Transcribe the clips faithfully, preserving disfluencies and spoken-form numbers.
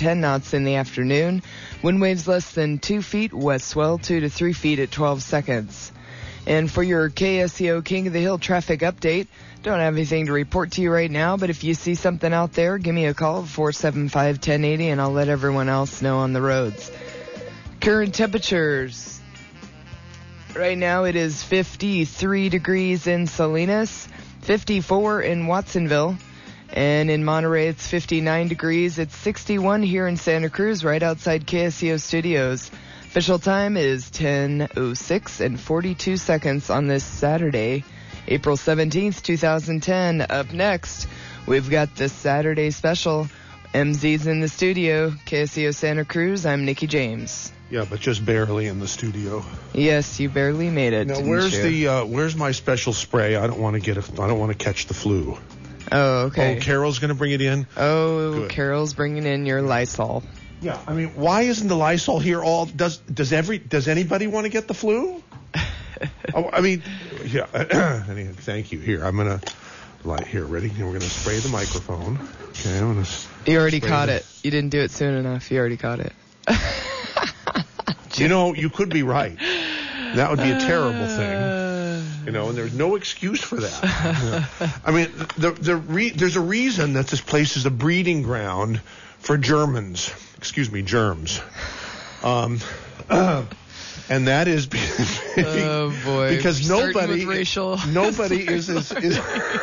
ten knots in the afternoon. Wind waves less than two feet, west swell two to three feet at twelve seconds. And for your K S E O King of the Hill traffic update, don't have anything to report to you right now, but if you see something out there, give me a call, four seven five, one zero eight zero, and I'll let everyone else know on the roads. Current temperatures. Right now it is fifty-three degrees in Salinas, fifty-four in Watsonville, and in Monterey it's fifty-nine degrees. It's sixty-one here in Santa Cruz, right outside K S E O Studios. Official time is ten oh six and forty-two seconds on this Saturday, April seventeenth, twenty ten. Up next, we've got the Saturday special. M Z's in the studio, K S E O Santa Cruz. I'm Nikki James. Yeah, but just barely in the studio. Yes, you barely made it. Now, where's you? the uh, where's my special spray? I don't want to get a, I don't want to catch the flu. Oh, okay. Oh, Carol's going to bring it in. Oh, Good. Carol's bringing in your Lysol. Yeah, I mean, why isn't the Lysol here? All does does every does anybody want to get the flu? oh, I mean, yeah. Anyway, thank you. Here, I'm gonna light here. Ready? We're gonna spray the microphone. Okay, I'm gonna. You already caught the... it. You didn't do it soon enough. You already caught it. You know, you could be right. That would be a terrible thing. You know, and there's no excuse for that. You know? I mean, the, the re- there's a reason that this place is a breeding ground for Germans. Excuse me, germs. Um, uh, and that is be- oh boy, because nobody, racial. nobody is as is,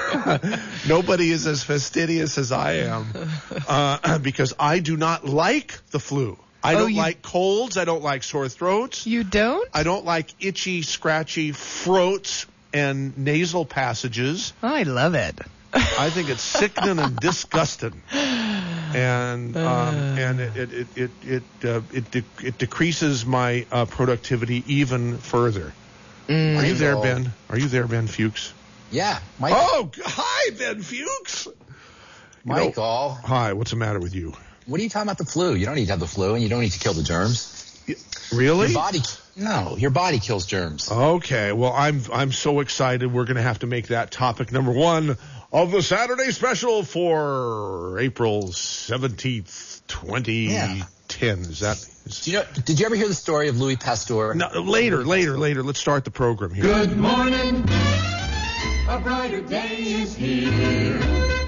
nobody is as fastidious as I am, uh, because I do not like the flu. I oh, don't you, like colds. I don't like sore throats. You don't? I don't like itchy, scratchy throats and nasal passages. Oh, I love it. I think it's sickening and disgusting, and um, and it it it it it, uh, it, de- it decreases my uh, productivity even further. Mm. Are you there, Ben? Are you there, Ben Fuchs? Yeah, Michael. Oh, hi, Ben Fuchs. You Michael. know, hi. What's the matter with you? What are you talking about the flu? You don't need to have the flu, and you don't need to kill the germs. Really? Your body, no, your body kills germs. Okay, well, I'm I'm so excited. We're going to have to make that topic number one of the Saturday special for April seventeenth, twenty ten. Yeah. Is that? Is, Do you know, did you ever hear the story of Louis Pasteur? No, later, later, later. Let's start the program here. Good morning. A brighter day is here.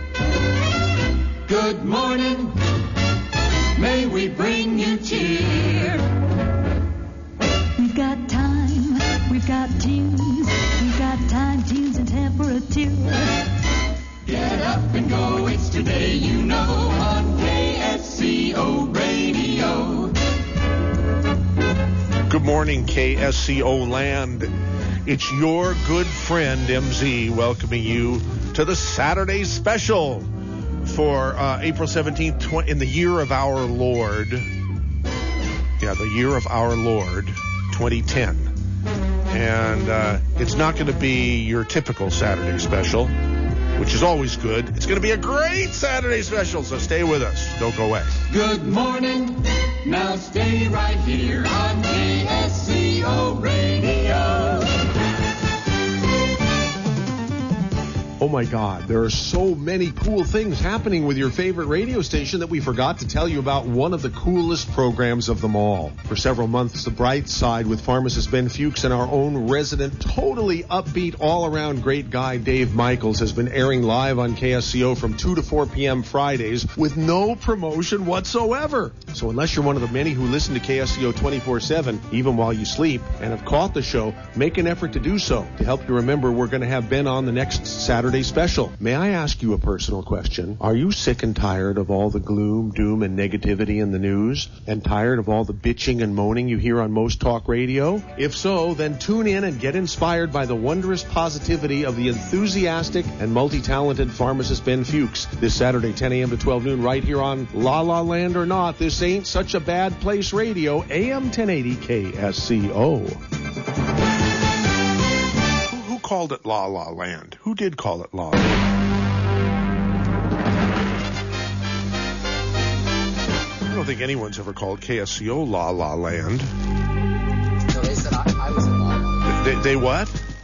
Good morning. May we bring you cheer. We've got time, we've got tunes, we've got time, tunes, and temperature. Get up and go, it's today, you know, on K S C O Radio. Good morning, K S C O land. It's your good friend, M Z, welcoming you to the Saturday special for uh, April seventeenth, tw- in the year of our Lord. Yeah, the year of our Lord, twenty ten. And uh, it's not going to be your typical Saturday special, which is always good. It's going to be a great Saturday special, so stay with us. Don't go away. Good morning. Now stay right here on K S C O Radio. Oh my God, there are so many cool things happening with your favorite radio station that we forgot to tell you about one of the coolest programs of them all. For several months, The Bright Side with pharmacist Ben Fuchs and our own resident, totally upbeat, all-around great guy Dave Michaels has been airing live on K S C O from two to four p.m. Fridays with no promotion whatsoever. So unless you're one of the many who listen to K S C O twenty-four seven, even while you sleep, and have caught the show, make an effort to do so. To help you remember, we're going to have Ben on the next Saturday special. May I ask you a personal question? Are you sick and tired of all the gloom, doom, and negativity in the news? And tired of all the bitching and moaning you hear on most talk radio? If so, then tune in and get inspired by the wondrous positivity of the enthusiastic and multi-talented pharmacist Ben Fuchs this Saturday, ten a.m. to twelve noon, right here on La La Land or Not. This ain't such a bad place radio, A M ten eighty K S C O. Called it La La Land? Who did call it La La Land? I don't think anyone's ever called K S C O La La Land. No, they said I, I was in La La Land. They, they what?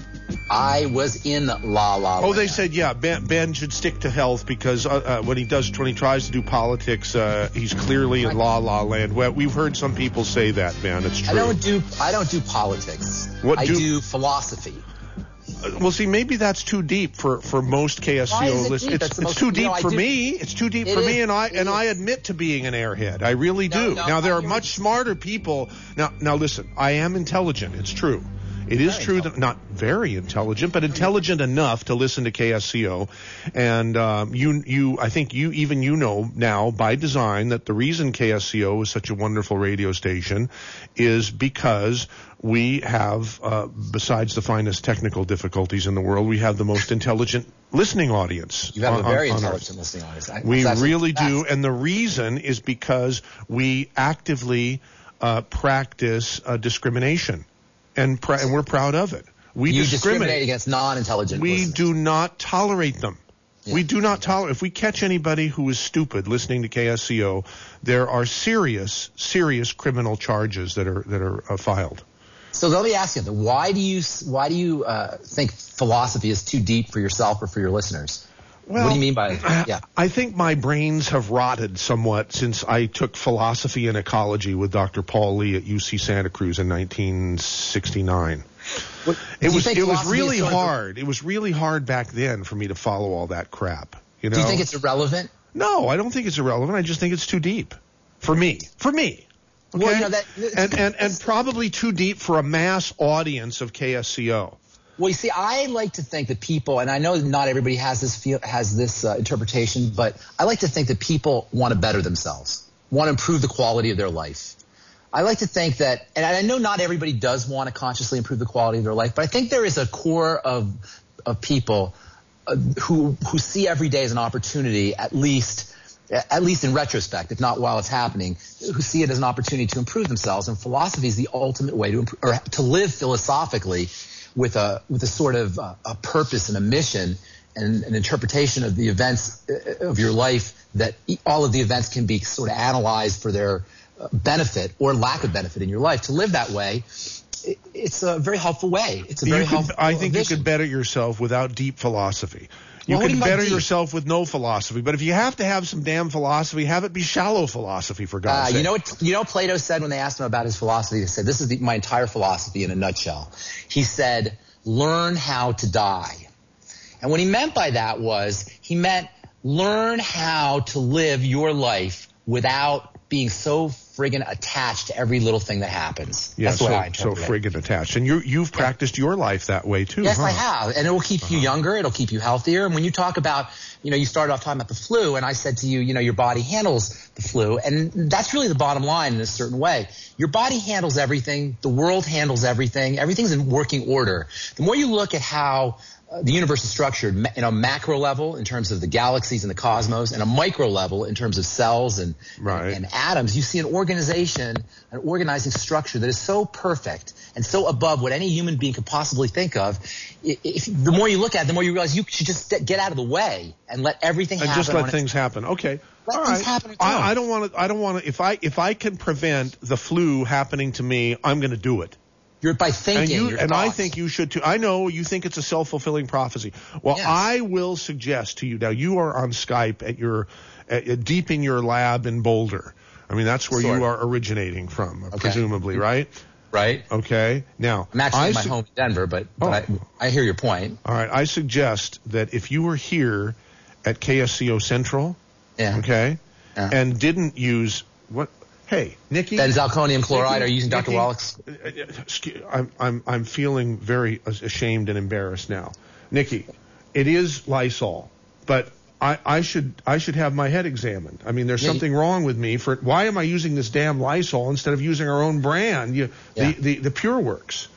I was in La La Oh, Land. they said, yeah, Ben, Ben should stick to health because uh, uh, when he does, when he tries to do politics, uh, he's clearly in La La Land. Well, we've heard some people say that, Ben. It's true. I don't do I don't do politics. What I do- do philosophy. Uh, well, see, maybe that's too deep for, for most K S C O Why is it listeners. deep? It's, That's the it's most- too you deep know, I for do- me. It's too deep It for is. me, and I It and is. I admit to being an airhead. I really No, do. no, now there I are hear much what- smarter people. Now, now listen. I am intelligent. It's true. It is Very true that not very intelligent, but intelligent enough to listen to K S C O. And um, you, you, I think you, even you know now by design that the reason K S C O is such a wonderful radio station is because we have, uh, besides the finest technical difficulties in the world, we have the most intelligent listening audience. You have on- a very on Earth. intelligent listening audience. I- We that's actually really the best. do, and the reason is because we actively uh, practice uh, discrimination, and, pr- and we're proud of it. We You discriminate. discriminate against non-intelligent We listeners. do not tolerate them. Yeah. We do not tolerate. If we catch anybody who is stupid listening to K S C O, there are serious, serious criminal charges that are that are uh, filed. So let me ask you, why do you why do you uh, think philosophy is too deep for yourself or for your listeners? Well, what do you mean by yeah? I think my brains have rotted somewhat since I took philosophy and ecology with Doctor Paul Lee at U C Santa Cruz in nineteen sixty-nine. What, It do you was think it was philosophy is really sort of- hard. It was really hard back then for me to follow all that crap. You know? Do you think it's irrelevant? No, I don't think it's irrelevant. I just think it's too deep for me. For me. Okay? Well, you know, that- and, and and probably too deep for a mass audience of K S C O. Well, you see, I like to think that people, and I know not everybody has this feel, has this uh, interpretation, but I like to think that people want to better themselves, want to improve the quality of their life. I like to think that, and I know not everybody does want to consciously improve the quality of their life, but I think there is a core of of people uh, who who see every day as an opportunity, at least at least in retrospect, if not while it's happening, who see it as an opportunity to improve themselves. And philosophy is the ultimate way to improve, or to live philosophically with a with a sort of uh, a purpose and a mission and an interpretation of the events uh, of your life, that e- all of the events can be sort of analyzed for their uh, benefit or lack of benefit in your life. To live that way, it, it's a very helpful way. It's a very You could, helpful I think vision. you could better yourself without deep philosophy. You Well, what do can you mean by better deep? yourself with no philosophy. But if you have to have some damn philosophy, have it be shallow philosophy, for Uh, God's sake. you know what? You know what Plato said when they asked him about his philosophy? They said, "This is the, my entire philosophy in a nutshell." He said, "Learn how to die," and what he meant by that was he meant learn how to live your life without being so friggin' attached to every little thing that happens. Yeah, That's the so, way I so interpret it. friggin' attached. And you, you've practiced your life that way, too, Yes, huh? I have, and it will keep you younger. It'll keep you healthier. And when you talk about, you know, you started off talking about the flu, and I said to you, you know, your body handles the flu, and that's really the bottom line in a certain way. Your body handles everything. The world handles everything. Everything's in working order. The more you look at how uh, the universe is structured ma- in a macro level in terms of the galaxies and the cosmos, and a micro level in terms of cells and, Right. and, and atoms, you see an organization, an organizing structure that is so perfect and so above what any human being could possibly think of. If, if, the more you look at it, the more you realize you should just get out of the way and let everything And happen. just let on things its, happen. Okay. Let All things right. happen on its own. I, I don't want to. I don't want to. If I if I can prevent the flu happening to me, I'm going to do it. You're by thinking. And you your and I thoughts. think you should too. I know you think it's a self-fulfilling prophecy. Well, Yes. I will suggest to you now. You are on Skype at your at, at deep in your lab in Boulder. I mean, that's where Sort you of. are originating from, Okay. presumably, right? right. Okay. Now, I'm actually I in my su- home in Denver, but, but Oh. I, I hear your point. All right. I suggest that if you were here at K S C O Central, Yeah. okay, Yeah. and didn't use what? Hey, Nikki. That is zirconium chloride. Nikki, Are you using Doctor Nikki, Wallach's? uh, uh, excuse- I'm I'm I'm feeling very ashamed and embarrassed now, Nikki. It is Lysol, but I, I should I should have my head examined. I mean, there's Yeah, you- something wrong with me. For why am I using this damn Lysol instead of using our own brand? You, Yeah. the, the the PureWorks.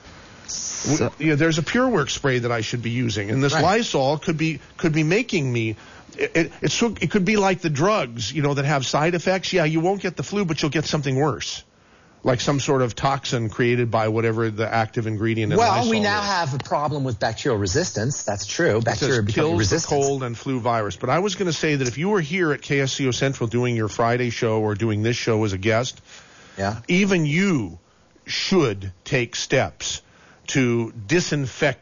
So- We- you know, there's a PureWorks spray that I should be using, and this Right. Lysol could be could be making me. It, it, it's so, it could be like the drugs, you know, that have side effects. Yeah, you won't get the flu, but you'll get something worse, like some sort of toxin created by whatever the active ingredient in Well, Lysol we now is. have a problem with bacterial resistance. That's true. It Bacteria says become kills the resistant. cold and flu virus. But I was going to say that if you were here at K S C O Central doing your Friday show or doing this show as a guest, Yeah. even you should take steps to disinfect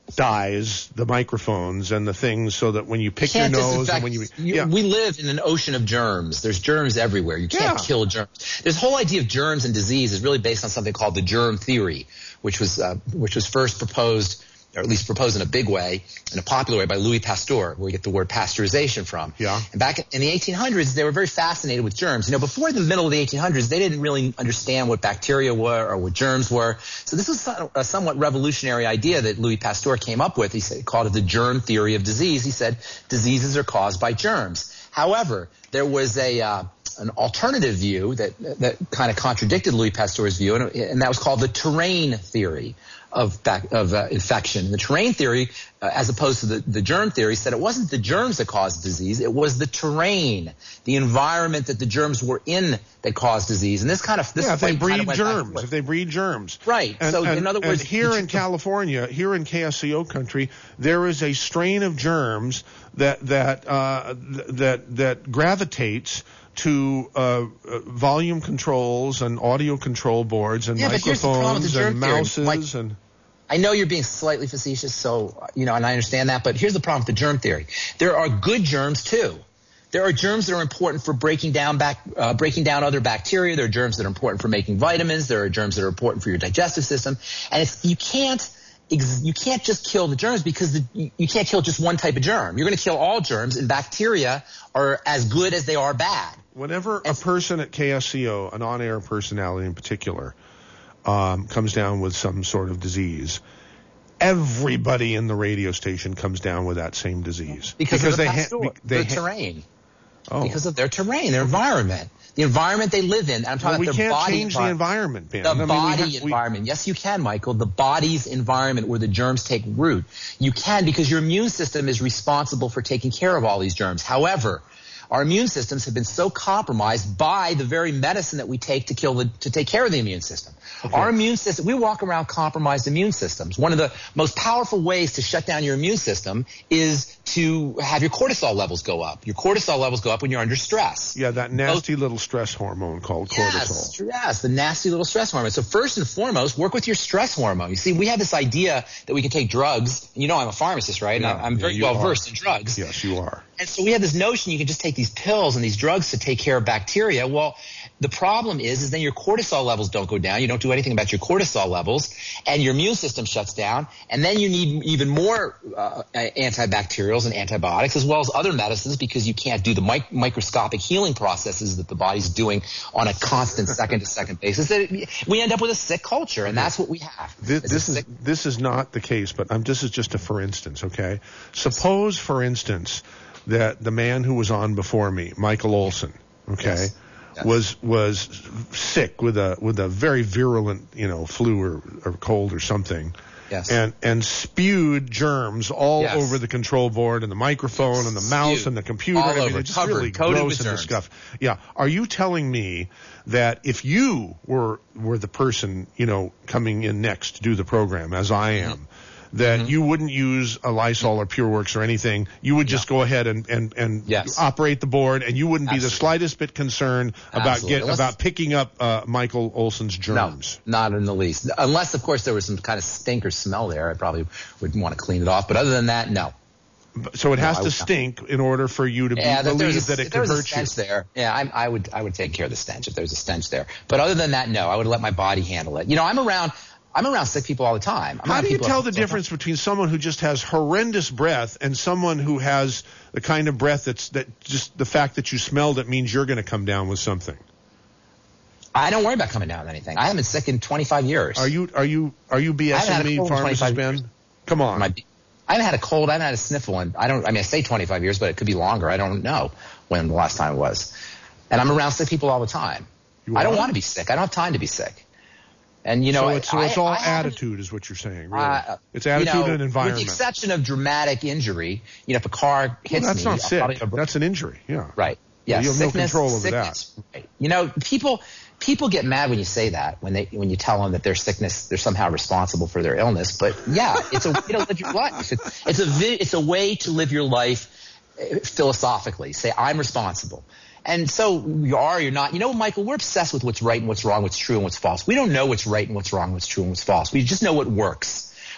dyes the microphones and the things so that when you pick your Can't nose disinfect- and when you, you yeah. we live in an ocean of germs. There's germs everywhere. You can't Yeah. kill germs. This whole idea of germs and disease is really based on something called the germ theory, which was uh, which was first proposed, or at least proposed in a big way, in a popular way, by Louis Pasteur, where we get the word pasteurization from. Yeah. And back in the eighteen hundreds, they were very fascinated with germs. You know, before the middle of the eighteen hundreds, they didn't really understand what bacteria were or what germs were. So this was a somewhat revolutionary idea that Louis Pasteur came up with. He said, he called it the germ theory of disease. He said diseases are caused by germs. However, there was a uh, an alternative view that that kind of contradicted Louis Pasteur's view, and, and that was called the terrain theory of back, of uh, infection. The terrain theory, uh, as opposed to the, the germ theory, said it wasn't the germs that caused disease, it was the terrain, the environment that the germs were in that caused disease. And this kind of this yeah, if they fight kind breed of went back and germs, forth. if they breed germs. Right. And, So, and- in other words, and here the- in California, here in K S C O country, there is a strain of germs that that uh, th- that that gravitates to uh, uh, volume controls and audio control boards and Yeah, but here's the problem with the microphones and germ theory. mouses Like- and. I know you're being slightly facetious, so, you know, and I understand that, but here's the problem with the germ theory. There are good germs, too. There are germs that are important for breaking down back, uh, breaking down other bacteria. There are germs that are important for making vitamins. There are germs that are important for your digestive system. And it's, you can't, ex- you can't just kill the germs because the, you, you can't kill just one type of germ. You're going to kill all germs, and bacteria are as good as they are bad. Whenever a person at K S C O, an on-air personality in particular, um, comes down with some sort of disease, everybody in the radio station comes down with that same disease Because, of the they Pasteur, ha- they their ha- terrain. oh. Because of their terrain, their environment. The environment they live in. I'm talking Well, we about their can't body change the environment. environment, Ben. The I mean, we body have- we- environment. Yes, you can, Michael. The body's environment where the germs take root. You can because your immune system is responsible for taking care of all these germs. However, our immune systems have been so compromised by the very medicine that we take to kill the to take care of the immune system. Okay. Our immune system, we walk around compromised immune systems. One of the most powerful ways to shut down your immune system is to have your cortisol levels go up. Your cortisol levels go up when you're under stress. Yeah, that nasty little stress hormone called Yes, cortisol. stress, the nasty little stress hormone. So first and foremost, work with your stress hormone. You see, we have this idea that we can take drugs. And you know I'm a pharmacist, right? And Yeah, I- I'm very yeah, you well are. versed in drugs. Yes, you are. And so we have this notion you can just take these pills and these drugs to take care of bacteria. Well, the problem is, is then your cortisol levels don't go down. You don't do anything about your cortisol levels, and your immune system shuts down. And then you need even more uh, antibacterials and antibiotics, as well as other medicines, because you can't do the mic- microscopic healing processes that the body's doing on a constant second-to-second basis. That we end up with a sick culture, and that's what we have. This, It's a this is sick- this is not the case, but um, this is just a for instance, okay? Suppose, for instance, that the man who was on before me, Michael Olson, okay, Yes. Yes. was was sick with a with a very virulent, you know, flu or, or cold or something. Yes. And and spewed germs all Yes. over the control board and the microphone and the mouse Spewed. and the computer All and everything. over, Just covered, really coated gross with and germs. stuff. Yeah. Are you telling me that if you were were the person, you know, coming in next to do the program, as I am, Mm-hmm. that you wouldn't use a Lysol or PureWorks or anything? You would just go ahead and and and Yes. operate the board, and you wouldn't be the Absolutely. slightest bit concerned about Absolutely. get Unless- about picking up uh, Michael Olson's germs. No, not in the least. Unless, of course, there was some kind of stink or smell there. I probably would want to clean it off. But other than that, no. So it has No, I to would not. stink in order for you to be, Yeah, that believe there's a, that it if there could was a hurt you. stench there. Yeah, I, I would I would take care of the stench if there was a stench there. But other than that, no. I would let my body handle it. You know, I'm around I'm around sick people all the time. I'm How around do you people tell all the difference between someone who just has horrendous breath and someone who has the kind of breath that's that just the fact that you smelled it means you're going to come down with something? I don't worry about coming down with anything. I haven't been sick in twenty-five years. Are you are you are you I haven't had BSing a me, cold in pharmacist twenty-five Ben? years. Come on. My, I haven't had a cold. I haven't had a sniffle. And I don't. I mean, I say twenty-five years, but it could be longer. I don't know when the last time it was. And I'm around sick people all the time. You I don't are? want to be sick. I don't have time to be sick. And you know, so it's, so it's I- all I haven't- attitude is what you're saying, really. Uh, it's attitude you know, and environment. With the exception of dramatic injury, you know, if a car Well, hits that's me, not I'll sick. probably have a- That's an injury. Yeah. right. Yeah, you have no sickness, control over sickness, Right. You know, people people get mad when you say that when they when you tell them that their sickness they're somehow responsible for their illness. But yeah, it's a way to live your life. It's, it's a vi- it's a way to live your life uh, philosophically. Say I'm responsible. And so you are, you're not. You know, Michael, we're obsessed with what's right and what's wrong, what's true and what's false. We don't know what's right and what's wrong, what's true and what's false. We just know what works.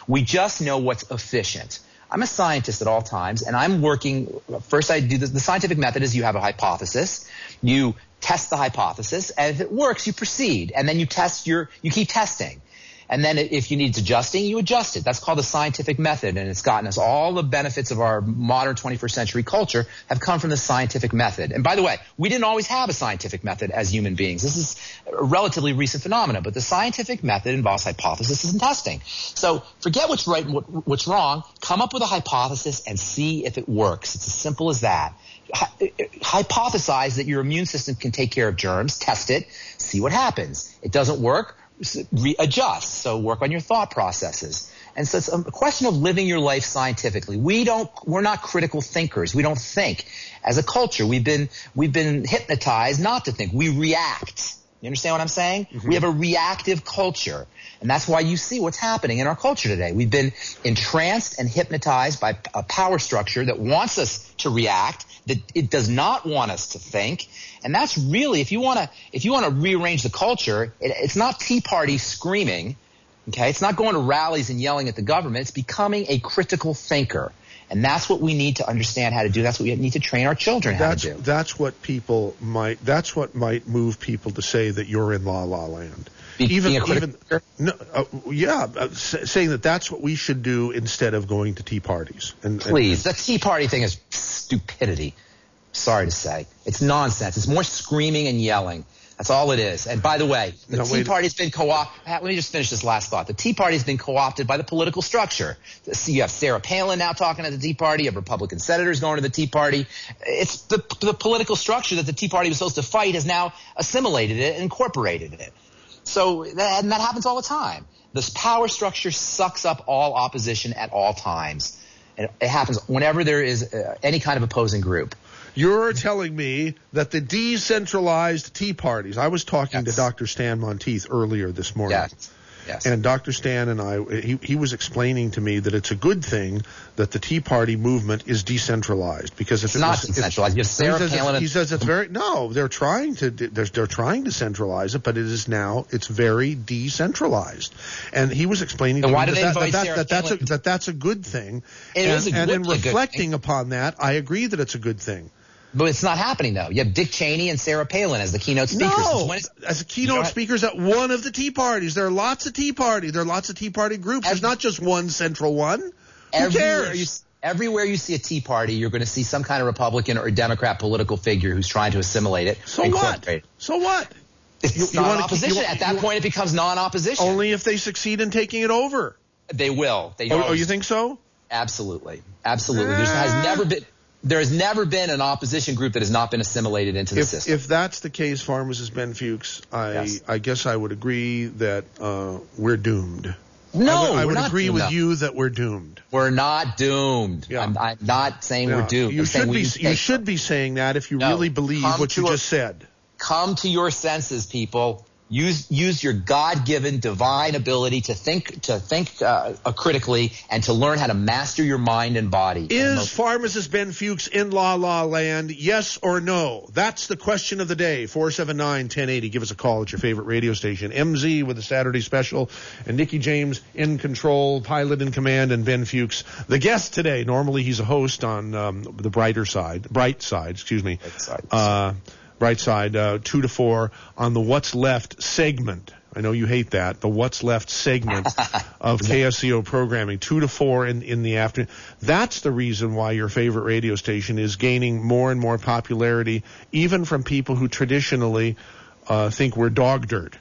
We just know what's efficient. I'm a scientist at all times, and I'm working – first I do – the, the scientific method is you have a hypothesis. You test the hypothesis, and if it works, you proceed. And then you test your – you keep testing. And then if you need adjusting, you adjust it. That's called the scientific method, and it's gotten us all the benefits of our modern twenty-first century culture have come from the scientific method. And by the way, we didn't always have a scientific method as human beings. This is a relatively recent phenomenon, but the scientific method involves hypothesis and testing. So forget what's right and what, what's wrong. Come up with a hypothesis and see if it works. It's as simple as that. Hypothesize that your immune system can take care of germs, test it, see what happens. It doesn't work, readjust. So work on your thought processes. And so it's a question of living your life scientifically. We don't, we're not critical thinkers. We don't think. As a culture, we've been, we've been hypnotized not to think. We react. You understand what I'm saying? Mm-hmm. We have a reactive culture. And that's why you see what's happening in our culture today. We've been entranced and hypnotized by a power structure that wants us to react, that it does not want us to think. And that's really, if you want to, if you want to rearrange the culture, it, it's not Tea Party screaming, okay? It's not going to rallies and yelling at the government. It's becoming a critical thinker. And that's what we need to understand how to do. That's what we need to train our children how that's, to do. That's what people might, that's what might move people to say that you're in La La Land. Be, even, even, no, uh, yeah, uh, saying that that's what we should do instead of going to tea parties. And, Please, and, the Tea Party thing is stupidity. Sorry to say. It's nonsense. It's more screaming and yelling. That's all it is. And by the way, the no, Tea wait. Party's been co-opted. Let me just finish this last thought. The Tea Party's been co-opted by the political structure. You have Sarah Palin now talking at the Tea Party. You have Republican senators going to the Tea Party. It's the, the political structure that the Tea Party was supposed to fight has now assimilated it and incorporated it. So that, and that happens all the time. This power structure sucks up all opposition at all times. And it happens whenever there is uh, any kind of opposing group. You're telling me that the decentralized tea parties, I was talking Yes. to Doctor Stan Monteith earlier this morning. Yes. Yes. And Doctor Stan and I, he, he was explaining to me that it's a good thing that the Tea Party movement is decentralized because if It's it not was, decentralized. You have He Sarah says, Palin. it's, he says it's very no. They're trying to they're, they're trying to centralize it, but it is now it's very decentralized. And he was explaining Then to why me do that, they that, invite that, Sarah that that's a, Palin? that that's a good thing. It and, is a and good- in a good reflecting thing. upon that, I agree that it's a good thing. But it's not happening, though. You have Dick Cheney and Sarah Palin as the keynote speakers. Since No, when is- as a You keynote know what? speakers at one of the Tea Parties. There are lots of Tea Party. There are lots of Tea Party groups. There's Every- not just one central one. Who Everywhere cares? you, everywhere you see a Tea Party, you're going to see some kind of Republican or Democrat political figure who's trying to assimilate it. So and what? incorporate it. So what? It's You- you wanna keep- non-opposition. you want- At that you- point, it becomes non-opposition. Only if they succeed in taking it over. They will. They Oh, don't oh, you think so? Absolutely. Absolutely. There has never been there has never been an opposition group that has not been assimilated into the If, system. if that's the case, Pharmacist Ben Fuchs, I Yes. I guess I would agree that uh, we're doomed. no, I would, I we're would not agree doomed, with though. you that we're doomed. We're not doomed. Yeah. I'm, I'm not saying Yeah. we're doomed. You I'm saying should we be need to you take- should be saying that if you No. really believe Come what to you a- just said. Come to your senses, people. Use use your God-given divine ability to think to think uh, uh, critically and to learn how to master your mind and body. Is Pharmacist Ben Fuchs in La La Land? Yes or no? That's the question of the day. four seven nine, one zero eight zero. Give us a call at your favorite radio station. M Z with the Saturday special. And Nikki James in control, pilot in command, and Ben Fuchs, the guest today. Normally he's a host on um, the brighter side, bright side, excuse me. Bright side. Uh, bright side, uh, two to four on the What's Left segment. I know you hate that. The What's Left segment of K S C O programming, two to four in, in the afternoon. That's the reason why your favorite radio station is gaining more and more popularity, even from people who traditionally uh, think we're dog dirt.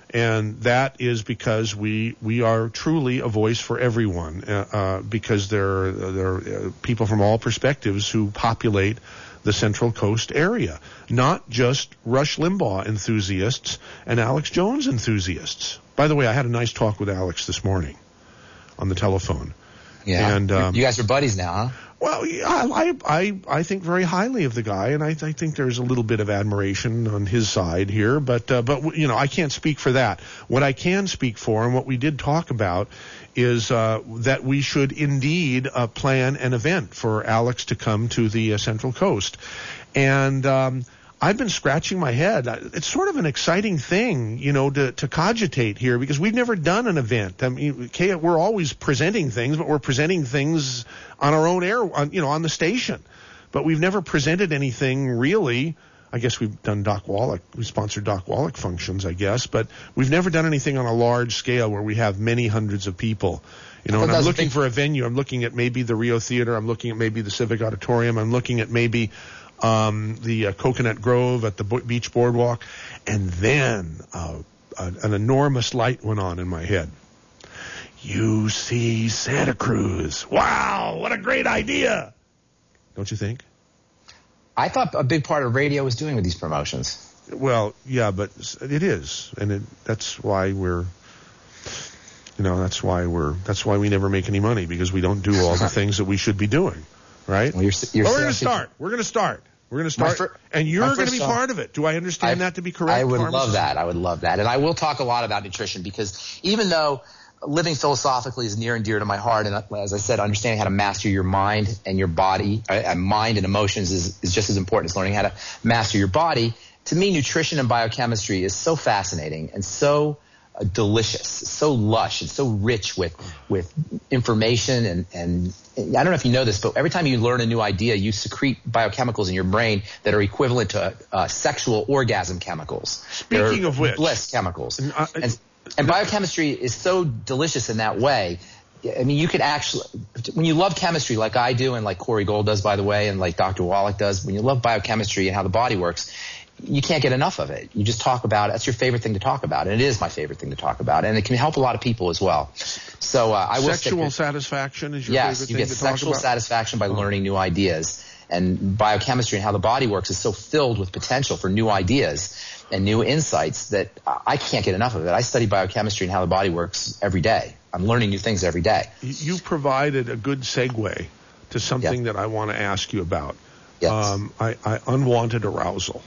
And that is because we we are truly a voice for everyone, uh, uh, because there are, there are uh, people from all perspectives who populate the Central Coast area, not just Rush Limbaugh enthusiasts and Alex Jones enthusiasts. By the way, I had a nice talk with Alex this morning on the telephone. Yeah. And um, you guys are buddies now, huh? well, yeah, I, I I think very highly of the guy, and I, I think there's a little bit of admiration on his side here. But uh, but you know, I can't speak for that. What I can speak for, and what we did talk about, is uh, that we should indeed uh, plan an event for Alex to come to the uh, Central Coast, and um, I've been scratching my head. It's sort of an exciting thing, you know, to, to cogitate here because we've never done an event. I mean, we're always presenting things, but we're presenting things on our own air, on, you know, on the station. But we've never presented anything really. I guess we've done Doc Wallach. We sponsored Doc Wallach functions, I guess, but we've never done anything on a large scale where we have many hundreds of people. You know, and I'm looking for a venue. I'm looking at maybe the Rio Theater. I'm looking at maybe the Civic Auditorium. I'm looking at maybe um, the uh, Coconut Grove at the Bo- Beach Boardwalk. And then uh, a, an enormous light went on in my head. U C Santa Cruz. Wow, what a great idea. Don't you think? I thought a big part of radio was doing with these promotions. Well, yeah, but it is. And it, that's why we're... You know, that's why we're, that's why we never make any money because we don't do all the things that we should be doing, right? Well, you're, you're well we're going to start. We're going to start. We're going to start. Fir- and you're going to be part of it. Do I understand I, that to be correct? I would pharmacist? love that. I would love that. And I will talk a lot about nutrition because even though living philosophically is near and dear to my heart, and as I said, understanding how to master your mind and your body, uh, mind and emotions is, is just as important as learning how to master your body. To me, nutrition and biochemistry is so fascinating and so delicious, so lush, and so rich with with information and, and I don't know if you know this, but every time you learn a new idea, you secrete biochemicals in your brain that are equivalent to uh, sexual orgasm chemicals. Speaking of which, bliss chemicals, and, uh, and, and biochemistry is so delicious in that way. I mean, you could actually, when you love chemistry like I do, and like Corey Gold does, by the way, and like Doctor Wallach does, when you love biochemistry and how the body works, you can't get enough of it. You just talk about it. That's your favorite thing to talk about, and it is my favorite thing to talk about, and it can help a lot of people as well. So uh, I will sexual satisfaction is your yes, favorite you thing get to talk sexual about? satisfaction by oh. learning new ideas, and biochemistry and how the body works is so filled with potential for new ideas and new insights that I can't get enough of it. I study biochemistry and how the body works every day. I'm learning new things every day. You provided a good segue to something yep. that I want to ask you about. Yes. Um, I, I unwanted arousal.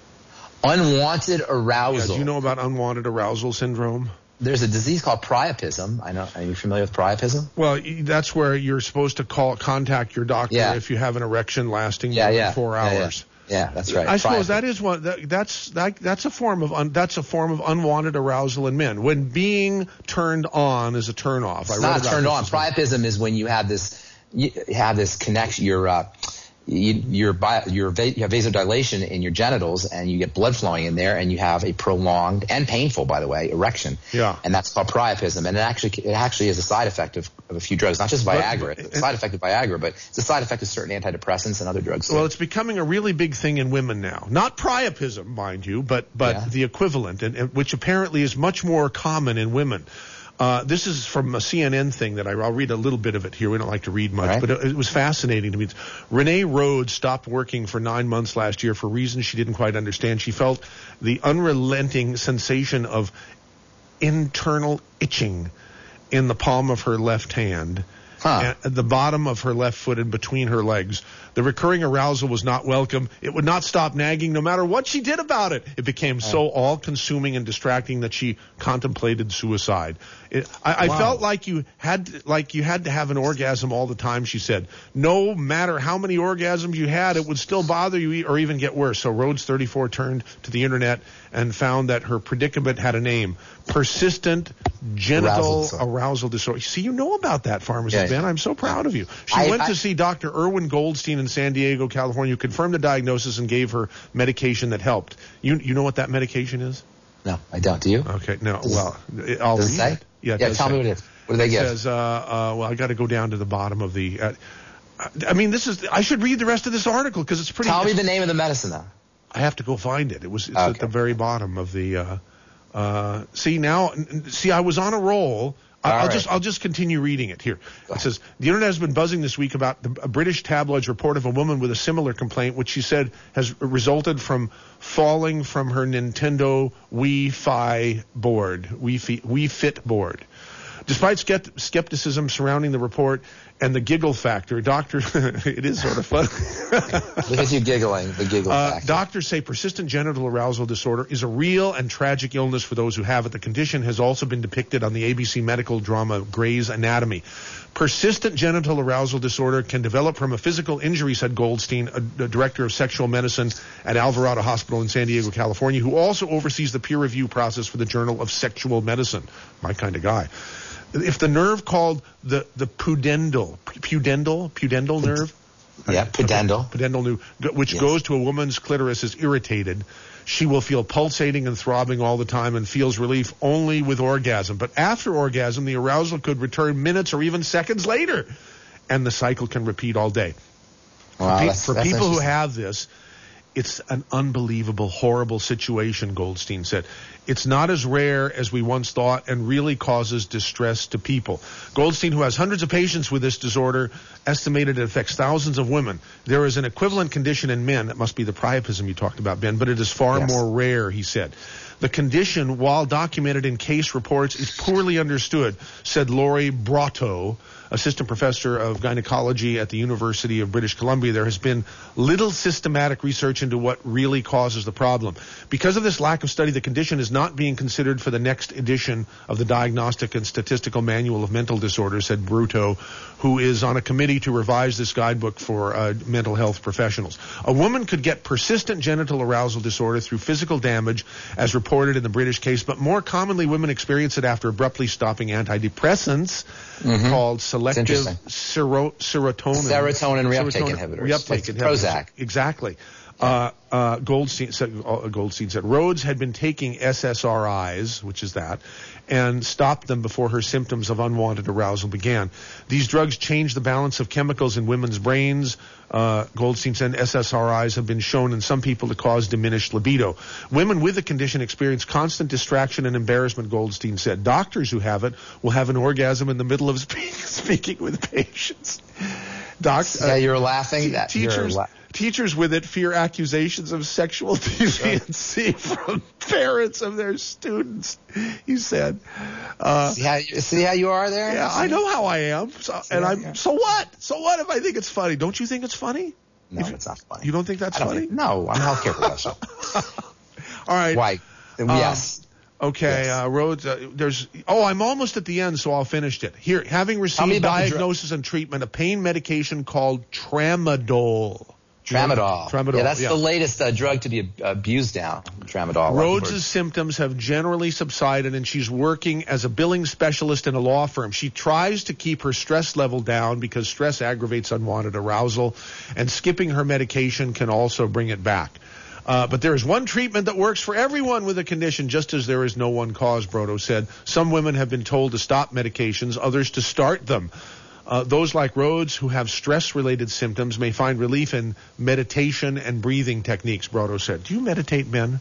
Unwanted arousal. Yeah, do you know about unwanted arousal syndrome? There's a disease called priapism. I know. Are you familiar with priapism? Well, that's where you're supposed to call contact your doctor yeah. if you have an erection lasting yeah, more yeah. than four yeah, hours. Yeah, yeah. that's right. I suppose priapism. that is one. That, that's that, that's a form of un, that's a form of unwanted arousal in men. When being turned on is a turn off. It's I not read turned about on. this Priapism is when you have this you have this connection. You're uh, you, you're bio, you're va- you have vasodilation in your genitals, and you get blood flowing in there, and you have a prolonged and painful, by the way, erection. Yeah. And that's called priapism, and it actually it actually is a side effect of, of a few drugs, not just Viagra. It's a side effect of Viagra, but it's a side effect of certain antidepressants and other drugs. Well, it's becoming a really big thing in women now. Not priapism, mind you, but but Yeah. the equivalent, and, and which apparently is much more common in women. Uh, this is from a C N N thing that I, I'll read a little bit of it here. We don't like to read much, Right. but it, it was fascinating to me. Renee Rhodes stopped working for nine months last year for reasons she didn't quite understand. She felt the unrelenting sensation of internal itching in the palm of her left hand, Huh. at the bottom of her left foot and between her legs. The recurring arousal was not welcome. It would not stop nagging no matter what she did about it. It became so all-consuming and distracting that she contemplated suicide. It, I, Wow. I felt like you had to, like you had to have an orgasm all the time, she said. No matter how many orgasms you had, it would still bother you or even get worse. So Rhodes, thirty-four, turned to the internet and found that her predicament had a name: persistent genital Arousal arousal disorder. See, you know about that, pharmacist Yeah. Ben. I'm so proud of you. She I- went I- to see Doctor Irwin Goldstein in San Diego, California, who confirmed the diagnosis and gave her medication that helped. You you know what that medication is? No, I don't. Do you? Okay, no. Well, it- I'll Does it read say? Yeah, it Yeah, does tell say. me what it is. What do they It give? says, uh, uh, well, I got to go down to the bottom of the. Uh, I mean, this is. I should read the rest of this article because it's pretty. Tell me the name of the medicine, though. I have to go find it. It was. It's at Okay. the very bottom of the. Uh, uh, see now. See, I was on a roll. I- All I'll right. just I'll just continue reading it here. It says the internet has been buzzing this week about the, a British tabloid's report of a woman with a similar complaint, which she said has resulted from falling from her Nintendo Wii Fi board, Wii Fi, Wii Fit board. Despite skept- skepticism surrounding the report, and the giggle factor. Doctor, it is sort of fun. Look at you giggling, the giggle uh, factor. Doctors say persistent genital arousal disorder is a real and tragic illness for those who have it. The condition has also been depicted on the A B C medical drama Grey's Anatomy. Persistent genital arousal disorder can develop from a physical injury, said Goldstein, a, a director of sexual medicine at Alvarado Hospital in San Diego, California, who also oversees the peer review process for the Journal of Sexual Medicine. My kind of guy. If the nerve called the, the pudendal, pudendal, pudendal nerve? Yeah, pudendal. Okay, pudendal nerve, which yes. goes to a woman's clitoris, is irritated, she will feel pulsating and throbbing all the time and feels relief only with orgasm. But after orgasm, the arousal could return minutes or even seconds later, and the cycle can repeat all day. Wow, for pe- that's, for that's people who have this, it's an unbelievable, horrible situation, Goldstein said. It's not as rare as we once thought and really causes distress to people. Goldstein, who has hundreds of patients with this disorder, estimated it affects thousands of women. There is an equivalent condition in men. That must be the priapism you talked about, Ben, but it is far yes. more rare, he said. The condition, while documented in case reports, is poorly understood, said Laurie Brotto, assistant professor of gynecology at the University of British Columbia. There has been little systematic research into what really causes the problem. Because of this lack of study, the condition is not being considered for the next edition of the Diagnostic and Statistical Manual of Mental Disorders, said Brutto, who is on a committee to revise this guidebook for uh, mental health professionals. A woman could get persistent genital arousal disorder through physical damage, as reported in the British case, but more commonly women experience it after abruptly stopping antidepressants mm-hmm. called selective sero- serotonin. Serotonin reuptake serotonin inhibitors. Reuptake like inhibitors. Prozac. Exactly. Uh, uh, Goldstein said, uh, Goldstein said Rhodes had been taking S S R Is, which is that, and stopped them before her symptoms of unwanted arousal began. These drugs change the balance of chemicals in women's brains. Uh, Goldstein said S S R Is have been shown in some people to cause diminished libido. Women with the condition experience constant distraction and embarrassment, Goldstein said. Doctors who have it will have an orgasm in the middle of speak, speaking with patients. Doc, yeah, uh, you're laughing. T- that teachers, la- teachers with it fear accusations of sexual deviancy from parents of their students, he said. Uh, see, how, see how you are there? Yeah, I know how I am. So, and I'm, yeah. so what? So what if I think it's funny? Don't you think it's funny? No, if, it's not funny. You don't think that's don't funny? Think, no, I'm a healthcare professional. All right. Why? Um, yes. Okay, yes. uh, Rhodes, uh, there's, oh, I'm almost at the end, so I'll finish it. Here, having received diagnosis and treatment, a pain medication called Tramadol. Tramadol. Tramadol. Yeah, that's yeah. the latest uh, drug to be abused now. Tramadol. Rhodes' symptoms have generally subsided, and she's working as a billing specialist in a law firm. She tries to keep her stress level down because stress aggravates unwanted arousal, and skipping her medication can also bring it back. Uh, but there is one treatment that works for everyone with a condition, just as there is no one cause, Brotto said. Some women have been told to stop medications, others to start them. Uh, those like Rhodes who have stress-related symptoms may find relief in meditation and breathing techniques, Brotto said. Do you meditate, Ben?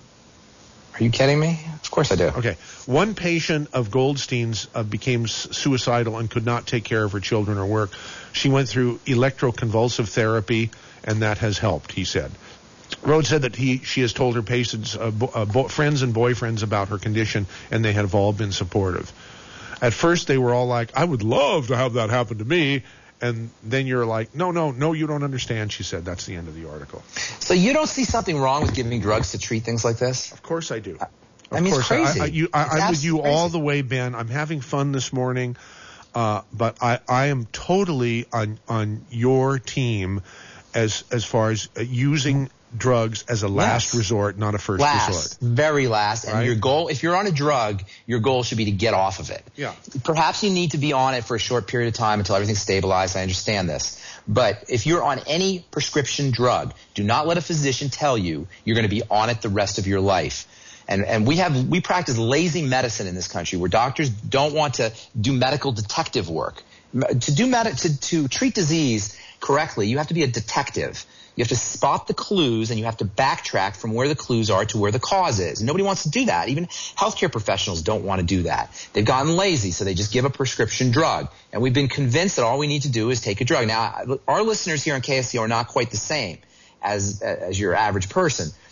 Are you kidding me? Of course I do. Okay. One patient of Goldstein's uh, became suicidal and could not take care of her children or work. She went through electroconvulsive therapy, and that has helped, he said. Rhodes said that he, she has told her patients, uh, bo- uh, bo- friends and boyfriends about her condition, and they have all been supportive. At first, they were all like, I would love to have that happen to me. And then you're like, no, no, no, you don't understand, she said. That's the end of the article. So you don't see something wrong with giving drugs to treat things like this? Of course I do. I, of I mean, course. it's crazy. I, I, you, I, it's I'm with you crazy. all the way, Ben. I'm having fun this morning. Uh, but I, I am totally on, on your team as, as far as uh, using drugs as a last yes. resort, not a first last, resort. Very last. And right? your goal, if you're on a drug, your goal should be to get off of it. Yeah. Perhaps you need to be on it for a short period of time until everything's stabilized. I understand this. But if you're on any prescription drug, do not let a physician tell you you're going to be on it the rest of your life. And, and we have, we practice lazy medicine in this country where doctors don't want to do medical detective work. To do med- to, to treat disease correctly, you have to be a detective. You have to spot the clues, and you have to backtrack from where the clues are to where the cause is. Nobody wants to do that. Even healthcare professionals don't want to do that. They've gotten lazy, so they just give a prescription drug. And we've been convinced that all we need to do is take a drug. Now, our listeners here on K S C O are not quite the same as as your average person.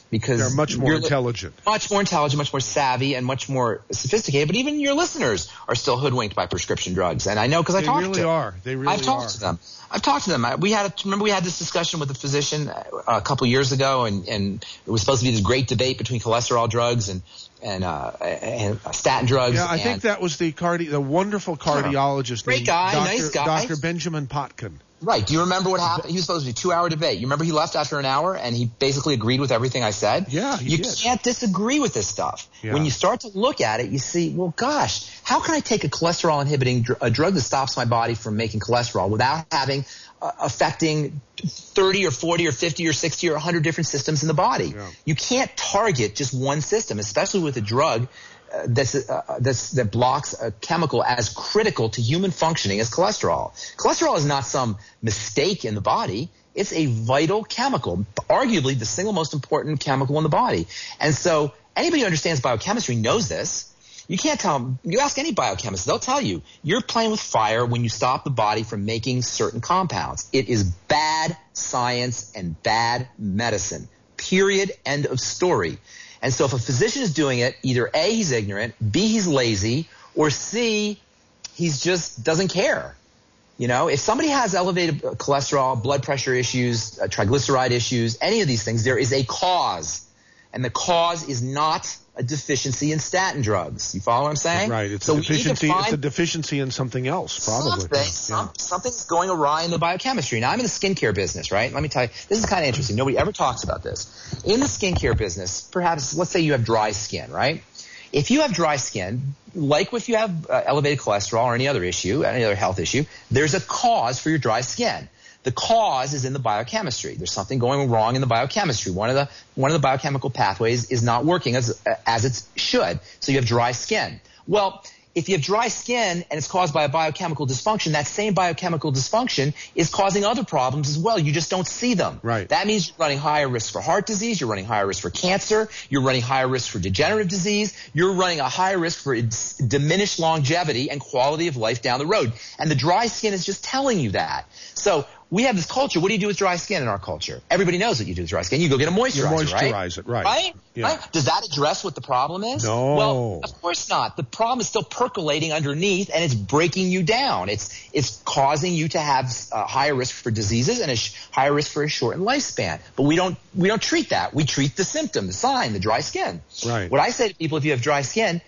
because they're much more you're intelligent. Much more intelligent, much more savvy, and much more sophisticated. But even your listeners are still hoodwinked by prescription drugs. And I know because I They talked really to them. are. They really I've talked are. to them. I've talked to them. I- We had a, remember we had this discussion with a physician uh, a couple years ago, and, and it was supposed to be this great debate between cholesterol drugs and and, uh, and statin drugs. Yeah, I and, think that was the cardi- the wonderful cardiologist Great named guy, Doctor nice guy. Doctor Benjamin Potkin. Right. Do you remember what happened? He was supposed to be a two-hour debate. You remember he left after an hour, and he basically agreed with everything I said? Yeah, he You did. can't disagree with this stuff. Yeah. When you start to look at it, you see, well, gosh, how can I take a cholesterol-inhibiting dr- a drug that stops my body from making cholesterol without having uh, affecting thirty or forty or fifty or sixty or one hundred different systems in the body? Yeah. You can't target just one system, especially with a drug Uh, that's, uh, that's, that blocks a chemical as critical to human functioning as cholesterol. Cholesterol is not some mistake in the body. It's a vital chemical, arguably the single most important chemical in the body. And so anybody who understands biochemistry knows this. You can't tell them, you ask any biochemist, they'll tell you, you're playing with fire when you stop the body from making certain compounds. It is bad science and bad medicine. Period. End of story. And so if a physician is doing it, either A, he's ignorant, B, he's lazy, or C, he's just doesn't care. You know, if somebody has elevated cholesterol, blood pressure issues, uh, triglyceride issues, any of these things, there is a cause. And the cause is not a deficiency in statin drugs. You follow what I'm saying? Right. It's so a we need to deficiency. find It's a deficiency in something else, probably. Something, Yeah. some, something's going awry in the biochemistry. Now, I'm in the skincare business, right? Let me tell you, this is kind of interesting. Nobody ever talks about this. In the skincare business, perhaps, let's say you have dry skin, right? If you have dry skin, like if you have uh, elevated cholesterol or any other issue, any other health issue, there's a cause for your dry skin. The cause is in the biochemistry. There's something going wrong in the biochemistry. One of the one of the biochemical pathways is not working as as it should. So you have dry skin. Well, if you have dry skin and it's caused by a biochemical dysfunction, that same biochemical dysfunction is causing other problems as well. You just don't see them. Right. That means you're running higher risk for heart disease. You're running higher risk for cancer. You're running higher risk for degenerative disease. You're running a higher risk for diminished longevity and quality of life down the road. And the dry skin is just telling you that. So we have this culture. What do you do with dry skin in our culture? Everybody knows what you do with dry skin. You go get a moisturizer, You moisturize right? it, right. Right? Yeah. Right? Does that address what the problem is? No. Well, of course not. The problem is still percolating underneath, and it's breaking you down. It's it's causing you to have a higher risk for diseases and a sh- higher risk for a shortened lifespan. But we don't we don't treat that. We treat the symptom, the sign, the dry skin. Right. What I say to people, if you have dry skin,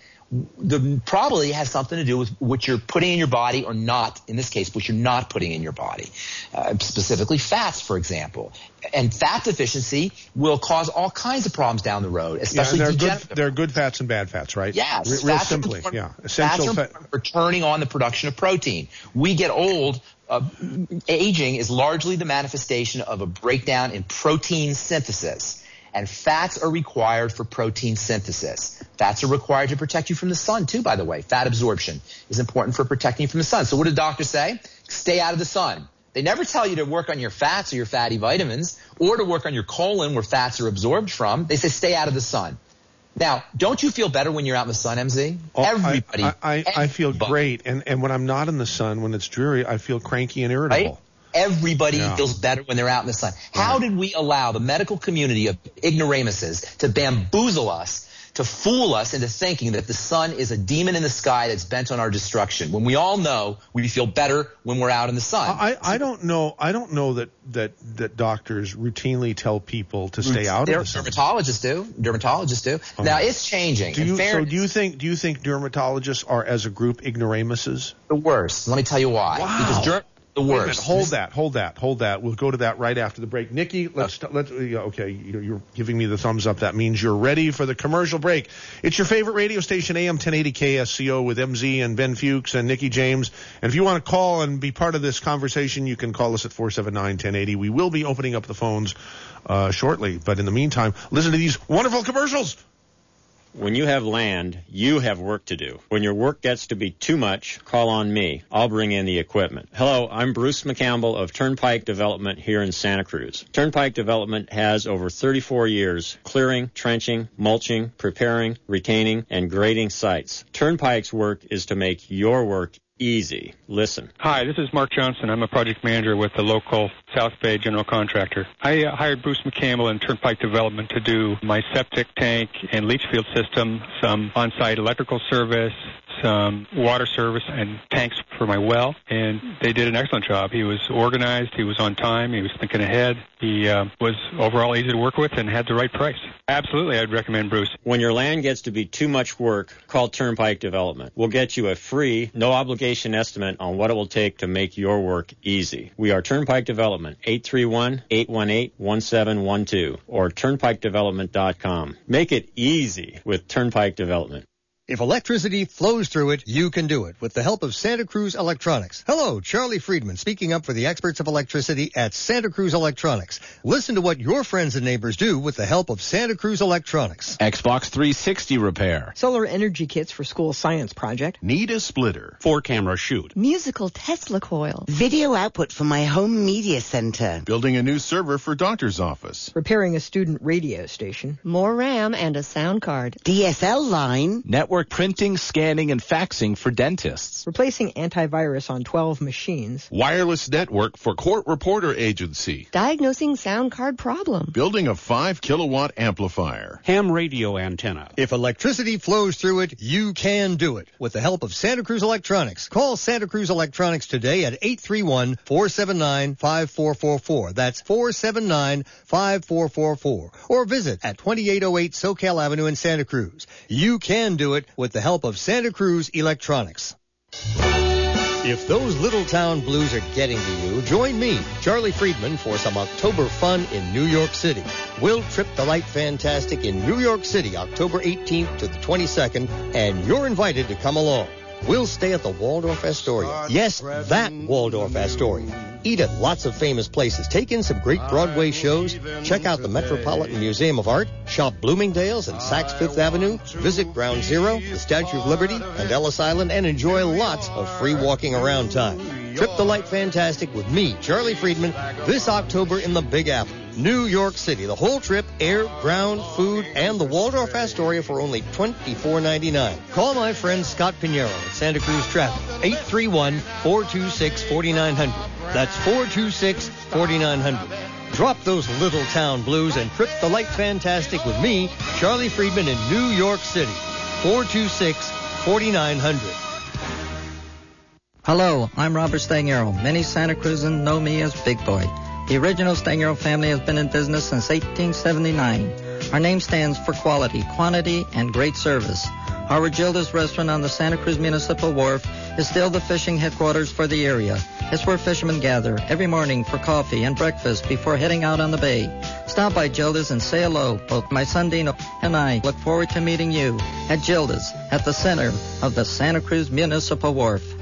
the probably has something to do with what you're putting in your body or not, in this case, what you're not putting in your body, uh, specifically fats, for example. And fat deficiency will cause all kinds of problems down the road, Yeah, especially and there are good, degenerative. there are good fats and bad fats, right? Yes. Re- real fats are simply, important- yeah. Fats Essential are fat. important for turning on the production of protein. We get old. Uh, aging is largely the manifestation of a breakdown in protein synthesis. And fats are required for protein synthesis. Fats are required to protect you from the sun, too, by the way. Fat absorption is important for protecting you from the sun. So what do doctors say? Stay out of the sun. They never tell you to work on your fats or your fatty vitamins or to work on your colon where fats are absorbed from. They say stay out of the sun. Now, don't you feel better when you're out in the sun, M Z? Oh, Everybody. I, I, I, I feel everybody. great. And, and when I'm not in the sun, when it's dreary, I feel cranky and irritable. Right? Everybody Yeah. feels better when they're out in the sun. How did we allow the medical community of ignoramuses to bamboozle us, to fool us into thinking that the sun is a demon in the sky that's bent on our destruction, when we all know we feel better when we're out in the sun? I, I don't know. I don't know that, that, that doctors routinely tell people to stay out Der- of the sun. Dermatologists do. Dermatologists do. Now, it's changing. Do In you, so fairness, do you think do you think dermatologists are as a group ignoramuses? the worst. Let me tell you why. Wow. Because der- the Wait a minute, worst. hold that, hold that, hold that. We'll go to that right after the break. Nikki, let's let's. Yeah, okay, you're, you're giving me the thumbs up. That means you're ready for the commercial break. It's your favorite radio station, A M ten eighty K S C O, with M Z and Ben Fuchs and Nikki James. And if you want to call and be part of this conversation, you can call us at four seven nine, one oh eight oh. We will be opening up the phones uh, shortly. But in the meantime, listen to these wonderful commercials. When you have land, you have work to do. When your work gets to be too much, call on me. I'll bring in the equipment. Hello, I'm Bruce McCampbell of Turnpike Development here in Santa Cruz. Turnpike Development has over thirty-four years clearing, trenching, mulching, preparing, retaining, and grading sites. Turnpike's work is to make your work easy. Listen. Hi, this is Mark Johnson. I'm a project manager with the local South Bay general contractor. I uh, hired Bruce McCampbell in Turnpike Development to do my septic tank and leach field system, some on-site electrical service, some water service, and tanks for my well. And they did an excellent job. He was organized. He was on time. He was thinking ahead. He uh, was overall easy to work with and had the right price. Absolutely, I'd recommend Bruce. When your land gets to be too much work, call Turnpike Development. We'll get you a free, no-obligation estimate on what it will take to make your work easy. We are Turnpike Development, eight three one, eight one eight, one seven one two, or turnpike development dot com. Make it easy with Turnpike Development. If electricity flows through it, you can do it with the help of Santa Cruz Electronics. Hello, Charlie Friedman, speaking up for the experts of electricity at Santa Cruz Electronics. Listen to what your friends and neighbors do with the help of Santa Cruz Electronics. Xbox three sixty repair. Solar energy kits for school science project. Need a splitter. Four camera shoot. Musical Tesla coil. Video output for my home media center. Building a new server for doctor's office. Repairing a student radio station. More RAM and a sound card. D S L line. Network printing, scanning, and faxing for dentists. Replacing antivirus on twelve machines. Wireless network for court reporter agency. Diagnosing sound card problem. Building a five kilowatt amplifier. Ham radio antenna. If electricity flows through it, you can do it with the help of Santa Cruz Electronics. Call Santa Cruz Electronics today at eight three one, four seven nine, five four four four. That's four seven nine, five four four four. Or visit at twenty-eight oh eight SoCal Avenue in Santa Cruz. You can do it with the help of Santa Cruz Electronics. If those little town blues are getting to you, join me, Charlie Friedman, for some October fun in New York City. We'll trip the light fantastic in New York City, October eighteenth to the twenty-second, and you're invited to come along. We'll stay at the Waldorf Astoria. Yes, that Waldorf Astoria. Eat at lots of famous places. Take in some great Broadway shows. Check out the Metropolitan Museum of Art. Shop Bloomingdale's and Saks Fifth Avenue. Visit Ground Zero, the Statue of Liberty, and Ellis Island, and enjoy lots of free walking around time. Trip the light fantastic with me, Charlie Friedman, this October in the Big Apple, New York City. The whole trip, air, ground, food, and the Waldorf Astoria for only twenty-four ninety-nine. Call my friend Scott Pinheiro at Santa Cruz Traffic, eight three one, four two six, four nine zero zero. That's four two six, four nine zero zero. Drop those little town blues and trip the light fantastic with me, Charlie Friedman, in New York City, four two six, four nine zero zero. Hello, I'm Robert Stangaro. Many Santa Cruzans know me as Big Boy. The original Stangaro family has been in business since eighteen seventy-nine. Our name stands for quality, quantity, and great service. Our Gilda's restaurant on the Santa Cruz Municipal Wharf is still the fishing headquarters for the area. It's where fishermen gather every morning for coffee and breakfast before heading out on the bay. Stop by Gilda's and say hello. Both my son Dino and I look forward to meeting you at Gilda's at the center of the Santa Cruz Municipal Wharf.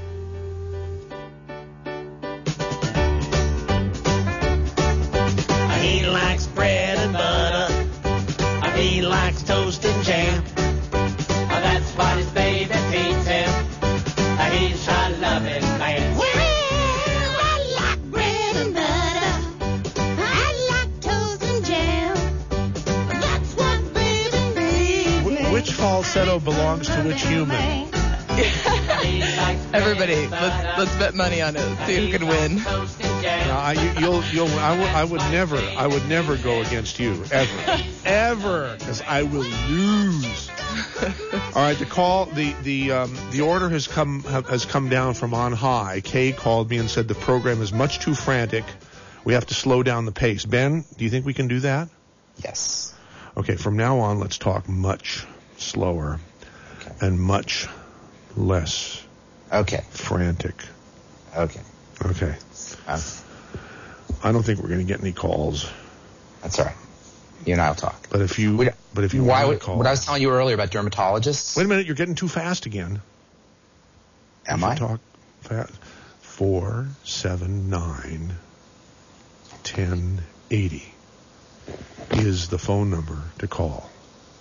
He likes bread and butter. He likes toast and jam. That's what his baby feeds him. He's a loving man. Well, I like bread and butter. I like toast and jam. That's what baby feeds him. Which falsetto belongs to which human? Everybody, let's let's bet money on it. See who can win. No, I, you, you'll, you'll, I, w- I would never, I would never go against you ever, ever, because I will lose. All right, the call, the the um, the order has come has come down from on high. Kay called me and said the program is much too frantic. We have to slow down the pace. Ben, do you think we can do that? Yes. Okay, from now on, let's talk much slower okay. and much less. Okay. Frantic. Okay. Okay. Um, I don't think we're going to get any calls. That's all right. You and I will talk. But if you, we, but if you why want would, to call, what I was telling you earlier about dermatologists. Wait a minute, you're getting too fast again. Am you I? Talk fast. Four seven nine ten eighty is the phone number to call.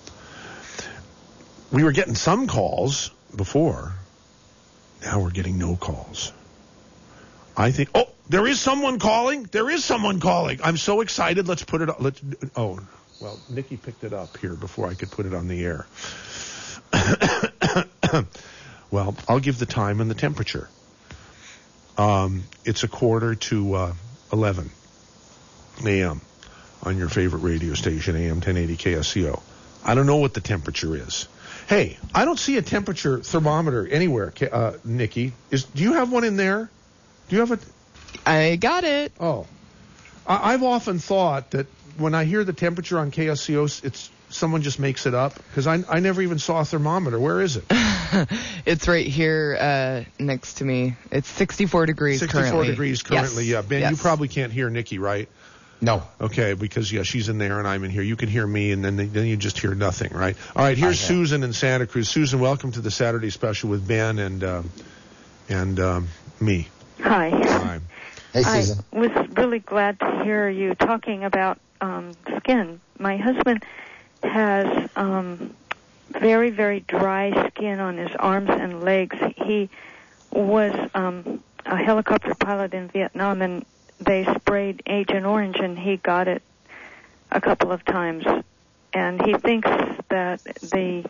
We were getting some calls before. Now we're getting no calls. I think. Oh, there is someone calling. There is someone calling. I'm so excited. Let's put it. Let's. Oh, well, Nikki picked it up here before I could put it on the air. Well, I'll give the time and the temperature. Um, it's a quarter to uh, eleven a.m. on your favorite radio station, A M ten eighty K S C O. I don't know what the temperature is. Hey, I don't see a temperature thermometer anywhere, uh, Nikki. Is do you have one in there? Do you have a? I got it. Oh, I, I've often thought that when I hear the temperature on K S C O, it's someone just makes it up because I I never even saw a thermometer. Where is it? It's right here uh, next to me. It's sixty-four degrees sixty-four currently. degrees currently. Yes. Yeah, Ben, Yes. you probably can't hear Nikki, right? No. Okay, because, yeah, she's in there and I'm in here. You can hear me, and then then you just hear nothing, right? All right, here's Susan in Santa Cruz. Susan, welcome to the Saturday Special with Ben and uh, and um, me. Hi. Hi. Hey, Susan. I was really glad to hear you talking about um, skin. My husband has um, very, very dry skin on his arms and legs. He was um, a helicopter pilot in Vietnam, and they sprayed Agent Orange, and he got it a couple of times. And he thinks that they,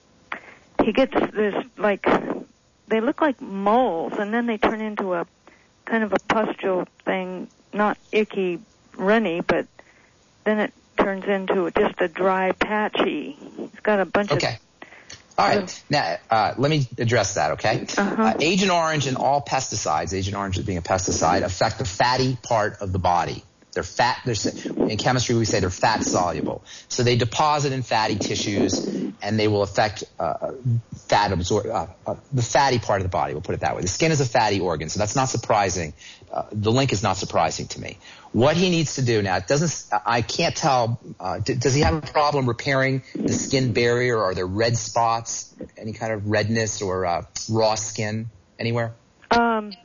he gets this, like, they look like moles, and then they turn into a kind of a pustule thing, not icky, runny, but then it turns into just a dry, patchy. He's got a bunch Okay. of... All right. Now, uh, let me address that, okay? Uh-huh. Uh, Agent Orange and all pesticides, Agent Orange being a pesticide, affect the fatty part of the body. They're fat. They're, in chemistry, we say they're fat soluble. So they deposit in fatty tissues, and they will affect uh, fat absor- uh, uh, the fatty part of the body. We'll put it that way. The skin is a fatty organ, so that's not surprising. Uh, the link is not surprising to me. What he needs to do now, it doesn't. I can't tell. Uh, d- does he have a problem repairing the skin barrier? Are there red spots? Any kind of redness or uh, raw skin anywhere? Um,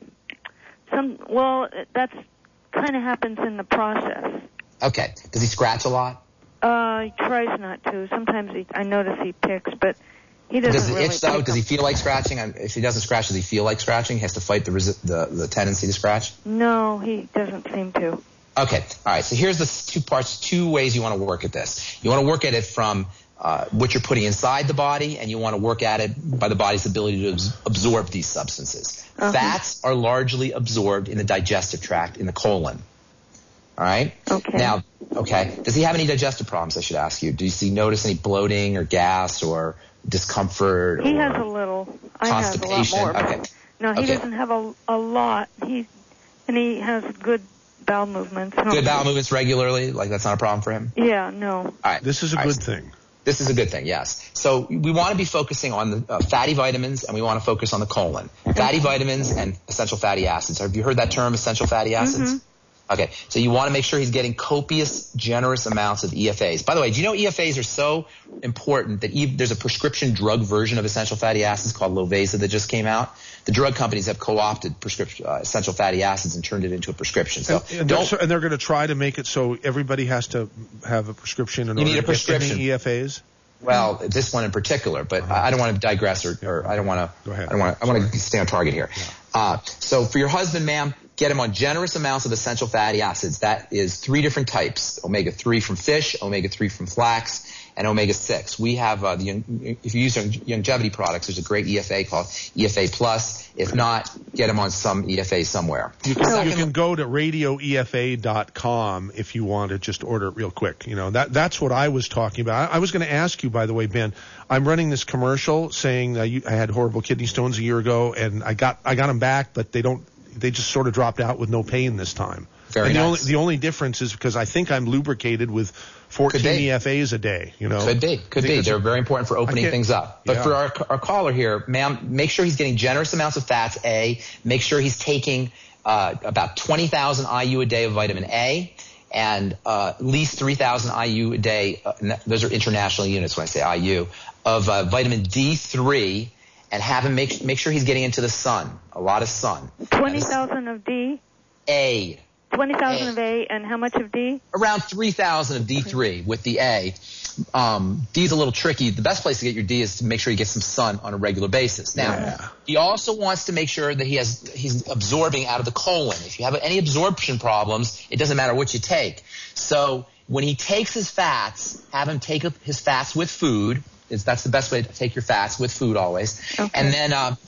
some, well, that's kind of happens in the process. Okay. Does he scratch a lot? Uh, he tries not to. Sometimes he, I notice he picks, but he doesn't Does, really if so, pick does he them. feel like scratching? Um, If he doesn't scratch, does he feel like scratching? He has to fight the resi- the, the tendency to scratch? No, he doesn't seem to. Okay. All right. So here's the two parts, two ways you want to work at this. You want to work at it from uh, what you're putting inside the body, and you want to work at it by the body's ability to abs- absorb these substances. Uh-huh. Fats are largely absorbed in the digestive tract, in the colon. All right? Okay. Now, okay. Does he have any digestive problems, I should ask you? Do you see, notice any bloating or gas or discomfort? He or has a little. I have a lot constipation? more. but- Okay. No, he Okay. doesn't have a, a lot. He and he has good bowel movements. Good bowel movements regularly? Like that's not a problem for him? Yeah, no. All right. This is a All good right. thing. This is a good thing, yes. So we want to be focusing on the uh, fatty vitamins, and we want to focus on the colon. Fatty vitamins and essential fatty acids. Have you heard that term, essential fatty acids? Mhm. Okay, so you want to make sure he's getting copious, generous amounts of E F As. By the way, do you know E F As are so important that even, there's a prescription drug version of essential fatty acids called Lovesa that just came out? The drug companies have co-opted prescription uh, essential fatty acids and turned it into a prescription. So And, and, they're, don't, so- and they're going to try to make it so everybody has to have a prescription in You order need a to get any prescription. E F As? well, this one in particular, but I I don't want to digress or, or I don't want to. Go ahead. I don't want. I want to stay on target here. Uh, so for your husband, ma'am, get him on generous amounts of essential fatty acids. That is three different types: omega three from fish, omega three from flax, and omega six. We have uh, the if you use longevity products, there's a great E F A called E F A Plus. If not, get him on some E F A somewhere. You can, you can go to radio E F A dot com if you want to just order it real quick. You know, that that's what I was talking about. I, I was going to ask you, by the way, Ben, I'm running this commercial saying uh, you, I had horrible kidney stones a year ago, and I got I got them back, but they don't they just sort of dropped out with no pain this time. Very and the nice. only the only difference is because I think I'm lubricated with fourteen Could be. E F As a day. You know, Could be, could be. Because- They're very important for opening can't- things up. But yeah. for our, our caller here, ma'am, make sure he's getting generous amounts of fats, A. Make sure he's taking uh, about twenty thousand I U a day of vitamin A and uh, at least three thousand I U a day. Uh, n- those are international units when I say I U, of uh, vitamin D three, and have him make, make sure he's getting into the sun, a lot of sun. Twenty thousand of D. A. Twenty thousand of A, and how much of D? Around three thousand of D three with the A. Um, D is a little tricky. The best place to get your D is to make sure you get some sun on a regular basis. Now, Yeah. he also wants to make sure that he has he's absorbing out of the colon. If you have any absorption problems, it doesn't matter what you take. So when he takes his fats, have him take his fats with food. Is that's the best way to take your fats with food always. Okay. And then uh,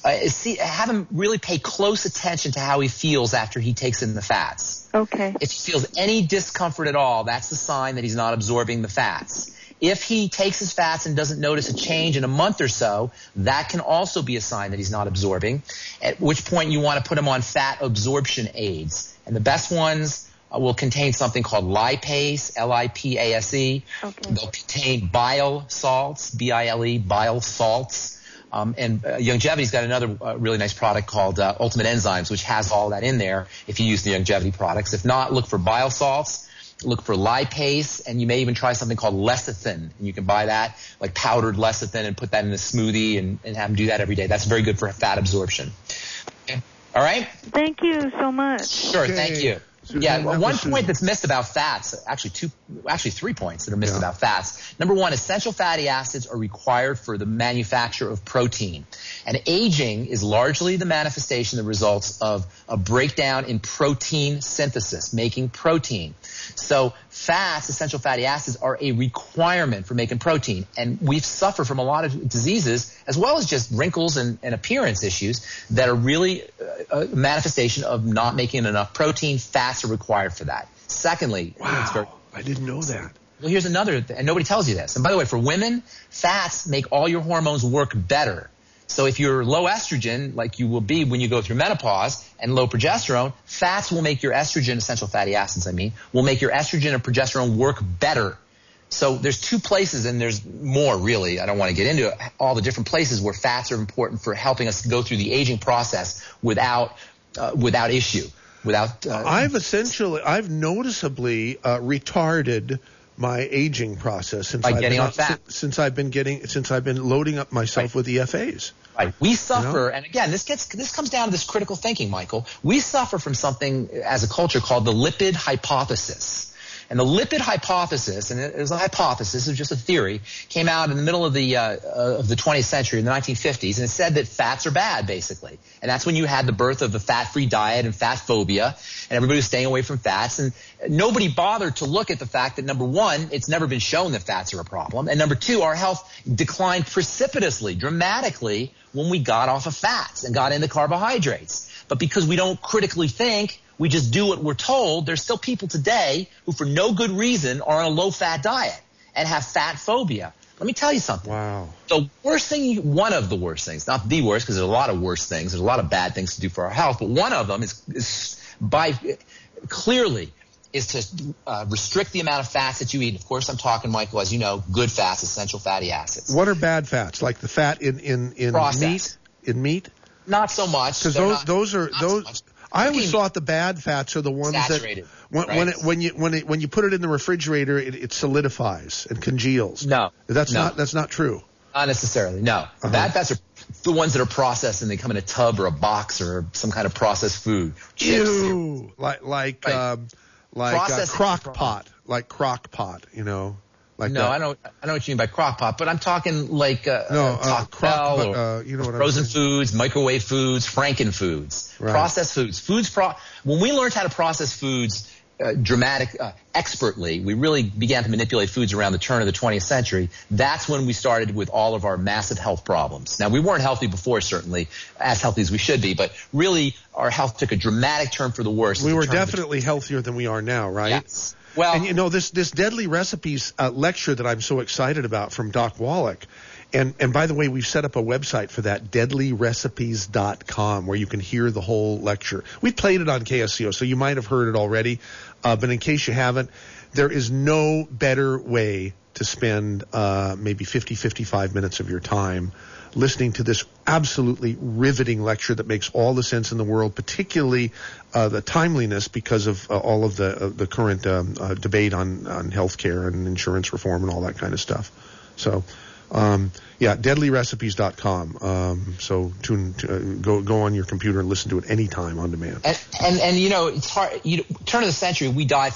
uh, see, have him really pay close attention to how he feels after he takes in the fats. Okay. If he feels any discomfort at all, that's the sign that he's not absorbing the fats. If he takes his fats and doesn't notice a change in a month or so, that can also be a sign that he's not absorbing, at which point you want to put him on fat absorption aids. And the best ones uh, will contain something called lipase, L I P A S E. Okay. They'll contain bile salts, B I L E, bile salts. Um, and uh, Youngevity's got another uh, really nice product called uh, Ultimate Enzymes, which has all that in there if you use the Youngevity products. If not, look for bile salts. Look for lipase, and you may even try something called lecithin. And you can buy that, like powdered lecithin, and put that in a smoothie and, and have them do that every day. That's very good for fat absorption. Okay. All right? Thank you so much. Sure, Okay. thank you. Suzanne, yeah, that one was point Susan. that's missed about fats, actually two, actually three points that are missed Yeah. about fats. Number one, essential fatty acids are required for the manufacture of protein. And aging is largely the manifestation, the results of a breakdown in protein synthesis, making protein. So fats, essential fatty acids, are a requirement for making protein. And we've suffered from a lot of diseases, as well as just wrinkles and, and appearance issues that are really a manifestation of not making enough protein. Fats are required for that. Secondly, Wow, it's very, I didn't know that. well, here's another, th- and nobody tells you this. And by the way, for women, fats make all your hormones work better. So if you're low estrogen, like you will be when you go through menopause, and low progesterone, fats will make your estrogen, essential fatty acids, I mean, will make your estrogen and progesterone work better. So there's two places, and there's more really. I don't want to get into it, all the different places where fats are important for helping us go through the aging process without uh, without issue. Without, uh, I've essentially, I've noticeably uh, retarded my aging process since By I've getting been on fat. since, since I've been getting since I've been loading up myself Right. with E F As. Right. We suffer, You know? and again, this gets this comes down to this critical thinking, Michael. We suffer from something as a culture called the lipid hypothesis. And the lipid hypothesis, and it was a hypothesis, it was just a theory, came out in the middle of the uh, uh, of the twentieth century, in the nineteen fifties, and it said that fats are bad, basically. And that's when you had the birth of the fat-free diet and fat phobia, and everybody was staying away from fats. And nobody bothered to look at the fact that, number one, it's never been shown that fats are a problem, and number two, our health declined precipitously, dramatically, when we got off of fats and got into carbohydrates. But because we don't critically think, we just do what we're told, there's still people today who for no good reason are on a low-fat diet and have fat phobia. Let me tell you something. Wow. The worst thing, you, one of the worst things, not the worst because there's a lot of worse things, there's a lot of bad things to do for our health, but one of them is, is by clearly is to uh, restrict the amount of fats that you eat. Of course, I'm talking, Michael, as you know, good fats, essential fatty acids. What are bad fats? Like the fat in in in Processed. meat? In meat? Not so much. Because They're those not- those are not so those. much. I always Cooking thought the bad fats are the ones Saturated, that when right? when, it, when you when it, when you put it in the refrigerator, it, it solidifies and congeals. No, that's no. not that's not true. Not necessarily, no. Uh-huh. Bad fats are the ones that are processed and they come in a tub or a box or some kind of processed food. Chips. Ew. Like like Right. um, like uh, Processing- crock pot, like crock pot, you know. Like no, that. I don't. I know what you mean by crock pot, but I'm talking like uh, No, uh, uh, Taco crock Bell pot, or uh, you know what I'm frozen saying. foods, microwave foods, Franken foods, Right. processed foods. Foods. Pro- when we learned how to process foods uh, dramatic, uh, expertly, we really began to manipulate foods around the turn of the twentieth century. That's when we started with all of our massive health problems. Now, we weren't healthy before, certainly, as healthy as we should be, but really our health took a dramatic turn for the worse. at We the were turn of the definitely healthier than we are now, right? Yes. Well, and you know this this Deadly Recipes uh, lecture that I'm so excited about from Doc Wallach, and and by the way, we've set up a website for that, deadly recipes dot com, where you can hear the whole lecture. We played it on K S C O, so you might have heard it already, uh, but in case you haven't, there is no better way to spend uh, maybe fifty, fifty-five minutes of your time listening to this absolutely riveting lecture that makes all the sense in the world, particularly uh, the timeliness because of uh, all of the uh, the current um, uh, debate on on healthcare and insurance reform and all that kind of stuff. So, um, yeah, deadly recipes dot com. Um, so tune, uh, go go on your computer and listen to it anytime on demand. And, and and you know, it's hard. You know, turn of the century, we died from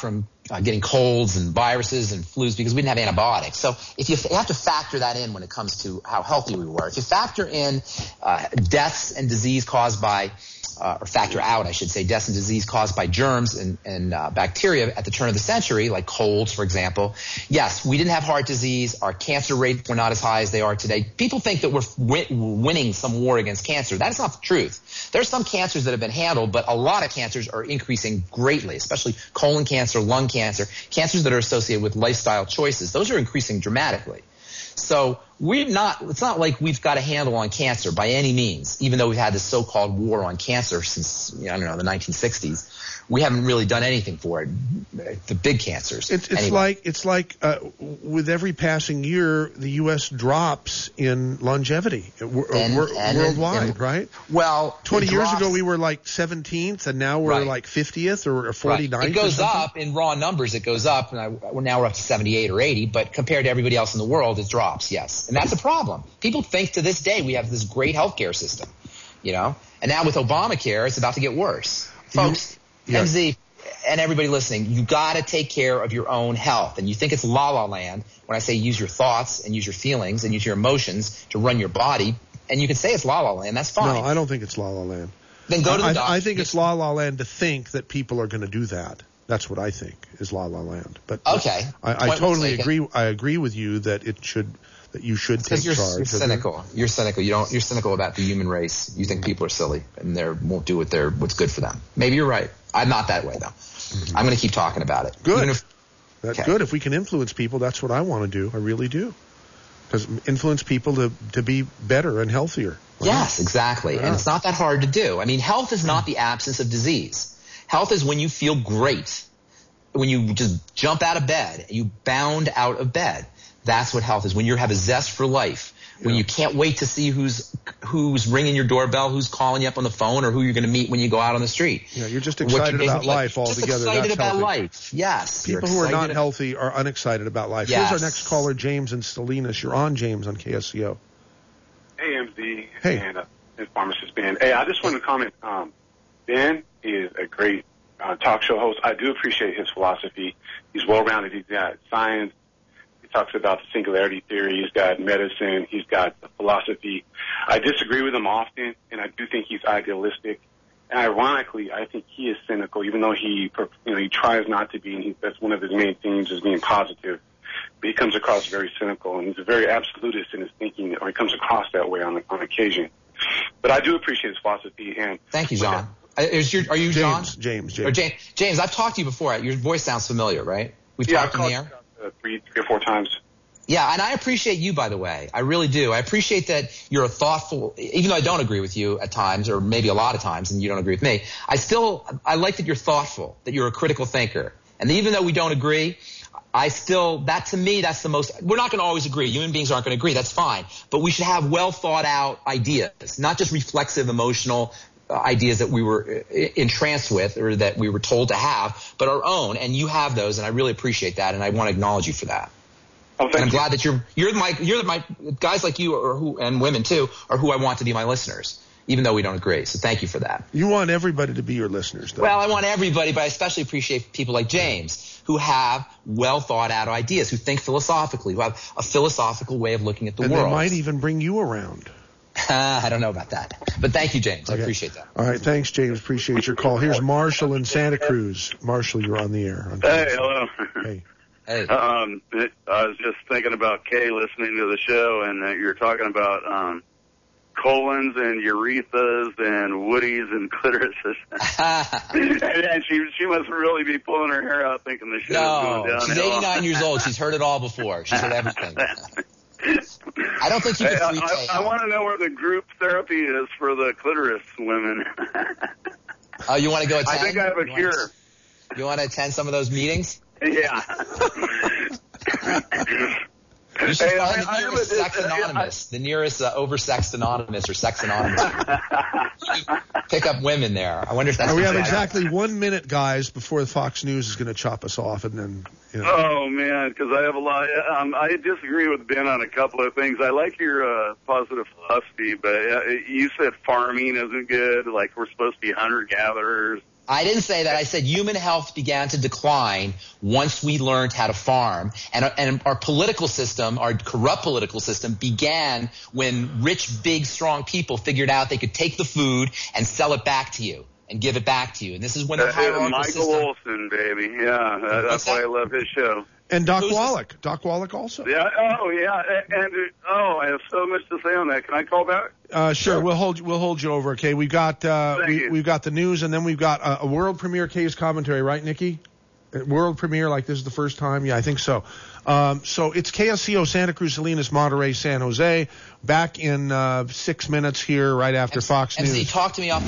uh, getting colds and viruses and flus because we didn't have antibiotics. So if you, f- you have to factor that in when it comes to how healthy we were. If you factor in uh, deaths and disease caused by Uh, or factor out, I should say, deaths and disease caused by germs and, and uh, bacteria at the turn of the century, like colds, for example. Yes, we didn't have heart disease. Our cancer rates were not as high as they are today. People think that we're win- winning some war against cancer. That is not the truth. There's some cancers that have been handled, but a lot of cancers are increasing greatly, especially colon cancer, lung cancer, cancers that are associated with lifestyle choices. Those are increasing dramatically. So we're not, it's not like we've got a handle on cancer by any means, even though we've had this so-called war on cancer since, you know, I don't know, the nineteen sixties. We haven't really done anything for it, the big cancers. It's, it's anyway. like, it's like uh, with every passing year, the U S drops in longevity uh, w- And- wor- and- worldwide, and- right? Well, twenty it years drops- ago, we were like seventeenth, and now we're Right. like fiftieth or forty-ninth. Right. It goes or something. up in raw numbers. It goes up, and I, well, now we're up to seventy-eight or eighty. But compared to everybody else in the world, it drops. Yes, and that's a problem. People think to this day we have this great healthcare system, you know, and now with Obamacare, it's about to get worse, folks. yeah. M Z and everybody listening, you got to take care of your own health. And you think it's la la land when I say use your thoughts and use your feelings and use your emotions to run your body. And you can say it's la la land. That's fine. No, I don't think it's la la land. Then go to the I, doctor. I think it's la la land to think that people are going to do that. That's what I think is la la land. But Okay. I, I Point totally taken. agree. I agree with you that it should that you should take Because you're, charge. you're of it. cynical. You're cynical. You don't. You're cynical about the human race. You think people are silly and they won't do what they're what's good for them. Maybe you're right. I'm not that way though. I'm going to keep talking about it. Good. Even if- That's Okay. good. If we can influence people, that's what I want to do. I really do. Because influence people to to be better and healthier. Yes, exactly. Yeah. And it's not that hard to do. I mean, health is not the absence of disease. Health is when you feel great, when you just jump out of bed, you bound out of bed. That's what health is. When you have a zest for life, when you can't wait to see who's who's ringing your doorbell, who's calling you up on the phone, or who you're going to meet when you go out on the street. Yeah, you're just What you're excited about basically- life just altogether. excited That's about healthy. life. Yes. you're People who are not excited- healthy are unexcited about life. Yes. Here's our next caller, James in Salinas. You're on, James, on K S C O. Hey, M Z Hey. and, uh, and Pharmacist Ben. Hey, I just want to comment. Um, Ben is a great uh, talk show host. I do appreciate his philosophy. He's well-rounded. He's got science. He talks about the singularity theory. He's got medicine. He's got the philosophy. I disagree with him often, and I do think he's idealistic. And ironically, I think he is cynical, even though he, you know, he tries not to be, and he, that's one of his main themes is being positive. But he comes across very cynical, and he's a very absolutist in his thinking, or he comes across that way on on occasion. But I do appreciate his philosophy. And Thank you, John. Uh, Is your, are you John? James, James, James. Or James, James, I've talked to you before. Your voice sounds familiar, right? We've yeah, talked I've in the called air. you, uh, three, three or four times. Yeah, and I appreciate you, by the way. I really do. I appreciate that you're a thoughtful, even though I don't agree with you at times, or maybe a lot of times, and you don't agree with me. I still, I like that you're thoughtful, that you're a critical thinker. And even though we don't agree, I still, that to me, that's the most, we're not going to always agree. Human beings aren't going to agree. That's fine. But we should have well thought out ideas, not just reflexive, emotional uh, ideas that we were uh, entranced with or that we were told to have, but our own. And you have those, and I really appreciate that, and I want to acknowledge you for that. Oh, and I'm you. glad that you're you're my you're my guys like you or who and women too are who I want to be my listeners, even though we don't agree. So thank you for that. You want everybody to be your listeners, though. Well, I want everybody, but I especially appreciate people like James who have well thought out ideas, who think philosophically, who have a philosophical way of looking at the and world. they might even bring you around. I don't know about that, but thank you, James. Okay. I appreciate that. All right, thanks, James. Appreciate your call. Here's Marshall in Santa Cruz. Marshall, you're on the air. On Hey, hello. Hey. Hey. Um, it, I was just thinking about Kay listening to the show, and uh, you're talking about um, colons and urethras and woodies and clitorises. and, and she she must really be pulling her hair out thinking the show's No, going downhill. she's eighty-nine years old. She's heard it all before. She's heard everything. I don't think you Hey, can free I, Kay. I, I want to know where the group therapy is for the clitoris women. Oh, you want to go attend? I think I have a you cure. Want to, you want to attend some of those meetings? Yeah. You should Hey, find I- I the have nearest a- Sex I- Anonymous, the nearest uh, Oversexed Anonymous or Sex Anonymous. Pick up women there. I wonder if that's. Now, we have exactly- exactly one minute, guys, before Fox News is going to chop us off, and then, you know. Oh man, because I have a lot. Um, I disagree with Ben on a couple of things. I like your uh, positive philosophy, but uh, you said farming isn't good. Like we're supposed to be hunter gatherers. I didn't say that. I said human health began to decline once we learned how to farm. And, and our political system, our corrupt political system, began when rich, big, strong people figured out they could take the food and sell it back to you and give it back to you. And this is when the Uh, hierarchical Michael system... Olson, baby. Yeah, that, that's why I love his show. And Doc Who's Wallach. This? Doc Wallach also. Yeah. Oh, yeah. And oh, I have so much to say on that. Can I call back? Uh, sure. sure. We'll hold we'll hold you over. Okay. We've got uh, we, we've got the news, and then we've got a, a world premiere case commentary, right, Nikki? World premiere, like this is the first time? Yeah, I think so. Um, so it's K S C O, Santa Cruz, Salinas, Monterey, San Jose. Back in uh, six minutes here, right after M C, Fox News. M C, talk to me off.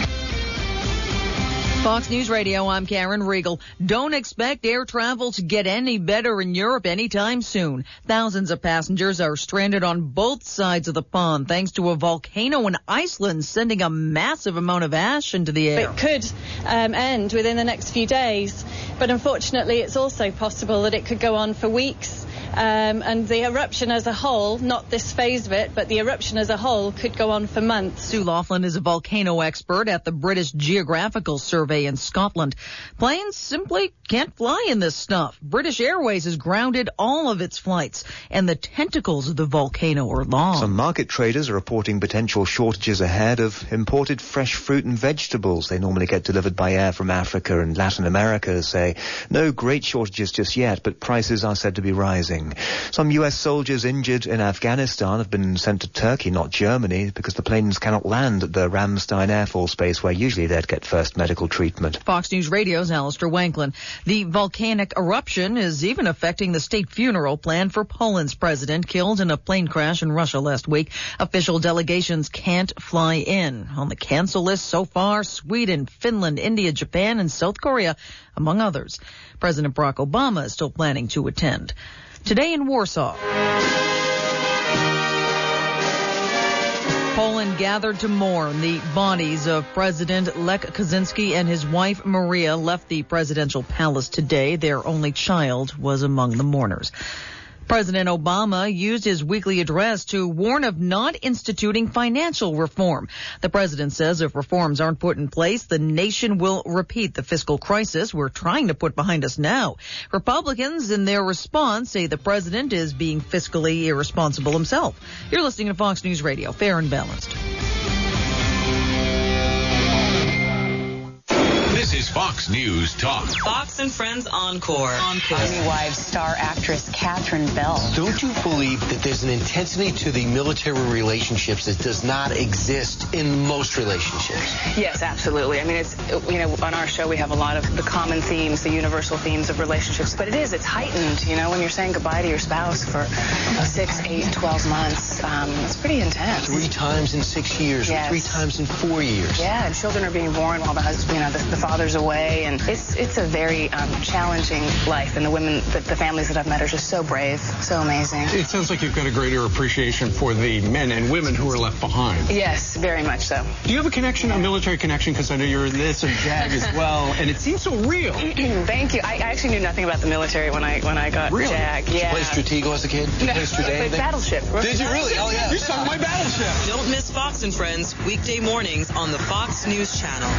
Fox News Radio, I'm Karen Riegel. Don't expect air travel to get any better in Europe anytime soon. Thousands of passengers are stranded on both sides of the pond thanks to a volcano in Iceland sending a massive amount of ash into the air. It could um, end within the next few days, but unfortunately it's also possible that it could go on for weeks. Um, and the eruption as a whole, not this phase of it, but the eruption as a whole could go on for months. Sue Laughlin is a volcano expert at the British Geographical Survey in Scotland. Planes simply can't fly in this stuff. British Airways has grounded all of its flights, and the tentacles of the volcano are long. Some market traders are reporting potential shortages ahead of imported fresh fruit and vegetables. They normally get delivered by air from Africa and Latin America, say. No great shortages just yet, but prices are said to be rising. Some U S soldiers injured in Afghanistan have been sent to Turkey, not Germany, because the planes cannot land at the Ramstein Air Force Base, where usually they'd get first medical treatment. Fox News Radio's Alistair Wanklin. The volcanic eruption is even affecting the state funeral plan for Poland's president, killed in a plane crash in Russia last week. Official delegations can't fly in. On the cancel list so far, Sweden, Finland, India, Japan, and South Korea, among others. President Barack Obama is still planning to attend. Today in Warsaw, Poland gathered to mourn. The bodies of President Lech Kaczynski and his wife Maria left the presidential palace today. Their only child was among the mourners. President Obama used his weekly address to warn of not instituting financial reform. The president says if reforms aren't put in place, the nation will repeat the fiscal crisis we're trying to put behind us now. Republicans, in their response, say the president is being fiscally irresponsible himself. You're listening to Fox News Radio, fair and balanced. This is Fox News Talk. Fox and Friends Encore. Encore. Army Wives star actress Catherine Bell. Don't you believe that there's an intensity to the military relationships that does not exist in most relationships? Yes, absolutely. I mean, it's, you know, on our show we have a lot of the common themes, the universal themes of relationships, but it is, it's heightened, you know, when you're saying goodbye to your spouse for six, eight, twelve months. Um, it's pretty intense. Three times in six years, yes. or three times in four years. Yeah, and children are being born while the husband, you know, the, the father's away, and it's it's a very um, challenging life, and the women, the, the families that I've met are just so brave, so amazing. It sounds like you've got a greater appreciation for the men and women who are left behind. Yes, very much so. Do you have a connection, a military connection? Because I know you're in this and JAG as well, and it seems so real. Thank you. I actually knew nothing about the military when I when I got really? JAG. Did yeah. you play Stratego as a kid? Did you No, play Stratego? Battleship. Did you really? Oh yeah. You sung my Battleship. Don't miss Fox and Friends weekday mornings on the Fox News Channel.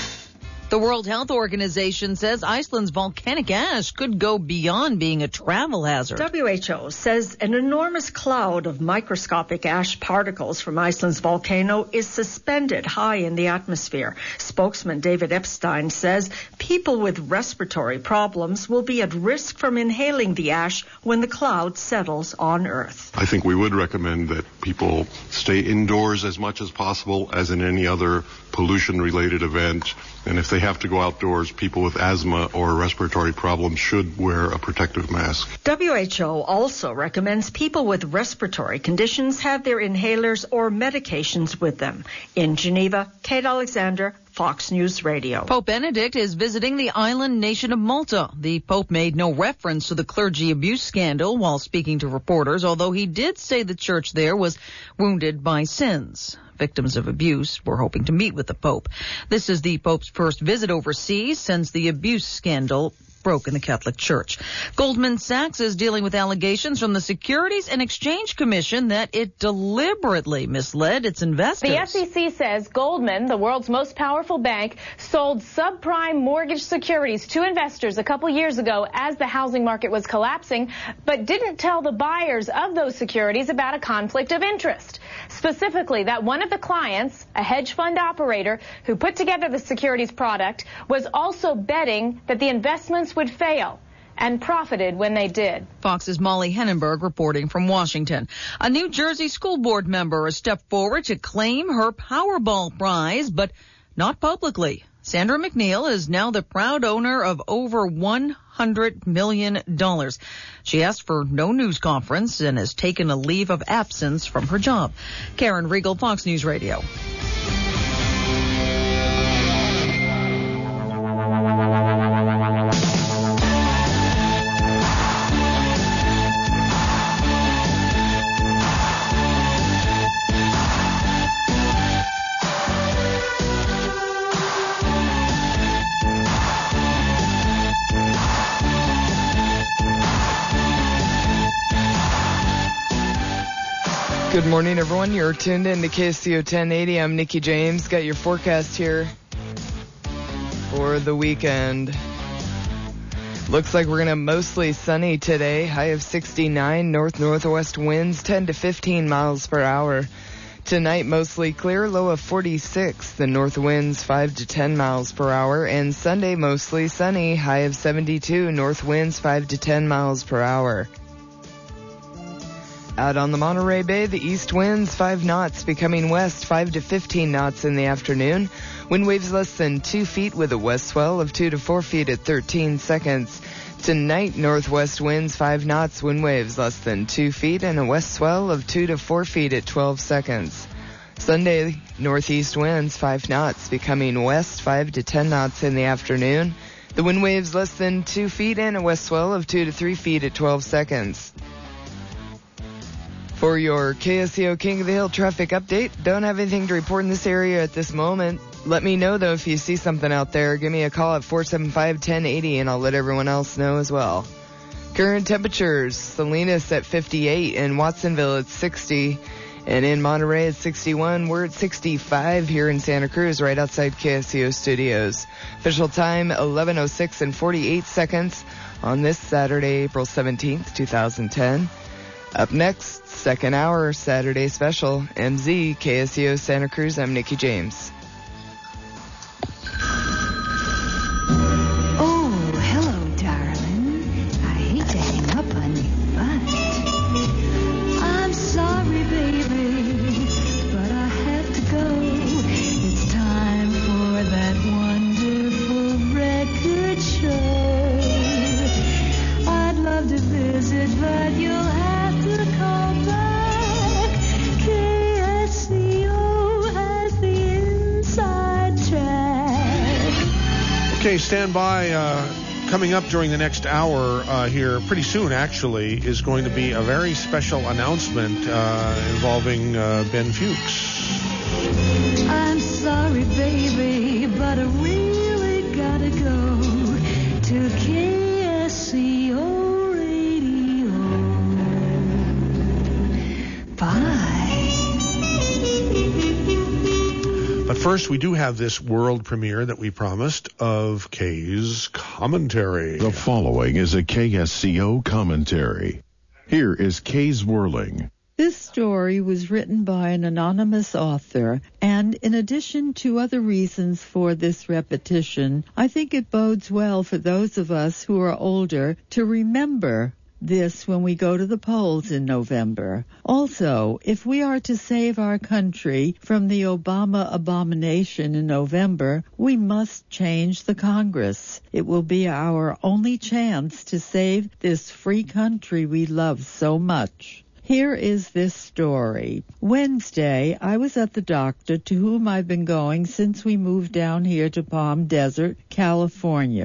The World Health Organization says Iceland's volcanic ash could go beyond being a travel hazard. W H O says an enormous cloud of microscopic ash particles from Iceland's volcano is suspended high in the atmosphere. Spokesman David Epstein says people with respiratory problems will be at risk from inhaling the ash when the cloud settles on Earth. I think we would recommend that people stay indoors as much as possible, as in any other pollution-related event. And if they have to go outdoors, people with asthma or respiratory problems should wear a protective mask. W H O also recommends people with respiratory conditions have their inhalers or medications with them. In Geneva, Kate Alexander, Fox News Radio. Pope Benedict is visiting the island nation of Malta. The Pope made no reference to the clergy abuse scandal while speaking to reporters, although he did say the church there was wounded by sins. Victims of abuse were hoping to meet with the Pope. This is the Pope's first visit overseas since the abuse scandal broke in the Catholic Church. Goldman Sachs is dealing with allegations from the Securities and Exchange Commission that it deliberately misled its investors. The S E C says Goldman, the world's most powerful bank, sold subprime mortgage securities to investors a couple years ago as the housing market was collapsing, but didn't tell the buyers of those securities about a conflict of interest. Specifically, that one of the clients, a hedge fund operator who put together the securities product, was also betting that the investments would fail and profited when they did. Fox's Molly Hennenberg reporting from Washington. A New Jersey school board member has stepped forward to claim her Powerball prize, but not publicly. Sandra McNeil is now the proud owner of over one hundred million dollars. She asked for no news conference and has taken a leave of absence from her job. Karen Riegel, Fox News Radio. Good morning, everyone. You're tuned in to K S C O ten eighty. I'm Nikki James. Got your forecast here for the weekend. Looks like we're going to have mostly sunny today. High of sixty-nine. North-northwest winds ten to fifteen miles per hour. Tonight, mostly clear. Low of forty-six. The north winds five to ten miles per hour. And Sunday, mostly sunny. High of seventy-two. North winds five to ten miles per hour. Out on the Monterey Bay, the east winds five knots, becoming west five to fifteen knots in the afternoon. Wind waves less than two feet with a west swell of two to four feet at thirteen seconds. Tonight, northwest winds five knots, wind waves less than two feet, and a west swell of two to four feet at twelve seconds. Sunday, northeast winds five knots, becoming west five to ten knots in the afternoon. The wind waves less than two feet and a west swell of two to three feet at twelve seconds. For your K S C O King of the Hill traffic update, don't have anything to report in this area at this moment. Let me know, though, if you see something out there. Give me a call at four seven five, one oh eight oh, and I'll let everyone else know as well. Current temperatures, Salinas at fifty-eight, in Watsonville at sixty, and in Monterey at sixty-one. We're at sixty-five here in Santa Cruz, right outside K S C O Studios. Official time, eleven oh six and forty-eight seconds on this Saturday, April seventeenth, twenty ten. Up next, second hour Saturday special, M Z, K S C O Santa Cruz. I'm Nikki James. Oh, hello, darling. I hate to hang up on you, but I'm sorry, baby, but I have to go. It's time for that wonderful record show. I'd love to visit, but you'll have to call back. K S C O has the inside track. Okay, stand by. Uh, coming up during the next hour uh, here, pretty soon actually, is going to be a very special announcement uh, involving uh, Ben Fuchs. I'm sorry, baby, but I really gotta go to K S C O Radio. Bye. But first, we do have this world premiere that we promised of Kay's commentary. The following is a K S C O commentary. Here is Kay's Whirling. This story was written by an anonymous author, and in addition to other reasons for this repetition, I think it bodes well for those of us who are older to remember this when we go to the polls in November. Also, if we are to save our country from the Obama abomination in November, we must change the Congress. It will be our only chance to save this free country we love so much. Here is this story. Wednesday, I was at the doctor to whom I've been going since we moved down here to Palm Desert, California.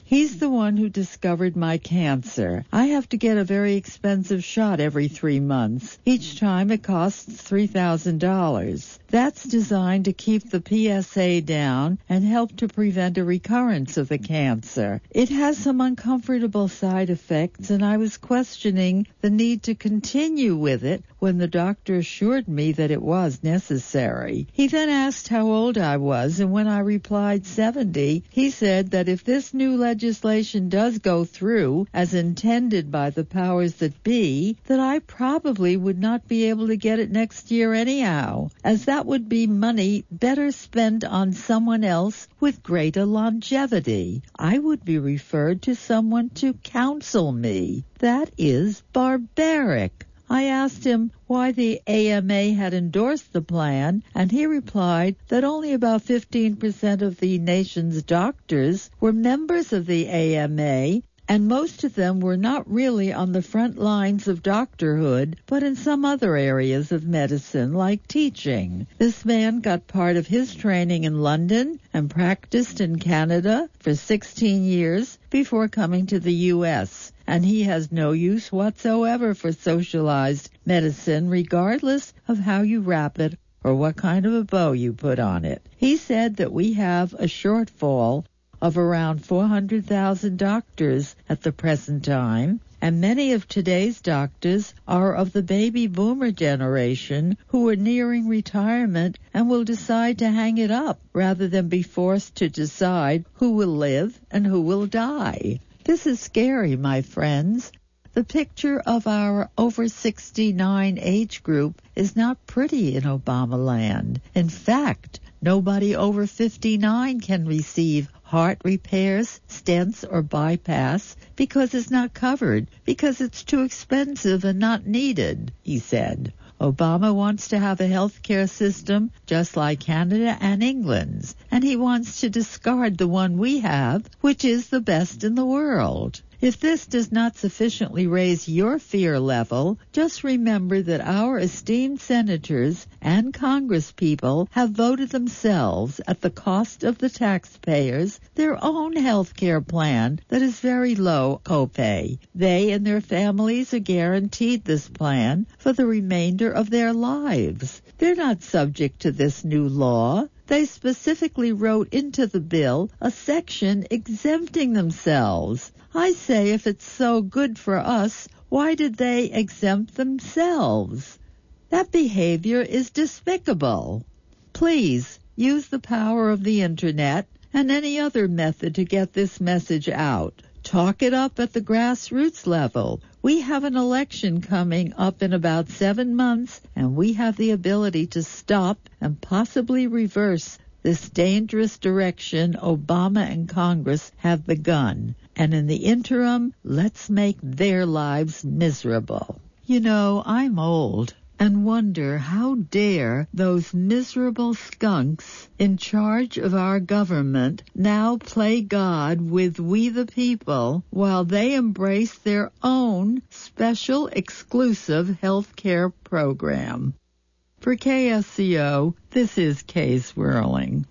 He's the one who discovered my cancer. I have to get a very expensive shot every three months. Each time it costs three thousand dollars. That's designed to keep the P S A down and help to prevent a recurrence of the cancer. It has some uncomfortable side effects, and I was questioning the need to continue with it when the doctor assured me that it was necessary. He then asked how old I was, and when I replied seventy, he said that if this new legislation does go through as intended by the powers that be, that I probably would not be able to get it next year anyhow, as that would be money better spent on someone else with greater longevity. I would be referred to someone to counsel me. That is barbaric. I asked him why the A M A had endorsed the plan, and he replied that only about fifteen percent of the nation's doctors were members of the A M A, and most of them were not really on the front lines of doctorhood, but in some other areas of medicine, like teaching. This man got part of his training in London and practiced in Canada for sixteen years before coming to the U S, and he has no use whatsoever for socialized medicine, regardless of how you wrap it or what kind of a bow you put on it. He said that we have a shortfall of around four hundred thousand doctors at the present time, and many of today's doctors are of the baby boomer generation who are nearing retirement and will decide to hang it up rather than be forced to decide who will live and who will die. This is scary, my friends. The picture of our over sixty-nine age group is not pretty in Obama land. In fact, nobody over fifty-nine can receive heart repairs, stents, or bypass because it's not covered, because it's too expensive and not needed, he said. Obama wants to have a health care system just like Canada and England's, and he wants to discard the one we have, which is the best in the world. If this does not sufficiently raise your fear level, just remember that our esteemed senators and congresspeople have voted themselves at the cost of the taxpayers their own health care plan that is very low copay. They and their families are guaranteed this plan for the remainder of their lives. They're not subject to this new law. They specifically wrote into the bill a section exempting themselves. I say, if it's so good for us, why did they exempt themselves? That behavior is despicable. Please use the power of the Internet and any other method to get this message out. Talk it up at the grassroots level. We have an election coming up in about seven months, and we have the ability to stop and possibly reverse this dangerous direction Obama and Congress have begun. And in the interim, let's make their lives miserable. You know, I'm old and wonder how dare those miserable skunks in charge of our government now play God with we the people while they embrace their own special exclusive health care program. For K S C O, this is Kay Swirling.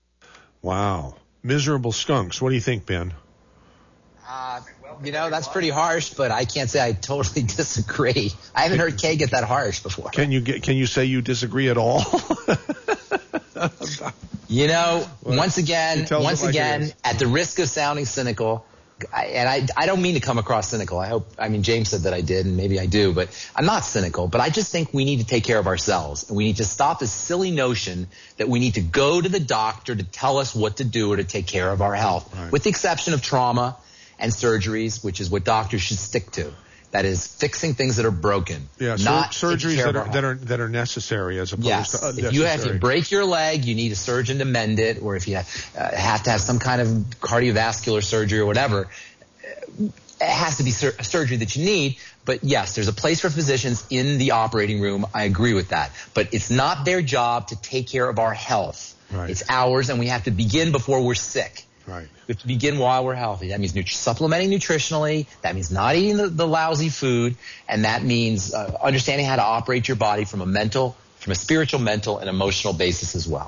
Wow. Miserable skunks. What do you think, Ben? Uh, you know, that's pretty harsh, but I can't say I totally disagree. I haven't heard Kay get that harsh before. Can you get, can you say you disagree at all? You know, well, once again, once like again, at the risk of sounding cynical, I, and I, I don't mean to come across cynical. I hope, I mean, James said that I did, and maybe I do, but I'm not cynical. But I just think we need to take care of ourselves, and we need to stop this silly notion that we need to go to the doctor to tell us what to do or to take care of our health, right, with the exception of trauma and surgeries, which is what doctors should stick to. That is fixing things that are broken. Yeah, not sur- surgeries that are, that are that are necessary as opposed yes. to unnecessary. If you have to break your leg, you need a surgeon to mend it, or if you have, uh, have to have some kind of cardiovascular surgery or whatever, it has to be sur- a surgery that you need. But yes, there's a place for physicians in the operating room. I agree with that. But it's not their job to take care of our health. Right. It's ours, and we have to begin before we're sick. Right. We have to begin while we're healthy. That means nut- supplementing nutritionally. That means not eating the, the lousy food. And that means uh, understanding how to operate your body from a mental, from a spiritual, mental, and emotional basis as well.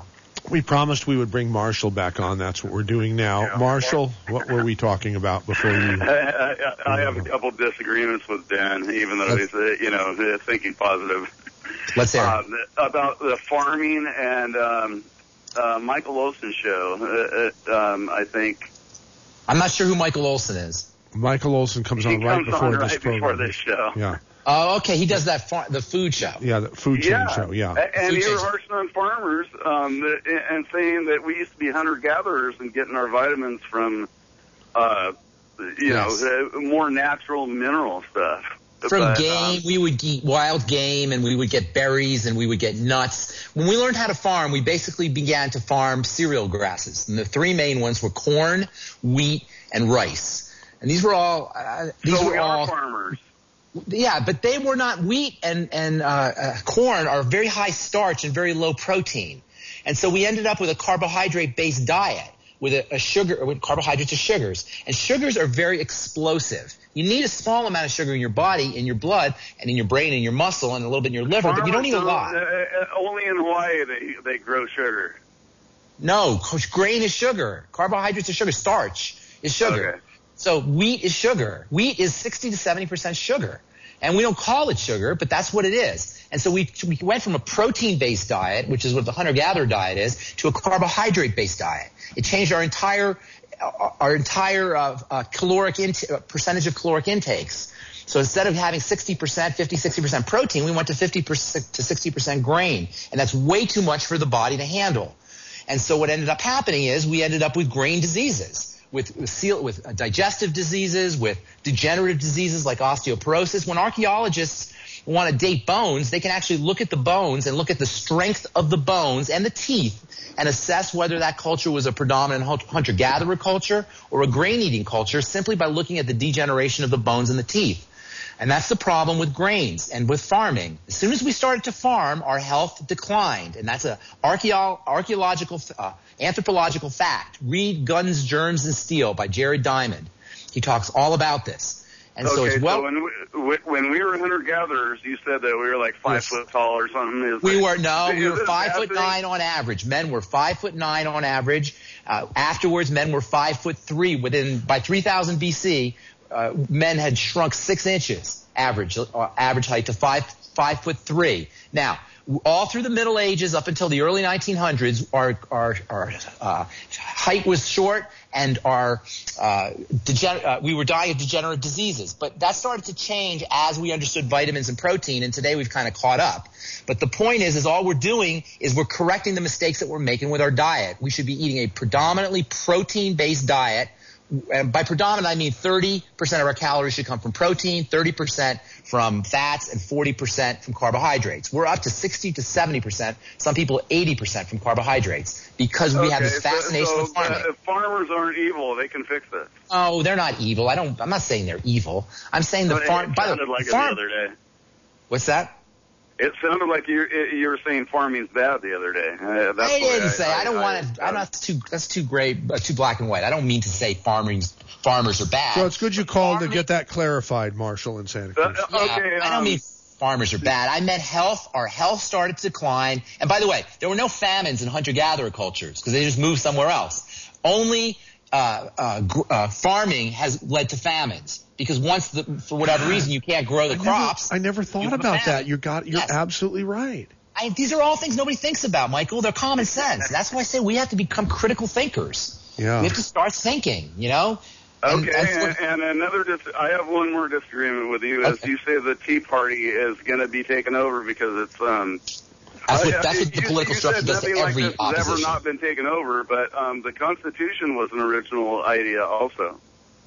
We promised we would bring Marshall back on. That's what we're doing now. Yeah. Marshall, what were we talking about before you? I, I, I have a couple disagreements with Dan, even though he's, uh, you know, thinking positive. Let's hear uh, about the farming and um, uh, Michael Olson show. Uh, um, I think. I'm not sure who Michael Olson is. Michael Olson comes he on right comes before on this right program. before this show. Yeah. Oh, okay. He does that far- the food show. Yeah, the food chain yeah. show. Yeah. And Food you were chain. harshing on farmers um, the, and saying that we used to be hunter-gatherers and getting our vitamins from, uh, you Yes. know, uh, more natural mineral stuff. From But, game, um, we would eat wild game, and we would get berries, and we would get nuts. When we learned how to farm, we basically began to farm cereal grasses. And the three main ones were corn, wheat, and rice. And these were all uh, these so were we all are farmers. Yeah, but they were not. Wheat and and uh, uh, corn are very high starch and very low protein, and so we ended up with a carbohydrate-based diet with a, a sugar, with carbohydrates or sugars. And sugars are very explosive. You need a small amount of sugar in your body, in your blood, and in your brain, and your muscle, and a little bit in your liver, but you don't need a lot. Uh, uh, only in Hawaii they they grow sugar. No, grain is sugar. Carbohydrates are sugar. Starch is sugar. Okay. So wheat is sugar. Wheat is sixty to seventy percent sugar. And we don't call it sugar, but that's what it is. And so we, we went from a protein-based diet, which is what the hunter-gatherer diet is, to a carbohydrate-based diet. It changed our entire our entire uh, uh, caloric in- percentage of caloric intakes. So instead of having sixty percent, fifty, sixty percent protein, we went to fifty percent to sixty percent grain. And that's way too much for the body to handle. And so what ended up happening is we ended up with grain diseases. With with, seal, with uh, digestive diseases, with degenerative diseases like osteoporosis. When archaeologists want to date bones, they can actually look at the bones and look at the strength of the bones and the teeth and assess whether that culture was a predominant hunter-gatherer culture or a grain-eating culture simply by looking at the degeneration of the bones and the teeth. And that's the problem with grains and with farming. As soon as we started to farm, our health declined. And that's an archaeo- archaeological, uh, anthropological fact. Read Guns, Germs, and Steel by Jared Diamond. He talks all about this. And okay, so it's well. So when we, when we were hunter-gatherers, you said that we were like five Yes. foot tall or something. Is We that- were no, is we were this five foot happening? nine on average. Men were five foot nine on average. Uh, afterwards, men were five foot three. Within by three thousand B C, uh, men had shrunk six inches average uh, average height to five five foot three. Now, all through the Middle Ages up until the early nineteen hundreds, our our, our uh, height was short and our uh, degener- uh, we were dying of degenerative diseases. But that started to change as we understood vitamins and protein, and today we've kind of caught up. But the point is, is all we're doing is we're correcting the mistakes that we're making with our diet. We should be eating a predominantly protein-based diet. And by predominant, I mean thirty percent of our calories should come from protein, thirty percent from fats, and forty percent from carbohydrates. We're up to sixty to seventy percent, some people eighty percent from carbohydrates because we have Okay, this fascination so, with farming. Uh, if farmers aren't evil, they can fix this. Oh, they're not evil. I don't. I'm not saying they're evil. I'm saying the But farm. It By the sounded like farm. it the other day. What's that? It sounded like you you were saying farming's bad the other day. Uh, that's I the way didn't say. I, don't want to. I'm not too. That's too gray. Uh, too black and white. I don't mean to say farmers farmers are bad. So it's good you called to get that clarified, Marshall in Santa Cruz. Uh, Yeah, okay, I don't um, mean farmers are bad. I meant health. Our health started to decline. And by the way, there were no famines in hunter-gatherer cultures because they just moved somewhere else. Only uh, uh, gr- uh, farming has led to famines because once, the, for whatever reason, you can't grow the I crops. Never, I never thought you have a about famine. that. You got. You're Yes. absolutely right. I, these are all things nobody thinks about, Michael. They're common sense. That's why I say we have to become critical thinkers. Yeah. We have to start thinking, you know? And- Okay, and for- and, and another, dis- I have one more disagreement with you. As Okay. you say, the Tea Party is going to be taken over because it's um. That's what, I- that's what the you- political you structure said does to nothing every like this has ever opposition. not been taken over, but um, the Constitution was an original idea also.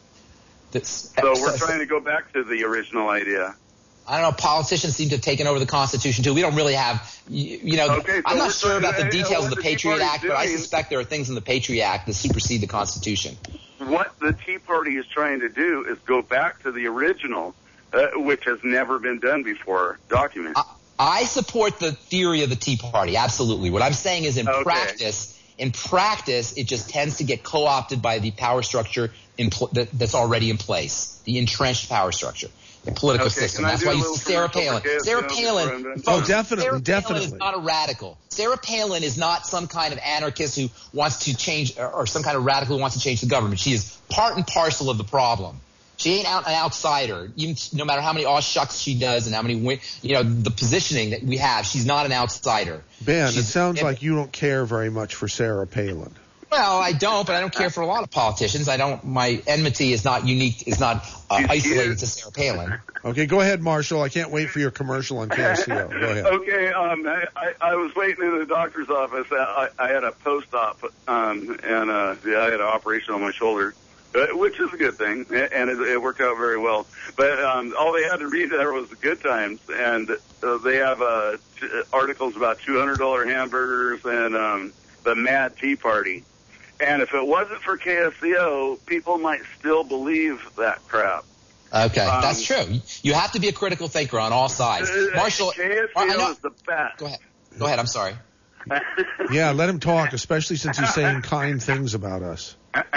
This- So we're trying to go back to the original idea. I don't know. Politicians seem to have taken over the Constitution too. We don't really have, you, you know. Okay, so I'm we're not sure trying about the to- details of what the the Tea Patriot Party's Act, but I doing- suspect there are things in the Patriot Act that supersede the Constitution. What the Tea Party is trying to do is go back to the original, uh, which has never been done before, document. I, I support the theory of the Tea Party, absolutely. What I'm saying is, in Okay. practice, in practice, it just tends to get co-opted by the power structure in pl- that, that's already in place, the entrenched power structure. political Okay, system. can I That's do why a you little Sarah commercial for Palin. K S C O Sarah before Palin. I'm done? folks, Oh, definitely, Sarah definitely. Palin is not a radical. Sarah Palin is not some kind of anarchist who wants to change, or, or some kind of radical who wants to change the government. She is part and parcel of the problem. She ain't out, an outsider. Even no matter how many aw shucks she does and how many, win- you know, the positioning that we have, she's not an outsider. Ben, She's- it sounds like you don't care very much for Sarah Palin. Well, I don't, but I don't care for a lot of politicians. I don't. My enmity is not unique. Is not uh, isolated to Sarah Palin. Okay, go ahead, Marshall. I can't wait for your commercial on K S C O. Go ahead. Okay, um, I, I, I was waiting in the doctor's office. I, I had a post-op, um, and uh, yeah, I had an operation on my shoulder, uh, which is a good thing, and it, it worked out very well. But um, all they had to read there was the good times, and uh, they have uh, t- articles about two hundred dollars hamburgers and um, the Mad Tea Party. And if it wasn't for K S C O, people might still believe that crap. Okay, Um, that's true. You have to be a critical thinker on all sides. Marshall, K S C O I know- is the best. Go ahead. Go ahead. I'm sorry. Yeah, let him talk, especially since he's saying kind things about us.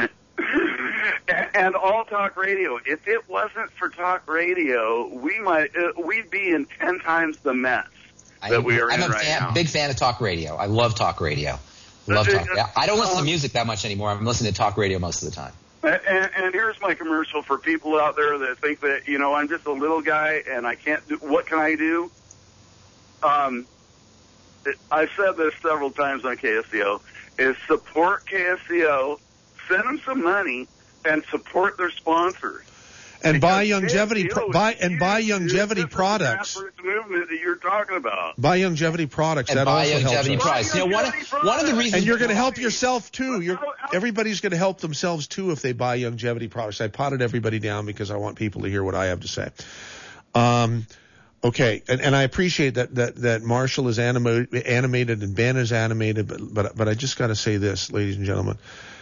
And all talk radio. If it wasn't for talk radio, we might uh, we'd be in ten times the mess that I, we are I'm in a right fan, now. big fan of talk radio. I love talk radio. Love talk. Yeah, I don't listen to music that much anymore. I'm listening to talk radio most of the time. And, and here's my commercial for people out there that think that, you know, I'm just a little guy and I can't do, what can I do? Um, it, I've said this several times on K S C O, is support K S C O, send them some money, and support their sponsors. And buy Because longevity K S C O pro- buy is and buy huge. longevity This is the products. grassroots movement that you're talking about. Buy longevity products. And that buy also longevity helps us. products. You know, one of, one of the reasons. And you're going to help yourself too. You're, everybody's going to help themselves too if they buy longevity products. I potted everybody down because I want people to hear what I have to say. Um, okay, and, and I appreciate that that that Marshall is anima- animated and Ben is animated, but but but I just got to say this, ladies and gentlemen.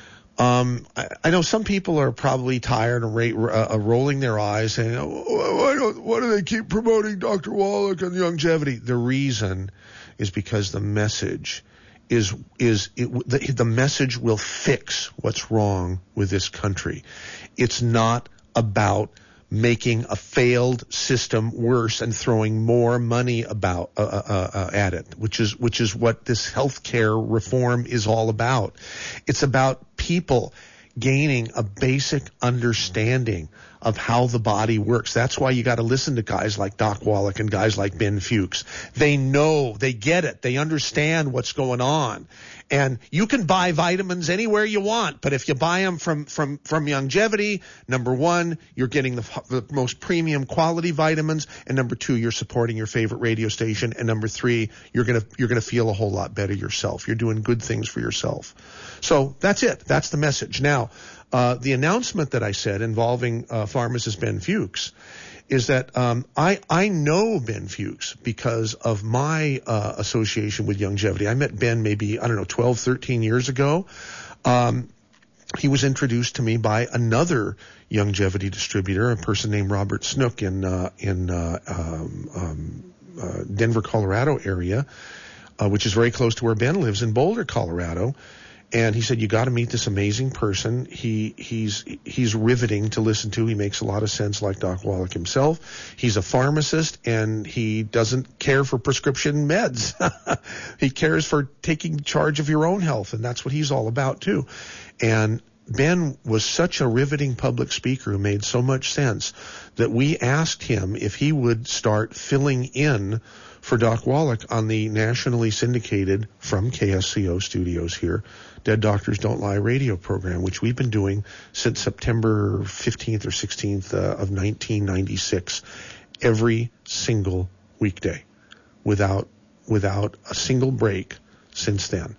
Um, I, I know some people are probably tired of ra- uh, rolling their eyes, saying, oh, why, don't, why do they keep promoting Doctor Wallach and longevity? The reason is because the message is is it, the, the message will fix what's wrong with this country. It's not about making a failed system worse and throwing more money about uh, uh, uh, at it, which is which is what this healthcare reform is all about. It's about people gaining a basic understanding of how the body works. That's why you got to listen to guys like Doc Wallach and guys like Ben Fuchs. They know, they get it, they understand what's going on. And you can buy vitamins anywhere you want, but if you buy them from from from Longevity, number one, you're getting the, the most premium quality vitamins, and number two, you're supporting your favorite radio station, and number three, you're gonna you're gonna feel a whole lot better yourself. You're doing good things for yourself. So that's it. That's the message. Now, uh, the announcement that I said involving uh, pharmacist Ben Fuchs is that um, I I know Ben Fuchs because of my uh, association with Longevity. I met Ben maybe, I don't know, twelve, thirteen years ago. Um, he was introduced to me by another Longevity distributor, a person named Robert Snook in uh, in uh, um, um, uh, Denver, Colorado area, uh, which is very close to where Ben lives in Boulder, Colorado. And he said, you got to meet this amazing person. He, he's, he's riveting to listen to. He makes a lot of sense, like Doc Wallach himself. He's a pharmacist and he doesn't care for prescription meds. He cares for taking charge of your own health. And that's what he's all about too. And Ben was such a riveting public speaker who made so much sense that we asked him if he would start filling in for Doc Wallach on the nationally syndicated from K S C O studios here, Dead Doctors Don't Lie radio program, which we've been doing since September fifteenth or sixteenth uh, of nineteen ninety-six, every single weekday, without without a single break since then.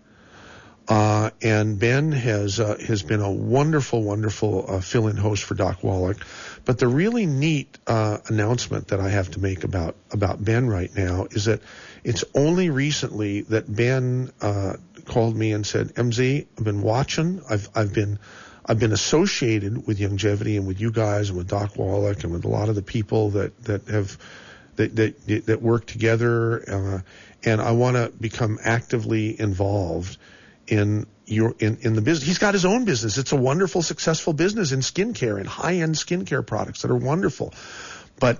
Uh, and Ben has uh, has been a wonderful, wonderful uh, fill-in host for Doc Wallach. But the really neat uh, announcement that I have to make about about Ben right now is that it's only recently that Ben uh, called me and said, "M Z, I've been watching. I've I've been I've been associated with Longevity and with you guys and with Doc Wallach and with a lot of the people that that have that that that work together, uh, and I want to become actively involved in your in, in the business." He's got his own business. It's a wonderful, successful business in skincare and high-end skincare products that are wonderful. But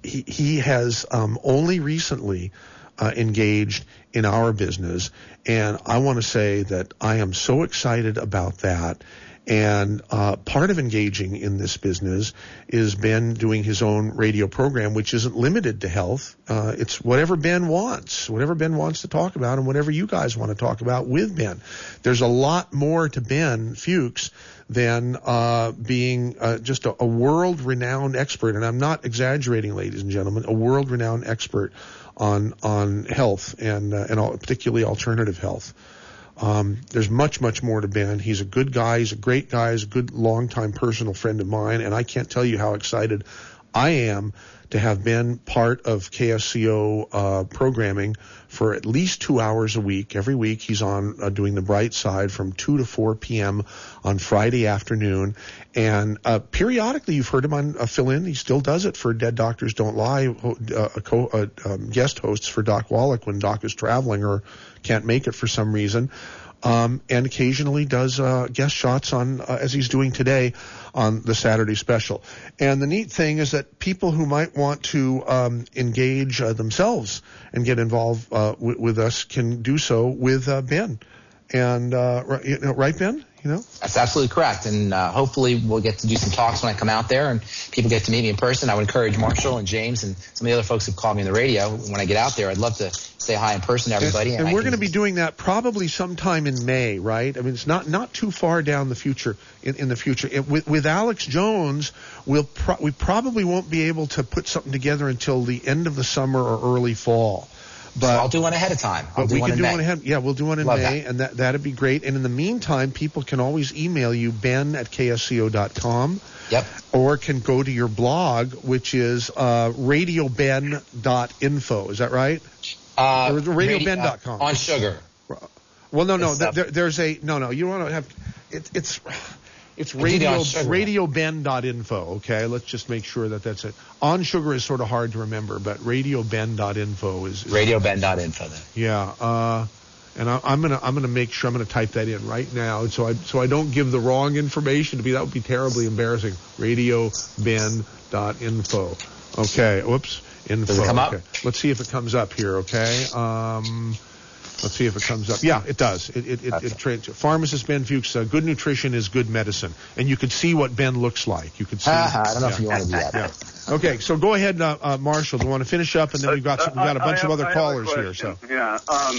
he, he has um, only recently uh, engaged in our business, and I want to say that I am so excited about that. And uh, part of engaging in this business is Ben doing his own radio program, which isn't limited to health. Uh, it's whatever Ben wants, whatever Ben wants to talk about, and whatever you guys want to talk about with Ben. There's a lot more to Ben Fuchs than uh, being uh, just a, a world-renowned expert, and I'm not exaggerating, ladies and gentlemen, a world-renowned expert on on health and uh, and all, particularly alternative health. Um, there's much, much more to Ben. He's a good guy. He's a great guy. He's a good, longtime personal friend of mine, and I can't tell you how excited I am to have Ben part of K S C O uh, programming for at least two hours a week. Every week he's on uh, doing the bright side from two to four p.m. on Friday afternoon. And uh, periodically you've heard him on uh, fill in. He still does it for Dead Doctors Don't Lie, uh, a co- uh, um, guest hosts for Doc Wallach when Doc is traveling or can't make it for some reason. Um, and occasionally does uh, guest shots on, uh, as he's doing today, on the Saturday special. And the neat thing is that people who might want to um, engage uh, themselves and get involved uh, w- with us can do so with uh, Ben. And uh, right, you know, right, Ben? You know? That's absolutely correct. And uh, hopefully we'll get to do some talks when I come out there and people get to meet me in person. I would encourage Marshall and James and some of the other folks who've called me on the radio. When I get out there, I'd love to say hi in person to everybody. And, and, and we're going to be doing that probably sometime in May, right? I mean, it's not, not too far down the future, in, in the future. It, with, with Alex Jones, we'll pro- we probably won't be able to put something together until the end of the summer or early fall. But so I'll do one ahead of time. I'll but do we one can in do May. one ahead. Yeah, we'll do one in Love May, that. and that that'd be great. And in the meantime, people can always email you, Ben at K S C O dot com. Yep. Or can go to your blog, which is uh, radio ben dot info. Is that right? Uh, radio ben dot com. Uh, on sugar. Well, no, no. It's Th- there, there's a no, no. You want to have it, it's. It's It's radio on sugar. radio ben dot info, okay? Let's just make sure that that's it. On sugar is sort of hard to remember, but radio ben dot info is, is radio ben dot info then. Yeah, uh and I, I'm gonna I'm gonna make sure I'm gonna type that in right now, so I so I don't give the wrong information to be that would be terribly embarrassing. radio ben dot info. Okay, whoops, info. Does it come okay. up? Let's see if it comes up here, okay? Um Let's see if it comes up. Yeah, it does. It it it, it trades. Pharmacist Ben Fuchs. Uh, good nutrition is good medicine, and you could see what Ben looks like. You could see. Uh, I don't know yeah. if you want to do that. Yeah. Okay, so go ahead, uh, uh, Marshall. Do you want to finish up, and then we've got some, we've got a bunch I have, of other I callers have a here. So question. Yeah. Um,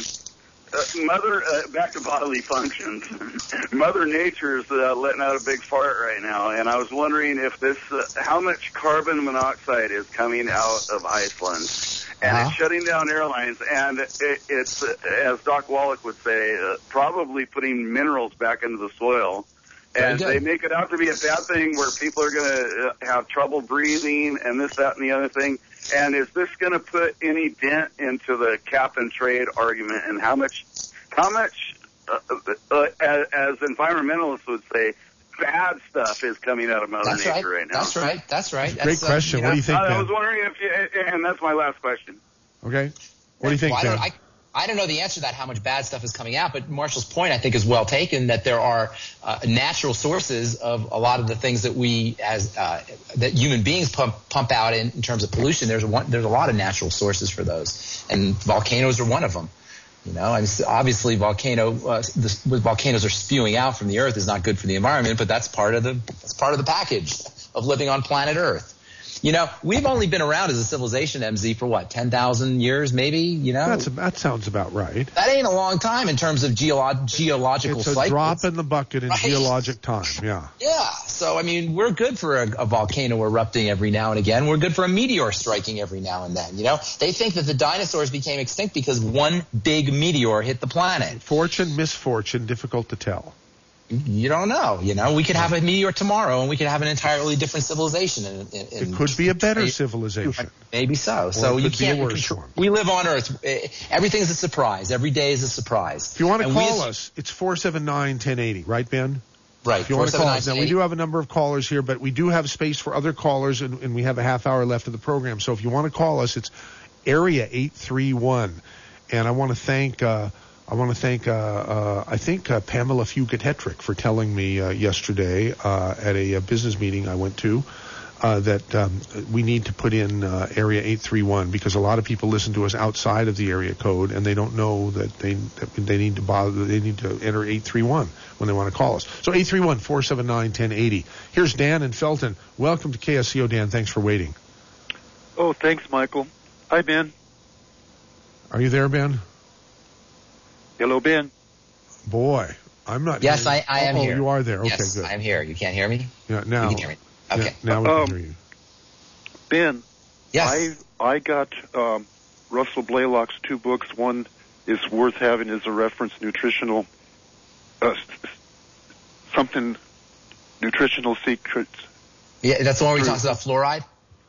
uh, mother, uh, back to bodily functions. Mother Nature's uh, letting out a big fart right now, and I was wondering if this, uh, how much carbon monoxide is coming out of Iceland. And Uh-huh. it's shutting down airlines, and it, it's, uh, as Doc Wallach would say, uh, probably putting minerals back into the soil. And Very they good. make it out to be a bad thing where people are going to uh, have trouble breathing and this, that, and the other thing. And is this going to put any dent into the cap and trade argument? And how much, how much, uh, uh, as, as environmentalists would say, bad stuff is coming out of Mother That's Nature right. right now? That's right. That's right. great That's, uh, question. Yeah, What do you think, I, I was Ben? wondering if you, and that's my last question. Okay. What do you think, well, I Ben? don't, I, I don't know the answer to that, how much bad stuff is coming out, but Marshall's point, I think, is well taken, that there are uh, natural sources of a lot of the things that we, as uh, that human beings pump, pump out in, in terms of pollution. There's a, one, there's a lot of natural sources for those, and volcanoes are one of them. You know, and obviously volcano, uh, the, what volcanoes are spewing out from the earth is not good for the environment, but that's part of the that's part of the package of living on planet Earth. You know, we've only been around as a civilization, M Z, for what, ten thousand years maybe, you know? That's that sounds about right. That ain't a long time in terms of geolo- geological It's a cycles. drop in the bucket in Right? geologic time. Yeah. Yeah, so I mean, we're good for a, a volcano erupting every now and again. We're good for a meteor striking every now and then, you know? They think that the dinosaurs became extinct because one big meteor hit the planet. Fortune, misfortune, difficult to tell. You don't know, you know? We could have a meteor tomorrow, and we could have an entirely different civilization. In, in, in It could be a better civilization. Maybe so. Or So it you could be a can't worse control. one. We live on Earth. Eh, Everything's a surprise. Every day is a surprise. If you want to And we call as- us, it's four seven nine, one oh eight oh, right, Ben? Right. If you want to call us. Now, we four seven nine, do have a number of callers here, but we do have space for other callers, and, and we have a half hour left of the program. So if you want to call us, it's area eight three one. And I want to thank, uh, I want to thank, uh, uh, I think, uh, Pamela Fugit-Hetrick for telling me uh, yesterday uh, at a, a business meeting I went to uh, that um, we need to put in uh, area eight three one, because a lot of people listen to us outside of the area code and they don't know that they that they need to bother they need to enter eight three one when they want to call us. So eight three one, four seven nine, one zero eight zero. Here's Dan in Felton. Welcome to K S C O, Dan. Thanks for waiting. Oh, thanks, Michael. Hi, Ben. Are you there, Ben? Hello, Ben. Boy, I'm not. Yes, hearing. I, I am oh, here. Oh, you are there. Okay, yes, good. I'm here. You can't hear me? Yeah, now. You can hear me. Okay. Now, now we Um, can hear you. Ben. Yes. I I got um, Russell Blaylock's two books. One is worth having as a reference, nutritional, uh, something, nutritional secrets. Yeah, that's the one where he talks about fluoride.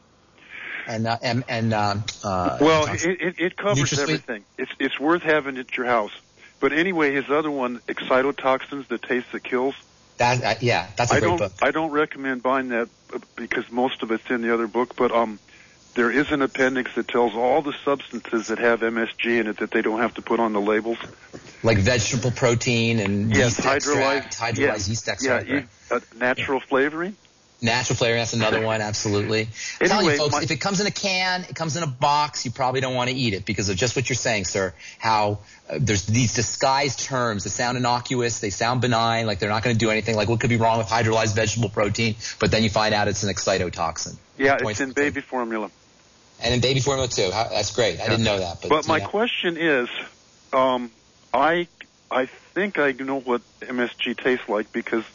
And uh, and and uh, uh, well, it, it it covers NutraSweet? everything. It's it's worth having at your house. But anyway, his other one, Excitotoxins, the taste that kills. That uh, yeah, that's a I great don't book. I don't recommend buying that because most of it's in the other book. But um, there is an appendix that tells all the substances that have M S G in it that they don't have to put on the labels. Like vegetable protein and yes, yeast hydrolyzed, extract, hydrolyzed yeah, yeast extract. Yeah, right? uh, natural flavoring. Natural flavoring, that's another one, absolutely. I'm telling Anyway, you, folks, my- if it comes in a can, it comes in a box, you probably don't want to eat it because of just what you're saying, sir, how uh, there's these disguised terms that sound innocuous, they sound benign, like they're not going to do anything, like what could be wrong with hydrolyzed vegetable protein, but then you find out it's an excitotoxin. Yeah, Points it's in baby formula. And in baby formula, too. How, that's great. I didn't know that. But, But my yeah. question is, um, I I think I know what M S G tastes like because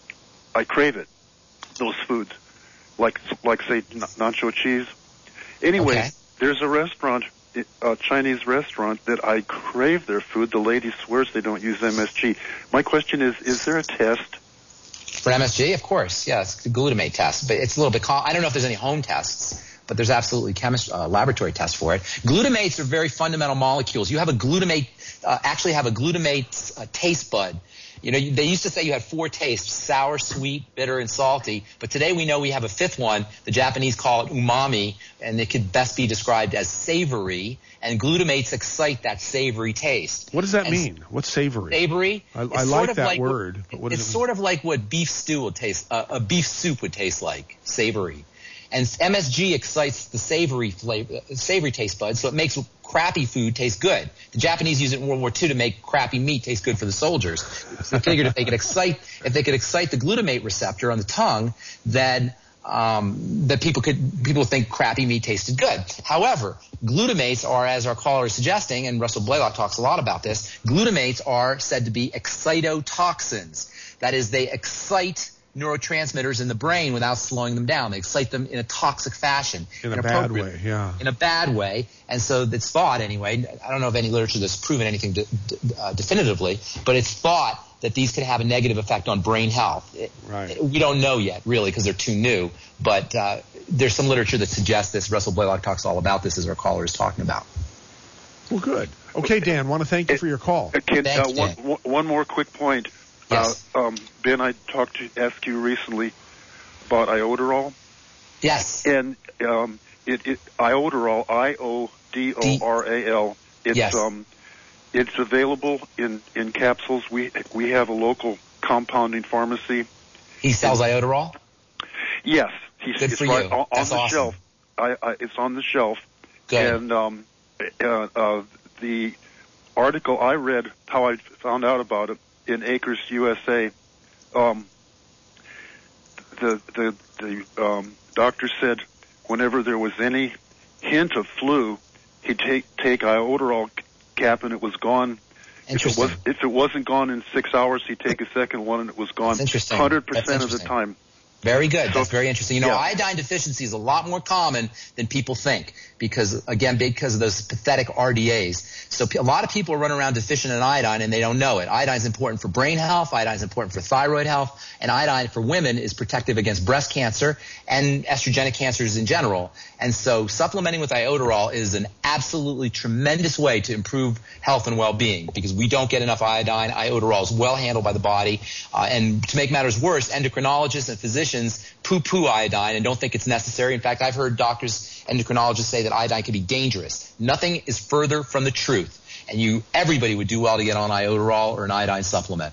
I crave it. Those foods, like like say nacho cheese. Anyway, Okay. there's a restaurant, a Chinese restaurant that I crave their food. The lady swears they don't use M S G. My question is, is there a test? For M S G, of course, yes, the glutamate test, but it's a little bit. Com- I don't know if there's any home tests, but there's absolutely chemist uh, laboratory tests for it. Glutamates are very fundamental molecules. You have a glutamate, uh, actually have a glutamate uh, taste bud. You know, they used to say you had four tastes: sour, sweet, bitter, and salty. But today we know we have a fifth one. The Japanese call it umami, and it could best be described as savory. And glutamates excite that savory taste. What does that and mean? What's savory? Savory. I, It's I sort like of that like what- word. But what it's does it sort of like what beef stew would taste, uh, a beef soup would taste like, savory. And M S G excites the savory flavor, savory taste buds, so it makes crappy food taste good. The Japanese used it in World War Two to make crappy meat taste good for the soldiers. So they figured if they could excite, if they could excite the glutamate receptor on the tongue, then um, that people could people think crappy meat tasted good. However, glutamates are, as our caller is suggesting, and Russell Blaylock talks a lot about this, glutamates are said to be excitotoxins. That is, they excite neurotransmitters in the brain without slowing them down. They excite them in a toxic fashion. In a bad way, yeah. In a bad way. And so it's thought anyway, I don't know of any literature that's proven anything de- de- uh, definitively, but it's thought that these could have a negative effect on brain health. It, Right. we don't know yet, really, because they're too new. But uh, there's some literature that suggests this. Russell Blaylock talks all about this, as our caller is talking about. Well, good. Okay, Dan, want to thank you for your call. Uh, Can, uh, Thanks, one, Dan. one one more quick point. Yes. Uh, um, Ben, I talked to ask you recently about iodoral. Yes. And um, it, it iodoral, I O D O R A L. It's Yes. um, it's available in, in capsules. We we have a local compounding pharmacy. He sells iodoral? Yes, he's Good it's for right you. on, on That's the awesome. shelf. I, I, it's on the shelf. Good. And um, uh, uh, the article I read, how I found out about it in Acres U S A, um, the the the um, doctor said whenever there was any hint of flu, he'd take take iodoral cap and it was gone. If it Interesting. was if it wasn't gone in six hours, he'd take a second one and it was gone. That's interesting. Hundred That's percent of the interesting. time. Very good. That's very interesting. You know, yeah. iodine deficiency is a lot more common than people think because, again, because of those pathetic R D As. So a lot of people run around deficient in iodine and they don't know it. Iodine is important for brain health. Iodine is important for thyroid health. And iodine for women is protective against breast cancer and estrogenic cancers in general. And so supplementing with iodoral is an absolutely tremendous way to improve health and well-being because we don't get enough iodine. Iodoral is well handled by the body. Uh, and to make matters worse, endocrinologists and physicians poo-poo iodine and don't think it's necessary. In fact, I've heard doctors, endocrinologists say that iodine can be dangerous. Nothing is further from the truth. And you, everybody would do well to get on iodoral or an iodine supplement.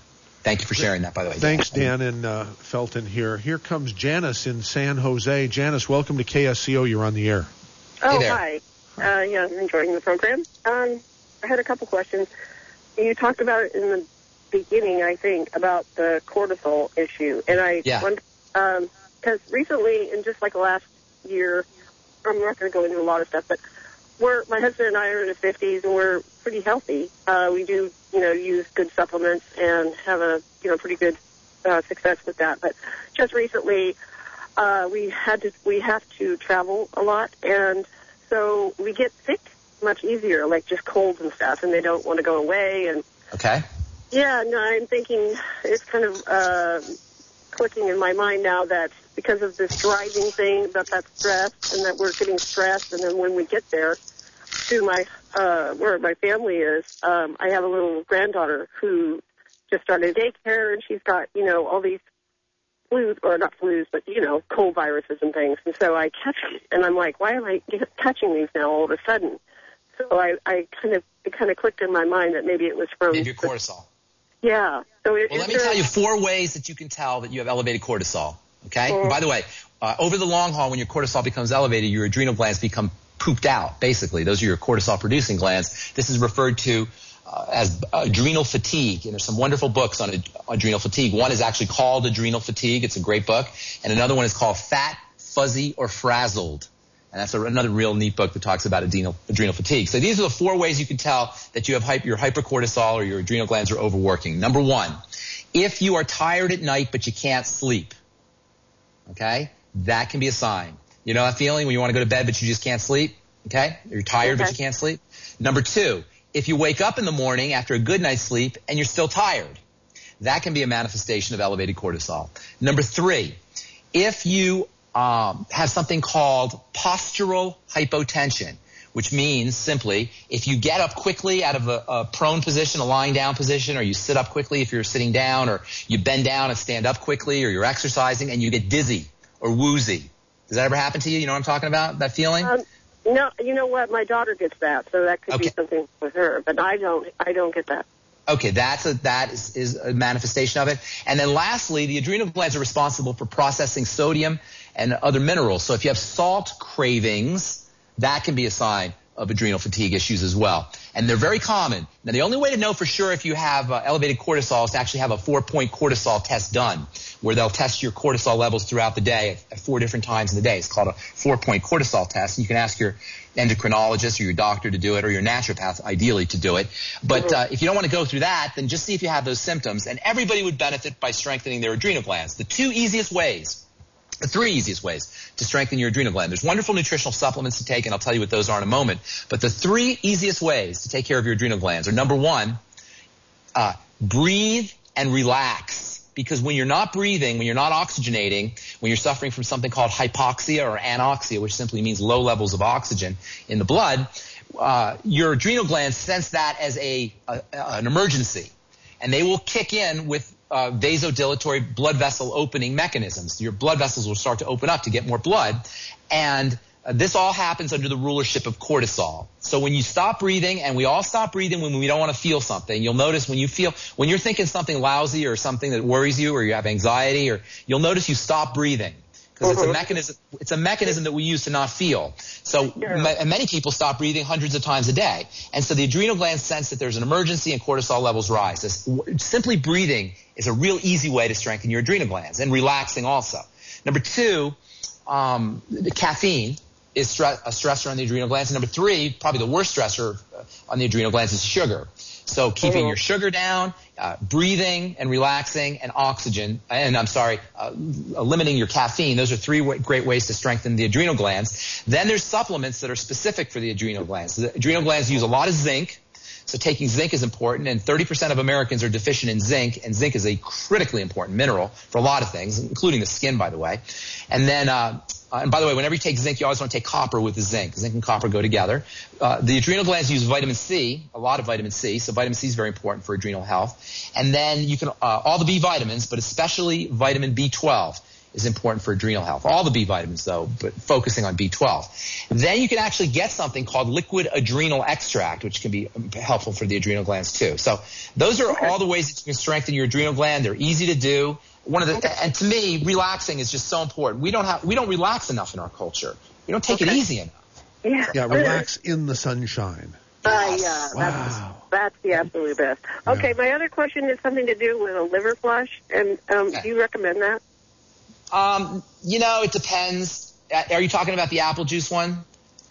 Thank you for sharing that, by the way. Thanks, Dan and uh, Felton here. Here comes Janice in San Jose. Janice, welcome to K S C O. You're on the air. Oh, hi. Uh, yeah, I'm enjoying the program. Um, I had a couple questions. You talked about it in the beginning, I think, about the cortisol issue. And I yeah. wonder, um, because recently, in just like the last year, I'm not going to go into a lot of stuff, but we're, my husband and I are in the fifties, and we're pretty healthy. Uh, we do, you know, use good supplements and have a, you know, pretty good uh, success with that. But just recently, uh, we had to, we have to travel a lot, and so we get sick much easier, like just colds and stuff, and they don't want to go away. And okay. Yeah, no, I'm thinking it's kind of uh, clicking in my mind now that because of this driving thing, that that's stress, and that we're getting stressed, and then when we get there to my uh, where my family is, um, I have a little granddaughter who just started daycare, and she's got, you know, all these flus, or not flus, but, you know, cold viruses and things. And so I catch them, and I'm like, why am I catching these now all of a sudden? So I, I kind of, it kind of clicked in my mind that maybe it was from... Maybe your cortisol. Yeah. So it, well, let me tell you four ways that you can tell that you have elevated cortisol, okay? Mm. And by the way, uh, over the long haul, when your cortisol becomes elevated, your adrenal glands become pooped out, basically. Those are your cortisol-producing glands. This is referred to uh, as adrenal fatigue, and there's some wonderful books on ad- adrenal fatigue. One is actually called Adrenal Fatigue. It's a great book. And another one is called Fat, Fuzzy, or Frazzled. And that's a, another real neat book that talks about adrenal, adrenal fatigue. So these are the four ways you can tell that you have hyper, your hypercortisol or your adrenal glands are overworking. Number one, if you are tired at night but you can't sleep, okay, that can be a sign. You know that feeling when you want to go to bed but you just can't sleep, okay? You're tired okay. but you can't sleep. Number two, if you wake up in the morning after a good night's sleep and you're still tired, that can be a manifestation of elevated cortisol. Number three, if you Um, have something called postural hypotension, which means simply if you get up quickly out of a, a prone position, a lying down position, or you sit up quickly if you're sitting down, or you bend down and stand up quickly, or you're exercising and you get dizzy or woozy. Does that ever happen to you? You know what I'm talking about, that feeling? Um, no, you know what? My daughter gets that, so that could okay. be something with her, but I don't, I don't get that. Okay, that's a, that is, is a manifestation of it. And then lastly, the adrenal glands are responsible for processing sodium and other minerals. So if you have salt cravings, that can be a sign of adrenal fatigue issues as well. And they're very common. Now, the only way to know for sure if you have uh, elevated cortisol is to actually have a four-point cortisol test done, where they'll test your cortisol levels throughout the day at, at four different times in the day. It's called a four-point cortisol test. And you can ask your endocrinologist or your doctor to do it, or your naturopath ideally to do it. But uh, if you don't want to go through that, then just see if you have those symptoms. And everybody would benefit by strengthening their adrenal glands. The two easiest ways, the three easiest ways to strengthen your adrenal gland. There's wonderful nutritional supplements to take, and I'll tell you what those are in a moment. But the three easiest ways to take care of your adrenal glands are, number one, uh, breathe and relax. Because when you're not breathing, when you're not oxygenating, when you're suffering from something called hypoxia or anoxia, which simply means low levels of oxygen in the blood, uh, your adrenal glands sense that as a, a an emergency. And they will kick in with uh, vasodilatory blood vessel opening mechanisms. Your blood vessels will start to open up to get more blood. And uh, this all happens under the rulership of cortisol. So when you stop breathing, and we all stop breathing when we don't want to feel something, you'll notice when you feel, when you're thinking something lousy or something that worries you, or you have anxiety, or you'll notice you stop breathing. Because it's a mechanism, it's a mechanism that we use to not feel. So ma- many people stop breathing hundreds of times a day. And so the adrenal glands sense that there's an emergency and cortisol levels rise. This, simply breathing is a real easy way to strengthen your adrenal glands, and relaxing also. Number two, um, the caffeine is stre- a stressor on the adrenal glands. And number three, probably the worst stressor on the adrenal glands is sugar. So keeping mm-hmm. your sugar down, uh, breathing and relaxing, and oxygen, and I'm sorry, uh, limiting your caffeine. Those are three w- great ways to strengthen the adrenal glands. Then there's supplements that are specific for the adrenal glands. The adrenal glands use a lot of zinc. So taking zinc is important, and thirty percent of Americans are deficient in zinc, and zinc is a critically important mineral for a lot of things, including the skin, by the way. And then, uh, uh, and by the way, whenever you take zinc, you always want to take copper with the zinc. Zinc and copper go together. Uh, the adrenal glands use vitamin C, a lot of vitamin C, so vitamin C is very important for adrenal health. And then you can, uh, all the B vitamins, but especially vitamin B twelve. is important for adrenal health. All the B vitamins, though, but focusing on B twelve. Then you can actually get something called liquid adrenal extract, which can be helpful for the adrenal glands, too. So those are all the ways that you can strengthen your adrenal gland. They're easy to do. One of the, and to me, relaxing is just so important. We don't have, we don't relax enough in our culture. We don't take okay. it easy enough. Yeah, yeah relax in the sunshine. Uh, yeah, wow. that's, that's the absolute best. Okay, yeah. My other question is something to do with a liver flush, and um, okay. do you recommend that? Um, you know, it depends. Are you talking about the apple juice one?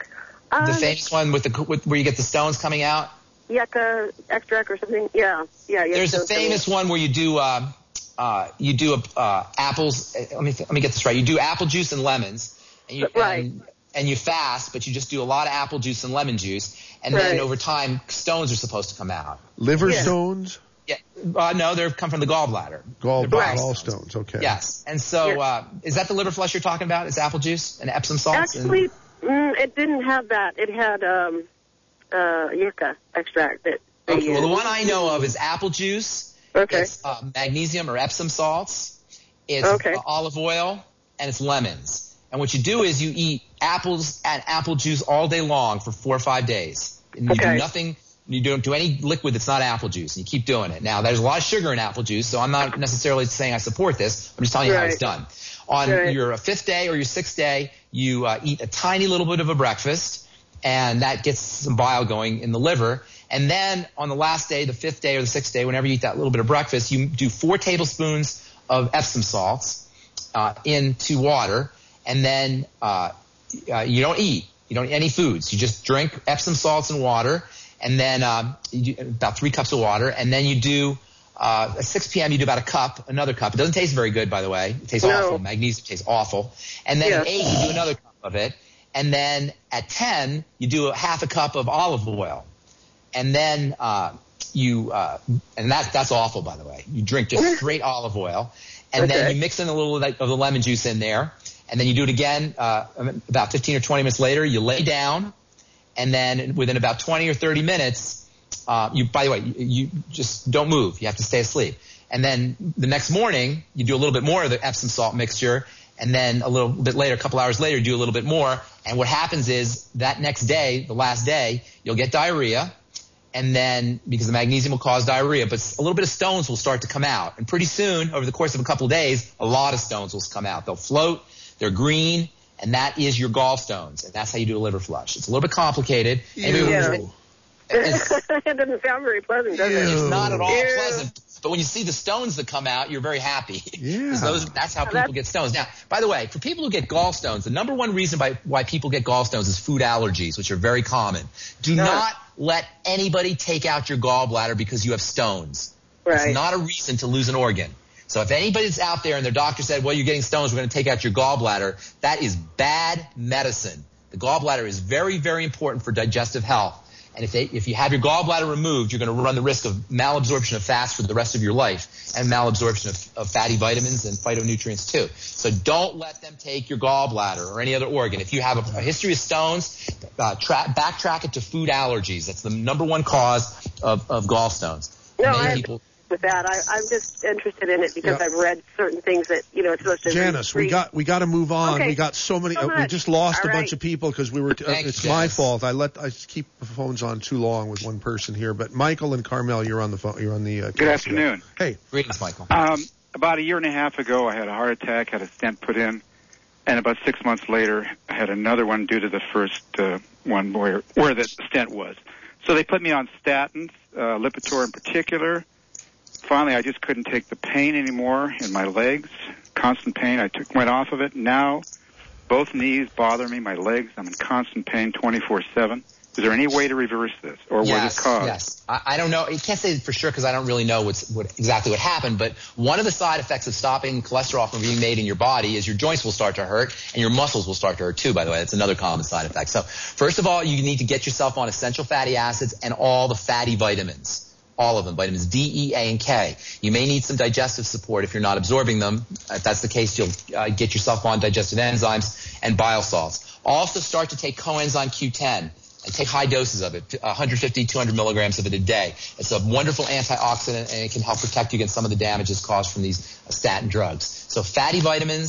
Um, the famous one with the with, where you get the stones coming out? Yucca extract or something? Yeah, yeah. There's a famous one where you do uh, uh, you do uh, apples. Let me let me get this right. You do apple juice and lemons, and you, right. and, and you fast, but you just do a lot of apple juice and lemon juice, and right. then over time, stones are supposed to come out. Liver yeah. stones? Yeah, uh, no, they come from the gallbladder. Gallbladder, all stones, okay. Yes, and so yeah. uh, is that the liver flush you're talking about? Is apple juice and Epsom salts? Actually, and... mm, it didn't have that. It had um, uh, yucca extract. That okay, well, the one I know of is apple juice. Okay. It's uh, magnesium or Epsom salts. It's okay. uh, olive oil, and it's lemons. And what you do is you eat apples and apple juice all day long for four or five days. And you okay. do nothing. You don't do any liquid that's not apple juice, and you keep doing it. Now, there's a lot of sugar in apple juice, so I'm not necessarily saying I support this. I'm just telling you right. how it's done. On right. your fifth day or your sixth day, you uh, eat a tiny little bit of a breakfast, and that gets some bile going in the liver. And then on the last day, the fifth day or the sixth day, whenever you eat that little bit of breakfast, you do four tablespoons of Epsom salts uh, into water, and then uh, uh, you don't eat. You don't eat any foods. You just drink Epsom salts and water. And then um, you do about three cups of water, and then you do uh, at six p.m. you do about a cup, another cup. It doesn't taste very good, by the way. It tastes no. awful. Magnesium tastes awful. And then yeah. at eight you do another cup of it, and then at ten you do a half a cup of olive oil, and then uh, you uh, and that's that's awful, by the way. You drink just straight olive oil, and okay. then you mix in a little of the lemon juice in there, and then you do it again uh, about fifteen or twenty minutes later. You lay down. And then within about twenty or thirty minutes, uh, you, by the way, you, you just don't move. You have to stay asleep. And then the next morning, you do a little bit more of the Epsom salt mixture. And then a little bit later, a couple hours later, you do a little bit more. And what happens is that next day, the last day, you'll get diarrhea. And then because the magnesium will cause diarrhea, but a little bit of stones will start to come out. And pretty soon, over the course of a couple of days, a lot of stones will come out. They'll float. They're green. And that is your gallstones, and that's how you do a liver flush. It's a little bit complicated. Ew. Yeah. It doesn't sound very pleasant, does Ew. it? It's not at all Ew. pleasant. But when you see the stones that come out, you're very happy. Yeah. Those, that's how people that's... get stones. Now, by the way, for people who get gallstones, the number one reason by, why people get gallstones is food allergies, which are very common. Do no. not let anybody take out your gallbladder because you have stones. Right. It's not a reason to lose an organ. So if anybody's out there and their doctor said, well, you're getting stones, we're going to take out your gallbladder, that is bad medicine. The gallbladder is very, very important for digestive health. And if they, if you have your gallbladder removed, you're going to run the risk of malabsorption of fats for the rest of your life and malabsorption of, of fatty vitamins and phytonutrients too. So don't let them take your gallbladder or any other organ. If you have a, a history of stones, uh, tra- backtrack it to food allergies. That's the number one cause of, of gallstones. No, Many I- people with that. I, I'm just interested in it because Yeah. I've read certain things that, you know, it's supposed to Janice, re- we got we got to move on. Okay. We got so many. So uh, we much. just lost All a bunch right. of people because we were. Uh, Thanks, it's my Janice. fault. I let I keep the phones on too long with one person here. But Michael and Carmel, you're on the phone. You're on the. Uh, Good afternoon. Hey, greetings, Michael. Um, about a year and a half ago, I had a heart attack, had a stent put in, and about six months later, I had another one due to the first uh, one where where the stent was. So they put me on statins, uh, Lipitor in particular. Finally, I just couldn't take the pain anymore in my legs, constant pain. I took went off of it. Now, both knees bother me, my legs. I'm in constant pain twenty-four seven. Is there any way to reverse this, or was yes, it caused? Yes, I, I don't know. You can't say for sure because I don't really know what's what exactly what happened. But one of the side effects of stopping cholesterol from being made in your body is your joints will start to hurt and your muscles will start to hurt too. By the way, that's another common side effect. So first of all, you need to get yourself on essential fatty acids and all the fatty vitamins. All of them, vitamins D, E, A, and K. You may need some digestive support if you're not absorbing them. If that's the case, you'll uh, get yourself on digestive enzymes and bile salts. Also start to take coenzyme Q ten and take high doses of it, one fifty, two hundred milligrams of it a day. It's a wonderful antioxidant and it can help protect you against some of the damages caused from these statin drugs. So fatty vitamins,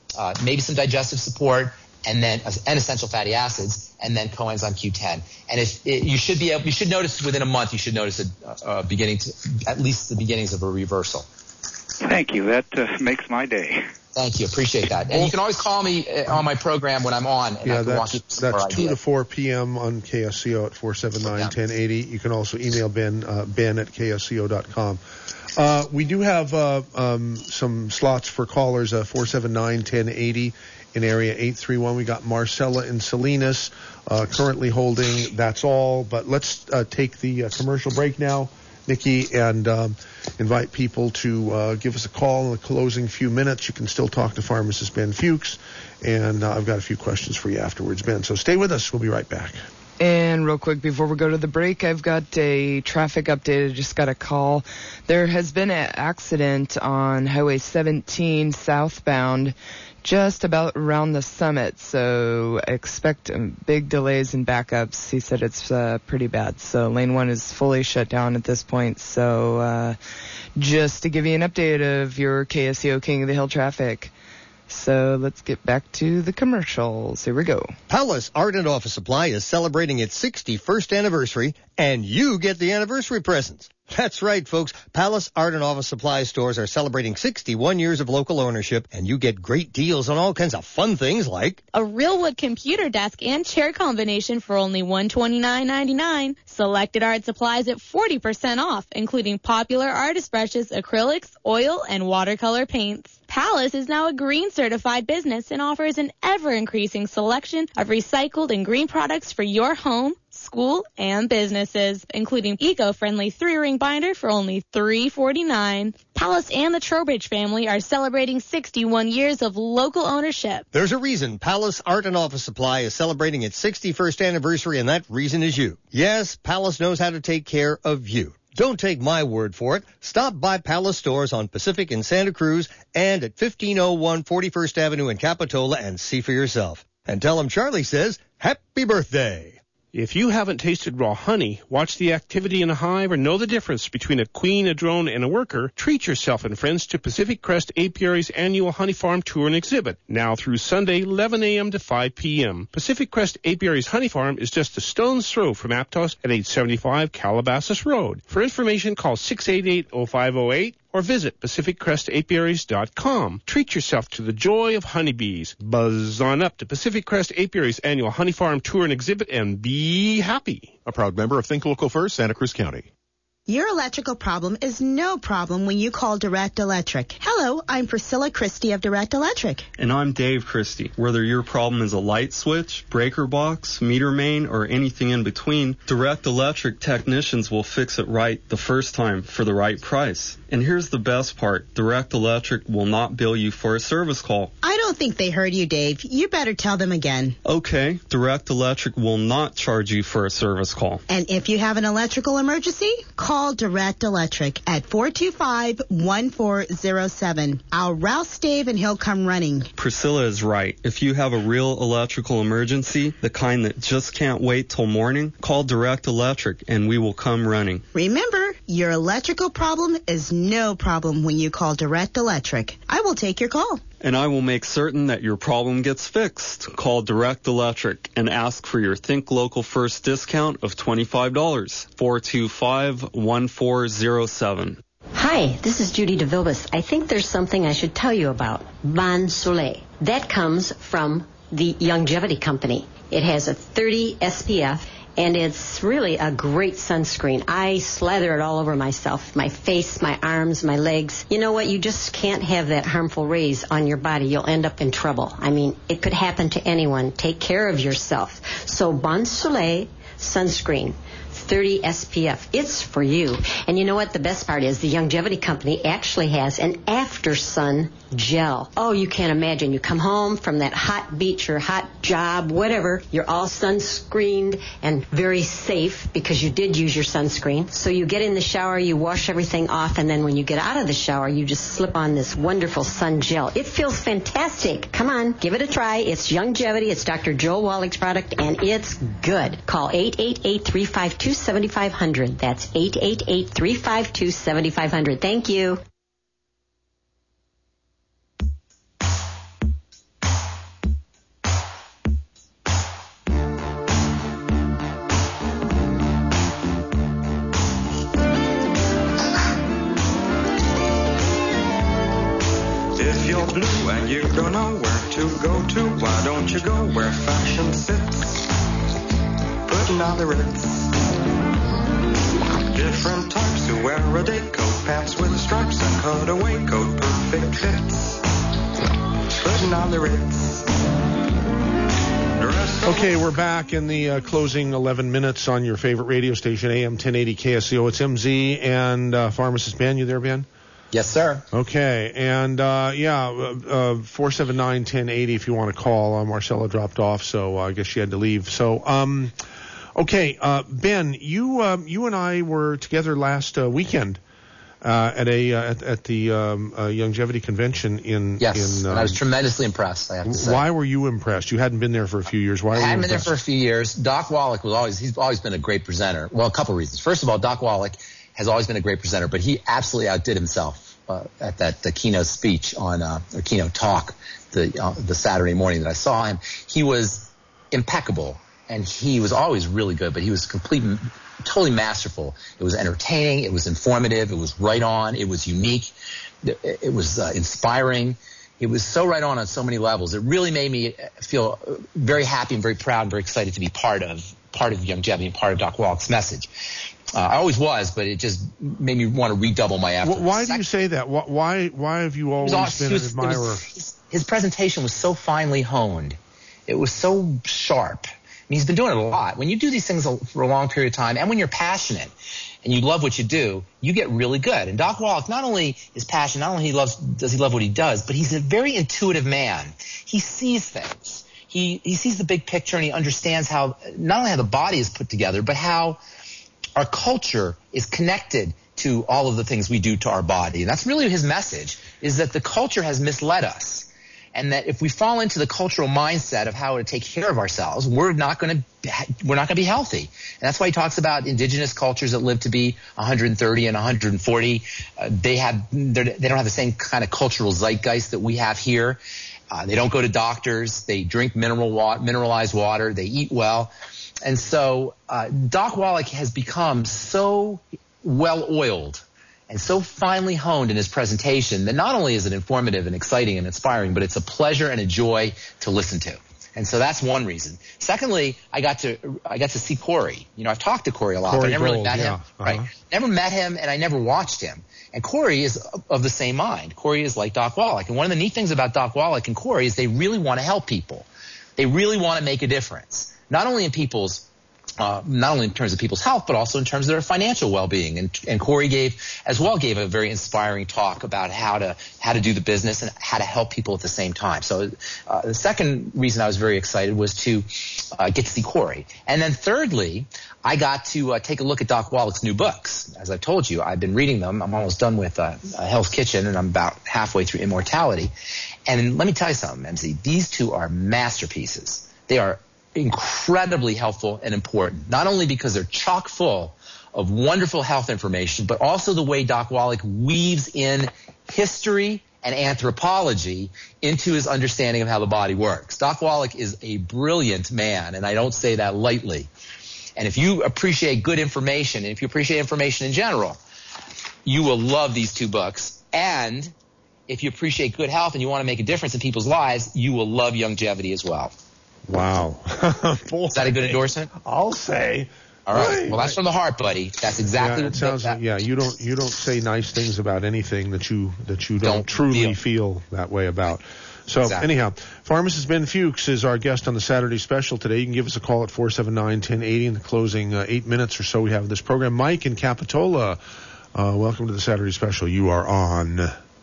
uh, maybe some digestive support, and then and essential fatty acids, and then coenzyme Q ten. And if it, you should be able, you should notice within a month, you should notice a, a beginning, to, at least the beginnings of a reversal. Thank you. That uh, makes my day. Thank you. Appreciate that. And you can always call me on my program when I'm on, and yeah, I can walk you that's, through that's our two idea. to four p.m. on K S C O at four seven nine, one zero eight zero. You can also email Ben, uh, Ben at K S C O dot com. Uh, we do have uh, um, some slots for callers, uh, four seven nine, one zero eight zero in area eight three one. We got Marcella in Salinas uh, currently holding. That's all. But let's uh, take the uh, commercial break now, Nikki, and um, invite people to uh, give us a call in the closing few minutes. You can still talk to Pharmacist Ben Fuchs, and uh, I've got a few questions for you afterwards, Ben. So stay with us. We'll be right back. And real quick, before we go to the break, I've got a traffic update. I just got a call. There has been an accident on Highway seventeen southbound, just about around the summit. So expect um, big delays and backups. He said it's uh, pretty bad. So lane one is fully shut down at this point. So uh, just to give you an update of your K S C O King of the Hill traffic. So let's get back to the commercials. Here we go. Palace Art and Office Supply is celebrating its sixty-first anniversary, and you get the anniversary presents. That's right, folks. Palace Art and Office Supply stores are celebrating sixty-one years of local ownership, and you get great deals on all kinds of fun things like a Realwood computer desk and chair combination for only one hundred twenty-nine ninety-nine. Selected art supplies at forty percent off, including popular artist brushes, acrylics, oil, and watercolor paints. Palace is now a green certified business and offers an ever-increasing selection of recycled and green products for your home, school, and businesses, including eco-friendly three-ring binder for only three dollars and forty-nine cents. Palace and the Trowbridge family are celebrating sixty-one years of local ownership. There's a reason Palace Art and Office Supply is celebrating its sixty-first anniversary, and that reason is you. Yes, Palace knows how to take care of you. Don't take my word for it. Stop by Palace stores on Pacific in Santa Cruz and at fifteen oh one forty-first Avenue in Capitola and see for yourself. And tell them Charlie says, happy birthday. If you haven't tasted raw honey, watch the activity in a hive, or know the difference between a queen, a drone, and a worker, treat yourself and friends to Pacific Crest Apiary's annual Honey Farm Tour and Exhibit, now through Sunday, eleven a.m. to five p.m. Pacific Crest Apiary's Honey Farm is just a stone's throw from Aptos at eight seventy-five Calabasas Road. For information, call six eight eight, oh five oh eight or visit pacific crest apiaries dot com. Treat yourself to the joy of honeybees. Buzz on up to Pacific Crest Apiary's annual Honey Farm Tour and Exhibit and be happy. A proud member of Think Local First, Santa Cruz County. Your electrical problem is no problem when you call Direct Electric. Hello, I'm Priscilla Christie of Direct Electric. And I'm Dave Christie. Whether your problem is a light switch, breaker box, meter main, or anything in between, Direct Electric technicians will fix it right the first time for the right price. And here's the best part. Direct Electric will not bill you for a service call. I don't think they heard you, Dave. You better tell them again. Okay, Direct Electric will not charge you for a service call. And if you have an electrical emergency, call Direct Electric at four two five, one four zero seven. I'll rouse Dave and he'll come running. Priscilla is right. If you have a real electrical emergency, the kind that just can't wait till morning, call Direct Electric and we will come running. Remember, your electrical problem is no problem when you call Direct Electric. I will take your call. And I will make certain that your problem gets fixed. Call Direct Electric and ask for your Think Local First discount of twenty-five dollars. four two five, one four zero seven. Hi, this is Judy DeVilbus. I think there's something I should tell you about. Bon Soleil. That comes from the Longevity Company. It has a thirty S P F. And it's really a great sunscreen. I slather it all over myself, my face, my arms, my legs. You know what? You just can't have that harmful rays on your body. You'll end up in trouble. I mean, it could happen to anyone. Take care of yourself. So Bon Soleil sunscreen, thirty S P F. It's for you. And you know what? The best part is the Longevity Company actually has an after sun gel. Oh, you can't imagine. You come home from that hot beach or hot job, whatever. You're all sunscreened and very safe because you did use your sunscreen. So you get in the shower, you wash everything off, and then when you get out of the shower, you just slip on this wonderful sun gel. It feels fantastic. Come on, give it a try. It's Longevity. It's Doctor Joel Wallach's product, and it's good. Call eight eight eight, three five two, seven five zero zero. That's eight eight eight, three five two, seven five zero zero. Thank you. If you're blue and you don't know where to go to, why don't you go where fashion sits? Putting on the Ritz. Different types who wear a day coat, pants with stripes and cutaway coat, perfect fits. Putting on the Ritz. Okay, we're back in the uh, closing eleven minutes on your favorite radio station, A M ten eighty K S C O. It's M Z and uh, Pharmacist Ben. You there, Ben? Yes, sir. Okay, and uh, yeah, uh, four seven nine, ten eighty if you want to call. Uh, Marcella dropped off, so I guess she had to leave. So, um, okay, uh, Ben, you uh, you and I were together last uh, weekend uh, at a uh, at, at the um, uh, Longevity Convention in. Yes, in, um, and I was tremendously impressed, I have to say. Why were you impressed? You hadn't been there for a few years. Why were I you hadn't been there impressed? for a few years. Doc Wallach was always, he's always been a great presenter. Well, a couple of reasons. First of all, Doc Wallach has always been a great presenter, but he absolutely outdid himself. Uh, at that the keynote speech on uh, or keynote talk the uh, the Saturday morning that I saw him, he was impeccable and he was always really good, but he was complete, totally masterful. It was entertaining, it was informative, it was right on, it was unique, it, it was uh, inspiring. It was so right on on so many levels. It really made me feel very happy and very proud and very excited to be part of part of Longevity and part of Doc Wallach's message. Uh, I always was, but it just made me want to redouble my efforts. Why do you say that? Why why have you always was, been was, an admirer? Was, his, his presentation was so finely honed. It was so sharp. I mean, he's been doing it a lot. When you do these things for a long period of time, and when you're passionate and you love what you do, you get really good. And Doc Wallach, not only is passionate, not only he loves does he love what he does, but he's a very intuitive man. He sees things. He he sees the big picture, and he understands how not only how the body is put together, but how our culture is connected to all of the things we do to our body. And that's really his message, is that the culture has misled us. And that if we fall into the cultural mindset of how to take care of ourselves, we're not going to we're not going to be healthy. And that's why he talks about indigenous cultures that live to be one hundred thirty and one hundred forty. Uh, they have they don't have the same kind of cultural zeitgeist that we have here. Uh, they don't go to doctors. They drink mineral water, mineralized water. They eat well. And so uh, Doc Wallach has become so well-oiled and so finely honed in his presentation that not only is it informative and exciting and inspiring, but it's a pleasure and a joy to listen to. And so that's one reason. Secondly, I got to I got to see Corey. You know, I've talked to Corey a lot, Corey but I never Gold, really met yeah. him. Uh-huh. Right? Never met him, and I never watched him. And Corey is of the same mind. Corey is like Doc Wallach. And one of the neat things about Doc Wallach and Corey is they really want to help people. They really want to make a difference, not only in people's Uh, not only in terms of people's health, but also in terms of their financial well-being. And, and Corey gave, as well, gave a very inspiring talk about how to how to do the business and how to help people at the same time. So uh, the second reason I was very excited was to uh, get to see Corey. And then thirdly, I got to uh, take a look at Doc Wallach's new books. As I've told you, I've been reading them. I'm almost done with uh, uh, Hell's Kitchen, and I'm about halfway through Immortality. And let me tell you something, M Z. These two are masterpieces. They are incredibly helpful and important, not only because they're chock full of wonderful health information, but also the way Doc Wallach weaves in history and anthropology into his understanding of how the body works. Doc Wallach is a brilliant man, and I don't say that lightly. And if you appreciate good information, and if you appreciate information in general, you will love these two books. And if you appreciate good health and you want to make a difference in people's lives, you will love Longevity as well. Wow. Is that a good endorsement? I'll say. All right. Right. Well, that's from the heart, buddy. That's exactly Yeah, what it sounds that, like, yeah, you don't you don't say nice things about anything that you that you don't, Don't truly feel. feel that way about. So Exactly. anyhow, Pharmacist Ben Fuchs is our guest on the Saturday special today. You can give us a call at four seven nine, ten eighty in the closing uh, eight minutes or so we have of this program. Mike in Capitola, uh, welcome to the Saturday special. You are on.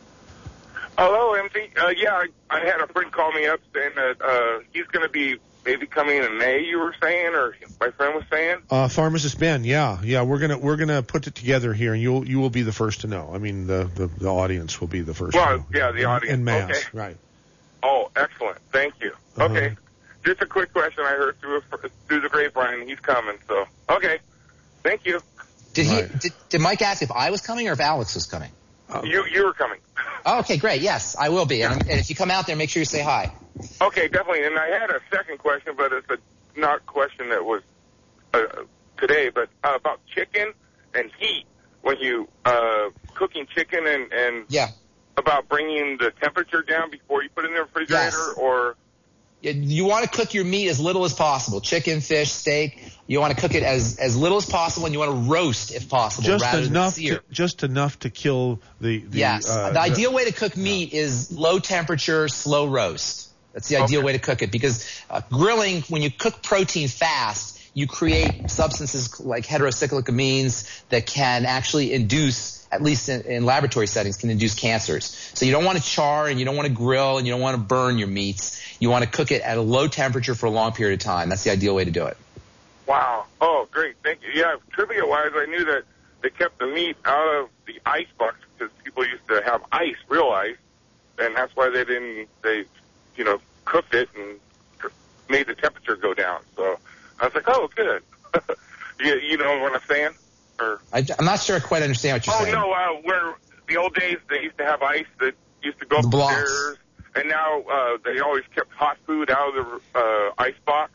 Hello, M Z. Uh, yeah, I, I had a friend call me up saying that uh, he's going to be maybe coming in May, you were saying, or my friend was saying. Uh, Pharmacist Ben, yeah, yeah, we're gonna we're gonna put it together here, and you'll you will be the first to know. I mean, the the, the audience will be the first. Well, to know. yeah, the audience. En masse, okay. right? Oh, excellent. Thank you. Uh-huh. Okay, just a quick question. I heard through a, through the grapevine he's coming. So, okay, thank you. Did Right. he? Did, did Mike ask if I was coming or if Alex was coming? You you were coming. Oh, okay, great. Yes, I will be. And, and if you come out there, make sure you say hi. Okay, definitely. And I had a second question, but it's a not question that was uh, today, but uh, about chicken and heat. When you uh, cooking chicken and, and yeah, about bringing the temperature down before you put it in the refrigerator, Yes. or You want to cook your meat as little as possible. Chicken, fish, steak. You want to cook it as, as little as possible, and you want to roast if possible, Just rather enough, than sear. to, just enough to kill the. the Yes. uh, the ideal way to cook meat is low temperature, slow roast. That's the ideal way to cook it, because uh, grilling, when you cook protein fast, you create substances like heterocyclic amines that can actually induce, at least in, in laboratory settings, can induce cancers. So you don't want to char, and you don't want to grill, and you don't want to burn your meats. You want to cook it at a low temperature for a long period of time. That's the ideal way to do it. wow, oh great, thank you. Yeah, trivia wise, I knew that they kept the meat out of the ice box because people used to have ice, real ice, and that's why they didn't. They, you know, cooked it and made the temperature go down. So I was like, oh, good. you, you know what I'm saying? Or I, I'm not sure I quite understand what you're oh saying. no, uh, where the old days they used to have ice that used to go up The the blocks. stairs, and now uh, they always kept hot food out of the uh, ice box.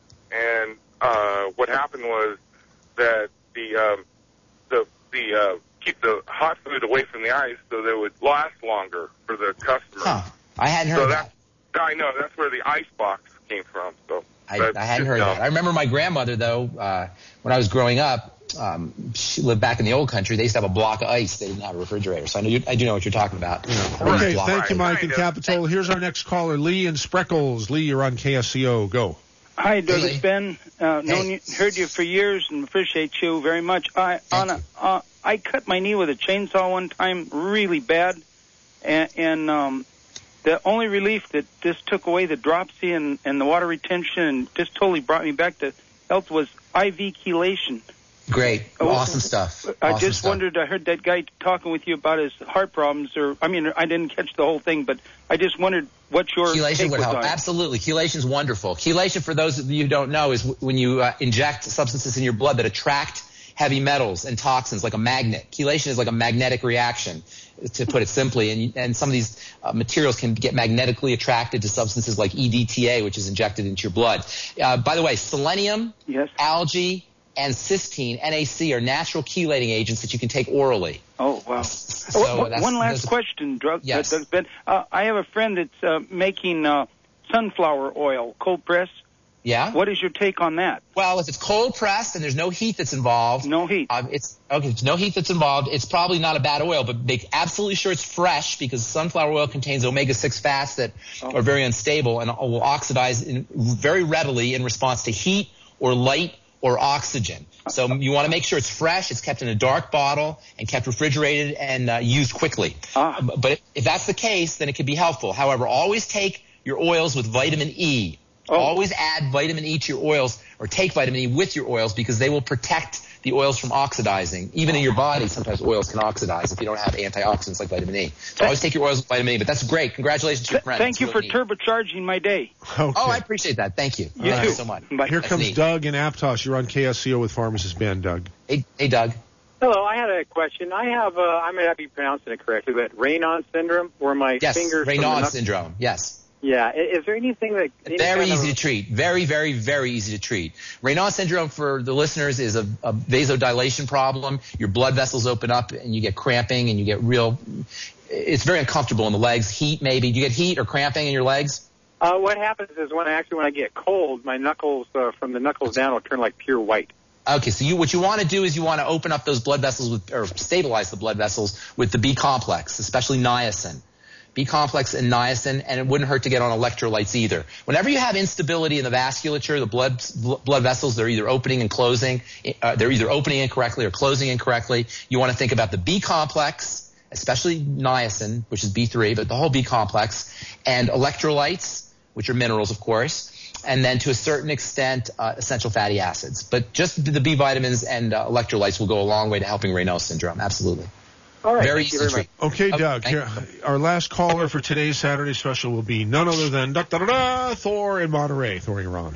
And uh, what happened was that the um, the the uh, keep the hot food away from the ice so that it would last longer for the customer. Huh. I hadn't so heard that. I know that's where the ice box came from. So I, that's I hadn't just heard dumb. that. I remember my grandmother, though, uh, when I was growing up, um, she lived back in the old country. They used to have a block of ice. They didn't have a refrigerator. So I, know you, I do know what you're talking about. Okay, thank you, Mike in Capitol. Here's our next caller, Lee in Spreckles. Lee, you're on K S C O. Go. Hi, Doug. It's Ben. Uh, known you, heard you for years and appreciate you very much. I on a, uh, I cut my knee with a chainsaw one time, really bad, and, and um, the only relief that this took away the dropsy and, and the water retention and just totally brought me back to health was I V chelation. Great. Oh, Awesome stuff. I Awesome just stuff. wondered, I heard that guy talking with you about his heart problems, or, I mean, I didn't catch the whole thing, but I just wondered what your Chelation take would was help. on it. Absolutely. Chelation is wonderful. Chelation, for those of you who don't know, is w- when you uh, inject substances in your blood that attract heavy metals and toxins like a magnet. Chelation is like a magnetic reaction, to put it simply, and, and some of these uh, materials can get magnetically attracted to substances like E D T A, which is injected into your blood. Uh, by the way, selenium, yes. algae, and cysteine, N A C, are natural chelating agents that you can take orally. Oh, wow. So Oh, that's- one last those- question, Doug. Yes. Doug Ben. Uh, I have a friend that's uh, making uh, sunflower oil, cold press. Yeah. What is your take on that? Well, if it's cold pressed and there's no heat that's involved, no heat. Um, it's okay. There's no heat that's involved. It's probably not a bad oil, but make absolutely sure it's fresh, because sunflower oil contains omega six fats that Oh. are very unstable and will oxidize in, very readily in response to heat or light or oxygen. So you want to make sure it's fresh, it's kept in a dark bottle, and kept refrigerated and uh, used quickly. Ah. But if that's the case, then it can be helpful. However, always take your oils with vitamin E. Oh. Always add vitamin E to your oils, or take vitamin E with your oils, because they will protect the oils from oxidizing. Even in your body, sometimes oils can oxidize if you don't have antioxidants like vitamin E. So always take your oils with vitamin E. But that's great. Congratulations to your friend. Thank That's you really for neat. turbocharging my day. Okay. Oh, I appreciate that. Thank you. You Thank too. you so much. Here That's comes neat. Doug in Aptos. You're on K S C O with Pharmacist Ben. Doug. Hey, hey, Doug. Hello, I had a question. I have, uh, I may not be pronouncing it correctly, but Raynaud syndrome, where my Yes, fingers... from the Raynaud knuck- syndrome. Yes. Yeah. I- Is there anything that... any Very kind easy of- to treat. Very, very, very easy to treat. Raynaud syndrome, for the listeners, is a, a vasodilation problem. Your blood vessels open up and you get cramping and you get real, it's very uncomfortable in the legs. Heat maybe. Do you get heat or cramping in your legs? Uh, what happens is when I actually, when I get cold, my knuckles, uh, from the knuckles down, will turn like pure white. Okay, so you, what you want to do is you want to open up those blood vessels with, or stabilize the blood vessels with the B complex, especially niacin. B complex and niacin, and it wouldn't hurt to get on electrolytes either. Whenever you have instability in the vasculature, the blood blood vessels, they're either opening and closing, uh, they're either opening incorrectly or closing incorrectly. You want to think about the B complex, especially niacin, which is B three, but the whole B complex, and electrolytes, which are minerals, of course, and then to a certain extent, uh, essential fatty acids. But just the B vitamins and uh, electrolytes will go a long way to helping Raynaud syndrome. Absolutely. All right. Very thank you easy to very treat. much. Okay, Oh, Doug. thank Here, our last caller for today's Saturday special will be none other than da, da, da, da, Thor in Monterey. Thor, you're on.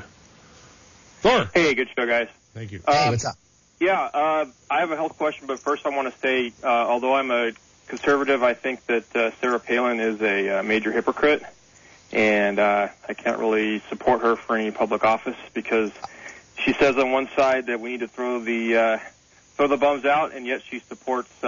Thor. Hey, good show, guys. Thank you. Hey, what's up? Yeah, uh, I have a health question, but first I want to say, uh, although I'm a conservative, I think that uh, Sarah Palin is a uh, major hypocrite, and uh, I can't really support her for any public office because she says on one side that we need to throw the uh, throw the bums out, and yet she supports uh,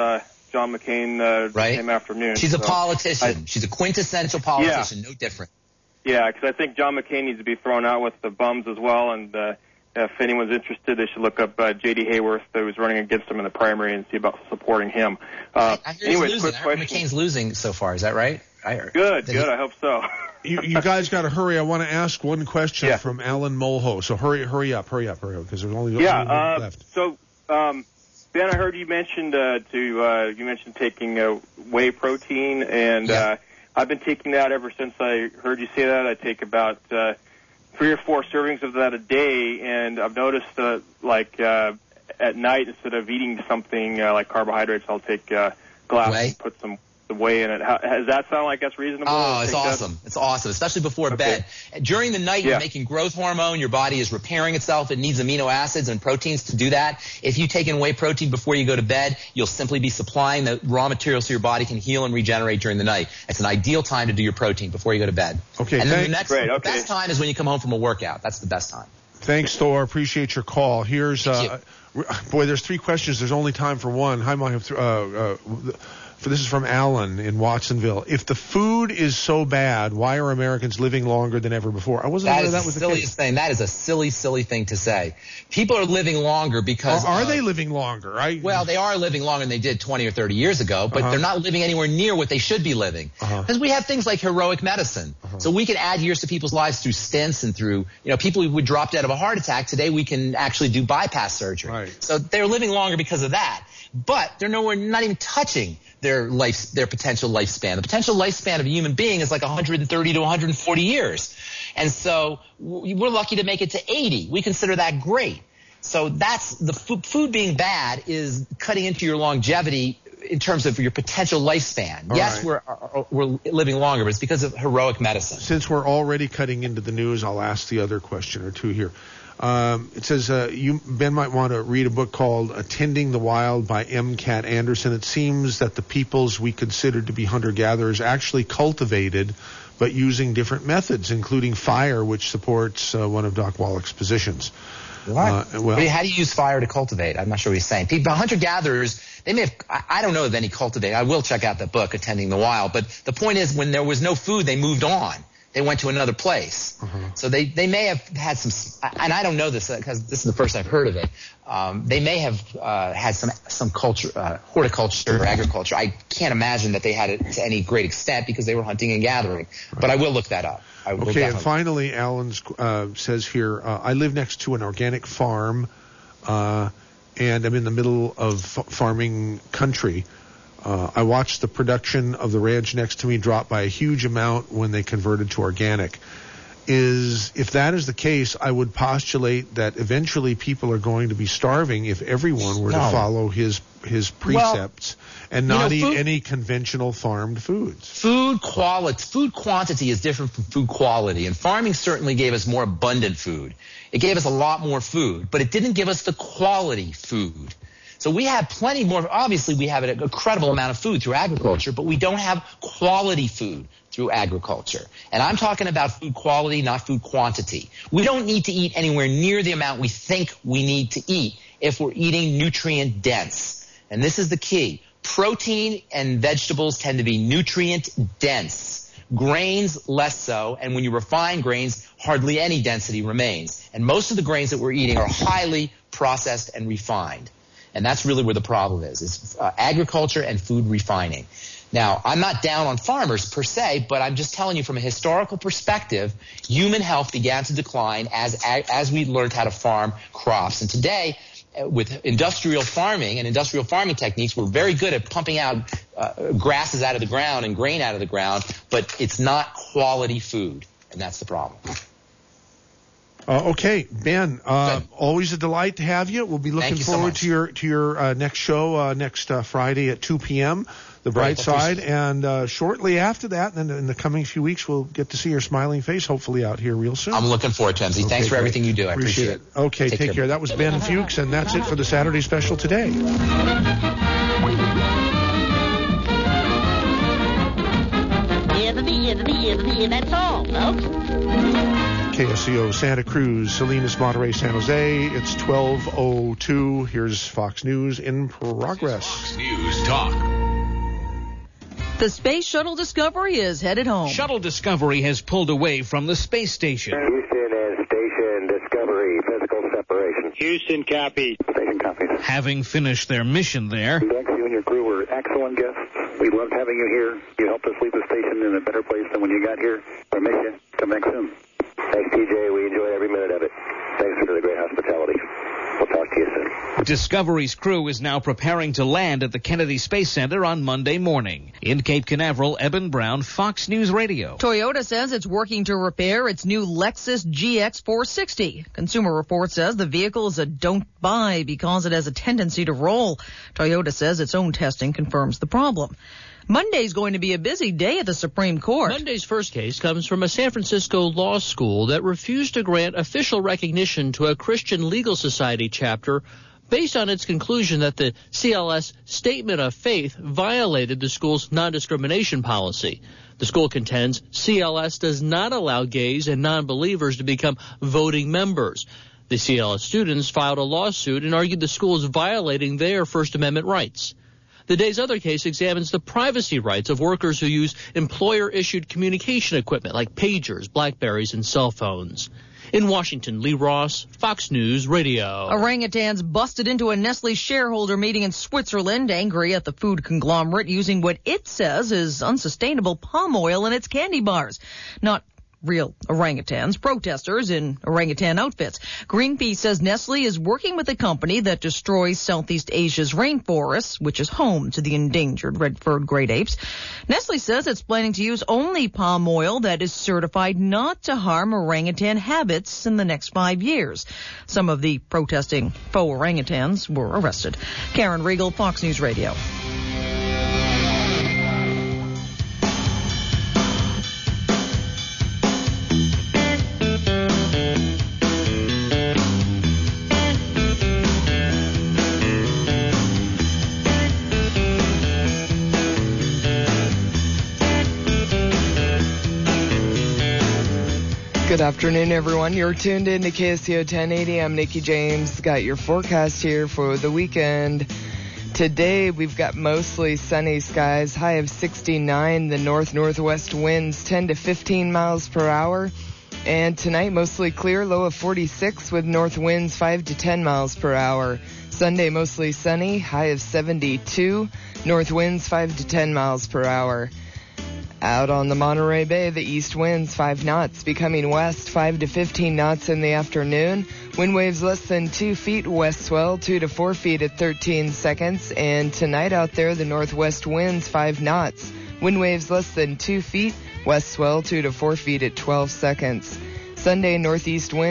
John McCain uh, right. the same afternoon. She's a so politician. I, She's a quintessential politician, yeah. no different. Yeah, because I think John McCain needs to be thrown out with the bums as well, and uh, if anyone's interested, they should look up uh, J D Hayworth, who was running against him in the primary, and see about supporting him. Uh, I hear anyways, he's quick losing. I heard question. McCain's losing so far. Is that right? I heard. Good, Did good. he... I hope so. you, you guys got to hurry. I want to ask one question yeah. from Alan Mulho. So hurry, hurry up, hurry up, hurry up, because there's only yeah, only uh, left. So, um, Ben, I heard you mentioned uh, to uh, you mentioned taking uh, whey protein, and yeah. uh, I've been taking that ever since I heard you say that. I take about uh, three or four servings of that a day, and I've noticed uh, like uh, at night, instead of eating something uh, like carbohydrates, I'll take uh, glass whey? and put some the whey in it. How, does that sound like that's reasonable? Oh, it's awesome. That? It's awesome, especially before okay. bed. During the night, yeah. you're making growth hormone. Your body is repairing itself. It needs amino acids and proteins to do that. If you take in whey protein before you go to bed, you'll simply be supplying the raw materials so your body can heal and regenerate during the night. It's an ideal time to do your protein before you go to bed. Okay. And then thanks. the next Great, the okay. best time is when you come home from a workout. That's the best time. Thanks, Thor. Appreciate your call. Here's, uh, boy, there's three questions. There's only time for one. Hi, Mike. Uh, uh, For this is from Alan in Watsonville. If the food is so bad, why are Americans living longer than ever before? I wasn't aware that was the case. That is the silliest thing. That is a silly, silly thing to say. People are living longer because Are, are of, they living longer? I, well, they are living longer than they did twenty or thirty years ago, but uh-huh. they're not living anywhere near what they should be living. Because uh-huh. we have things like heroic medicine. Uh-huh. So we can add years to people's lives through stents and through, you know, people who would drop dead of a heart attack. Today we can actually do bypass surgery. Right. So they're living longer because of that. But they're nowhere, not even touching their life, their potential lifespan. The potential lifespan of a human being is like one hundred thirty to one hundred forty years. And so we're lucky to make it to eighty. We consider that great. So that's the food, food being bad is cutting into your longevity in terms of your potential lifespan. All yes, right. we're we're living longer, but it's because of heroic medicine. Since we're already cutting into the news, I'll ask the other question or two here. Um, it says uh, you Ben might want to read a book called Attending the Wild by M. Cat Anderson. It seems that the peoples we considered to be hunter-gatherers actually cultivated, but using different methods, including fire, which supports uh, one of Doc Wallach's positions. What? Uh, well, how do you use fire to cultivate? I'm not sure what he's saying. People, hunter-gatherers, they may have, I, I don't know of any cultivate. I will check out the book, Attending the Wild. But the point is, when there was no food, they moved on. They went to another place. Uh-huh. So they, they may have had some, and I don't know this because this is the first I've heard of it. Um, they may have uh, had some some culture, uh, horticulture or agriculture. I can't imagine that they had it to any great extent because they were hunting and gathering. Right. But I will look that up. I will okay, and finally, Alan uh, says here, uh, I live next to an organic farm, uh, and I'm in the middle of f- farming country. Uh, I watched the production of the ranch next to me drop by a huge amount when they converted to organic. Is if that is the case, I would postulate that eventually people are going to be starving if everyone were no. to follow his his precepts well, and not you know, eat food, any conventional farmed foods. Food quality, food quantity is different from food quality, and farming certainly gave us more abundant food. It gave us a lot more food, but it didn't give us the quality food. So we have plenty more. Obviously, we have an incredible amount of food through agriculture, but we don't have quality food through agriculture. And I'm talking about food quality, not food quantity. We don't need to eat anywhere near the amount we think we need to eat if we're eating nutrient dense. And this is the key. Protein and vegetables tend to be nutrient dense. Grains, less so. And when you refine grains, hardly any density remains. And most of the grains that we're eating are highly processed and refined. And that's really where the problem is, is uh, agriculture and food refining. Now, I'm not down on farmers per se, but I'm just telling you from a historical perspective, human health began to decline as as we learned how to farm crops. And today, uh, with industrial farming and industrial farming techniques, we're very good at pumping out uh, grasses out of the ground and grain out of the ground, but it's not quality food, and that's the problem. Uh, okay, Ben, uh, always a delight to have you. We'll be looking forward so to your to your uh, next show uh, next uh, Friday at two p.m., The Bright Side. And uh, shortly after that, and in the coming few weeks, we'll get to see your smiling face, hopefully out here real soon. I'm looking forward to it, M Z. Okay, Thanks for great. everything you do. I appreciate, appreciate it. it. Okay, take, take care. care. That was Ben Fuchs, and that's it for the Saturday special today. That's all, folks. K S C O Santa Cruz, Salinas, Monterey, San Jose. It's twelve oh two. Here's Fox News in progress. Fox News Talk. The Space Shuttle Discovery is headed home. Shuttle Discovery has pulled away from the space station. Houston is Station Discovery, physical separation. Houston copy. Station copies. Having finished their mission there, Dex, you and your crew were excellent guests. We loved having you here. You helped us leave the station in a better place than when you got here. We miss you. Come back soon. Thanks, T J. We enjoyed every minute of it. Thanks for the great hospitality. We'll talk to you soon. Discovery's crew is now preparing to land at the Kennedy Space Center on Monday morning. In Cape Canaveral, Eben Brown, Fox News Radio. Toyota says it's working to repair its new Lexus G X four sixty. Consumer Report says the vehicle is a don't buy because it has a tendency to roll. Toyota says its own testing confirms the problem. Monday's going to be a busy day at the Supreme Court. Monday's first case comes from a San Francisco law school that refused to grant official recognition to a Christian Legal Society chapter based on its conclusion that the C L S Statement of Faith violated the school's non-discrimination policy. The school contends C L S does not allow gays and non-believers to become voting members. The C L S students filed a lawsuit and argued the school is violating their First Amendment rights. The day's other case examines the privacy rights of workers who use employer-issued communication equipment like pagers, BlackBerries, and cell phones. In Washington, Lee Ross, Fox News Radio. Orangutans busted into a Nestle shareholder meeting in Switzerland, angry at the food conglomerate using what it says is unsustainable palm oil in its candy bars. Not real orangutans, protesters in orangutan outfits. Greenpeace says Nestle is working with a company that destroys Southeast Asia's rainforests, which is home to the endangered red-furred great apes. Nestle says it's planning to use only palm oil that is certified not to harm orangutan habits in the next five years. Some of the protesting faux orangutans were arrested. Karen Riegel, Fox News Radio. Good afternoon, everyone. You're tuned in to K S C O ten eighty. I'm Nikki James. Got your forecast here for the weekend. Today, we've got mostly sunny skies, high of sixty-nine. The north-northwest winds ten to fifteen miles per hour. And tonight, mostly clear, low of forty-six with north winds five to ten miles per hour. Sunday, mostly sunny, high of seventy-two. North winds five to ten miles per hour. Out on the Monterey Bay, the east winds five knots, becoming west five to fifteen knots in the afternoon. Wind waves less than two feet, west swell two to four feet at thirteen seconds. And tonight out there, the northwest winds five knots. Wind waves less than two feet, west swell two to four feet at twelve seconds. Sunday, northeast winds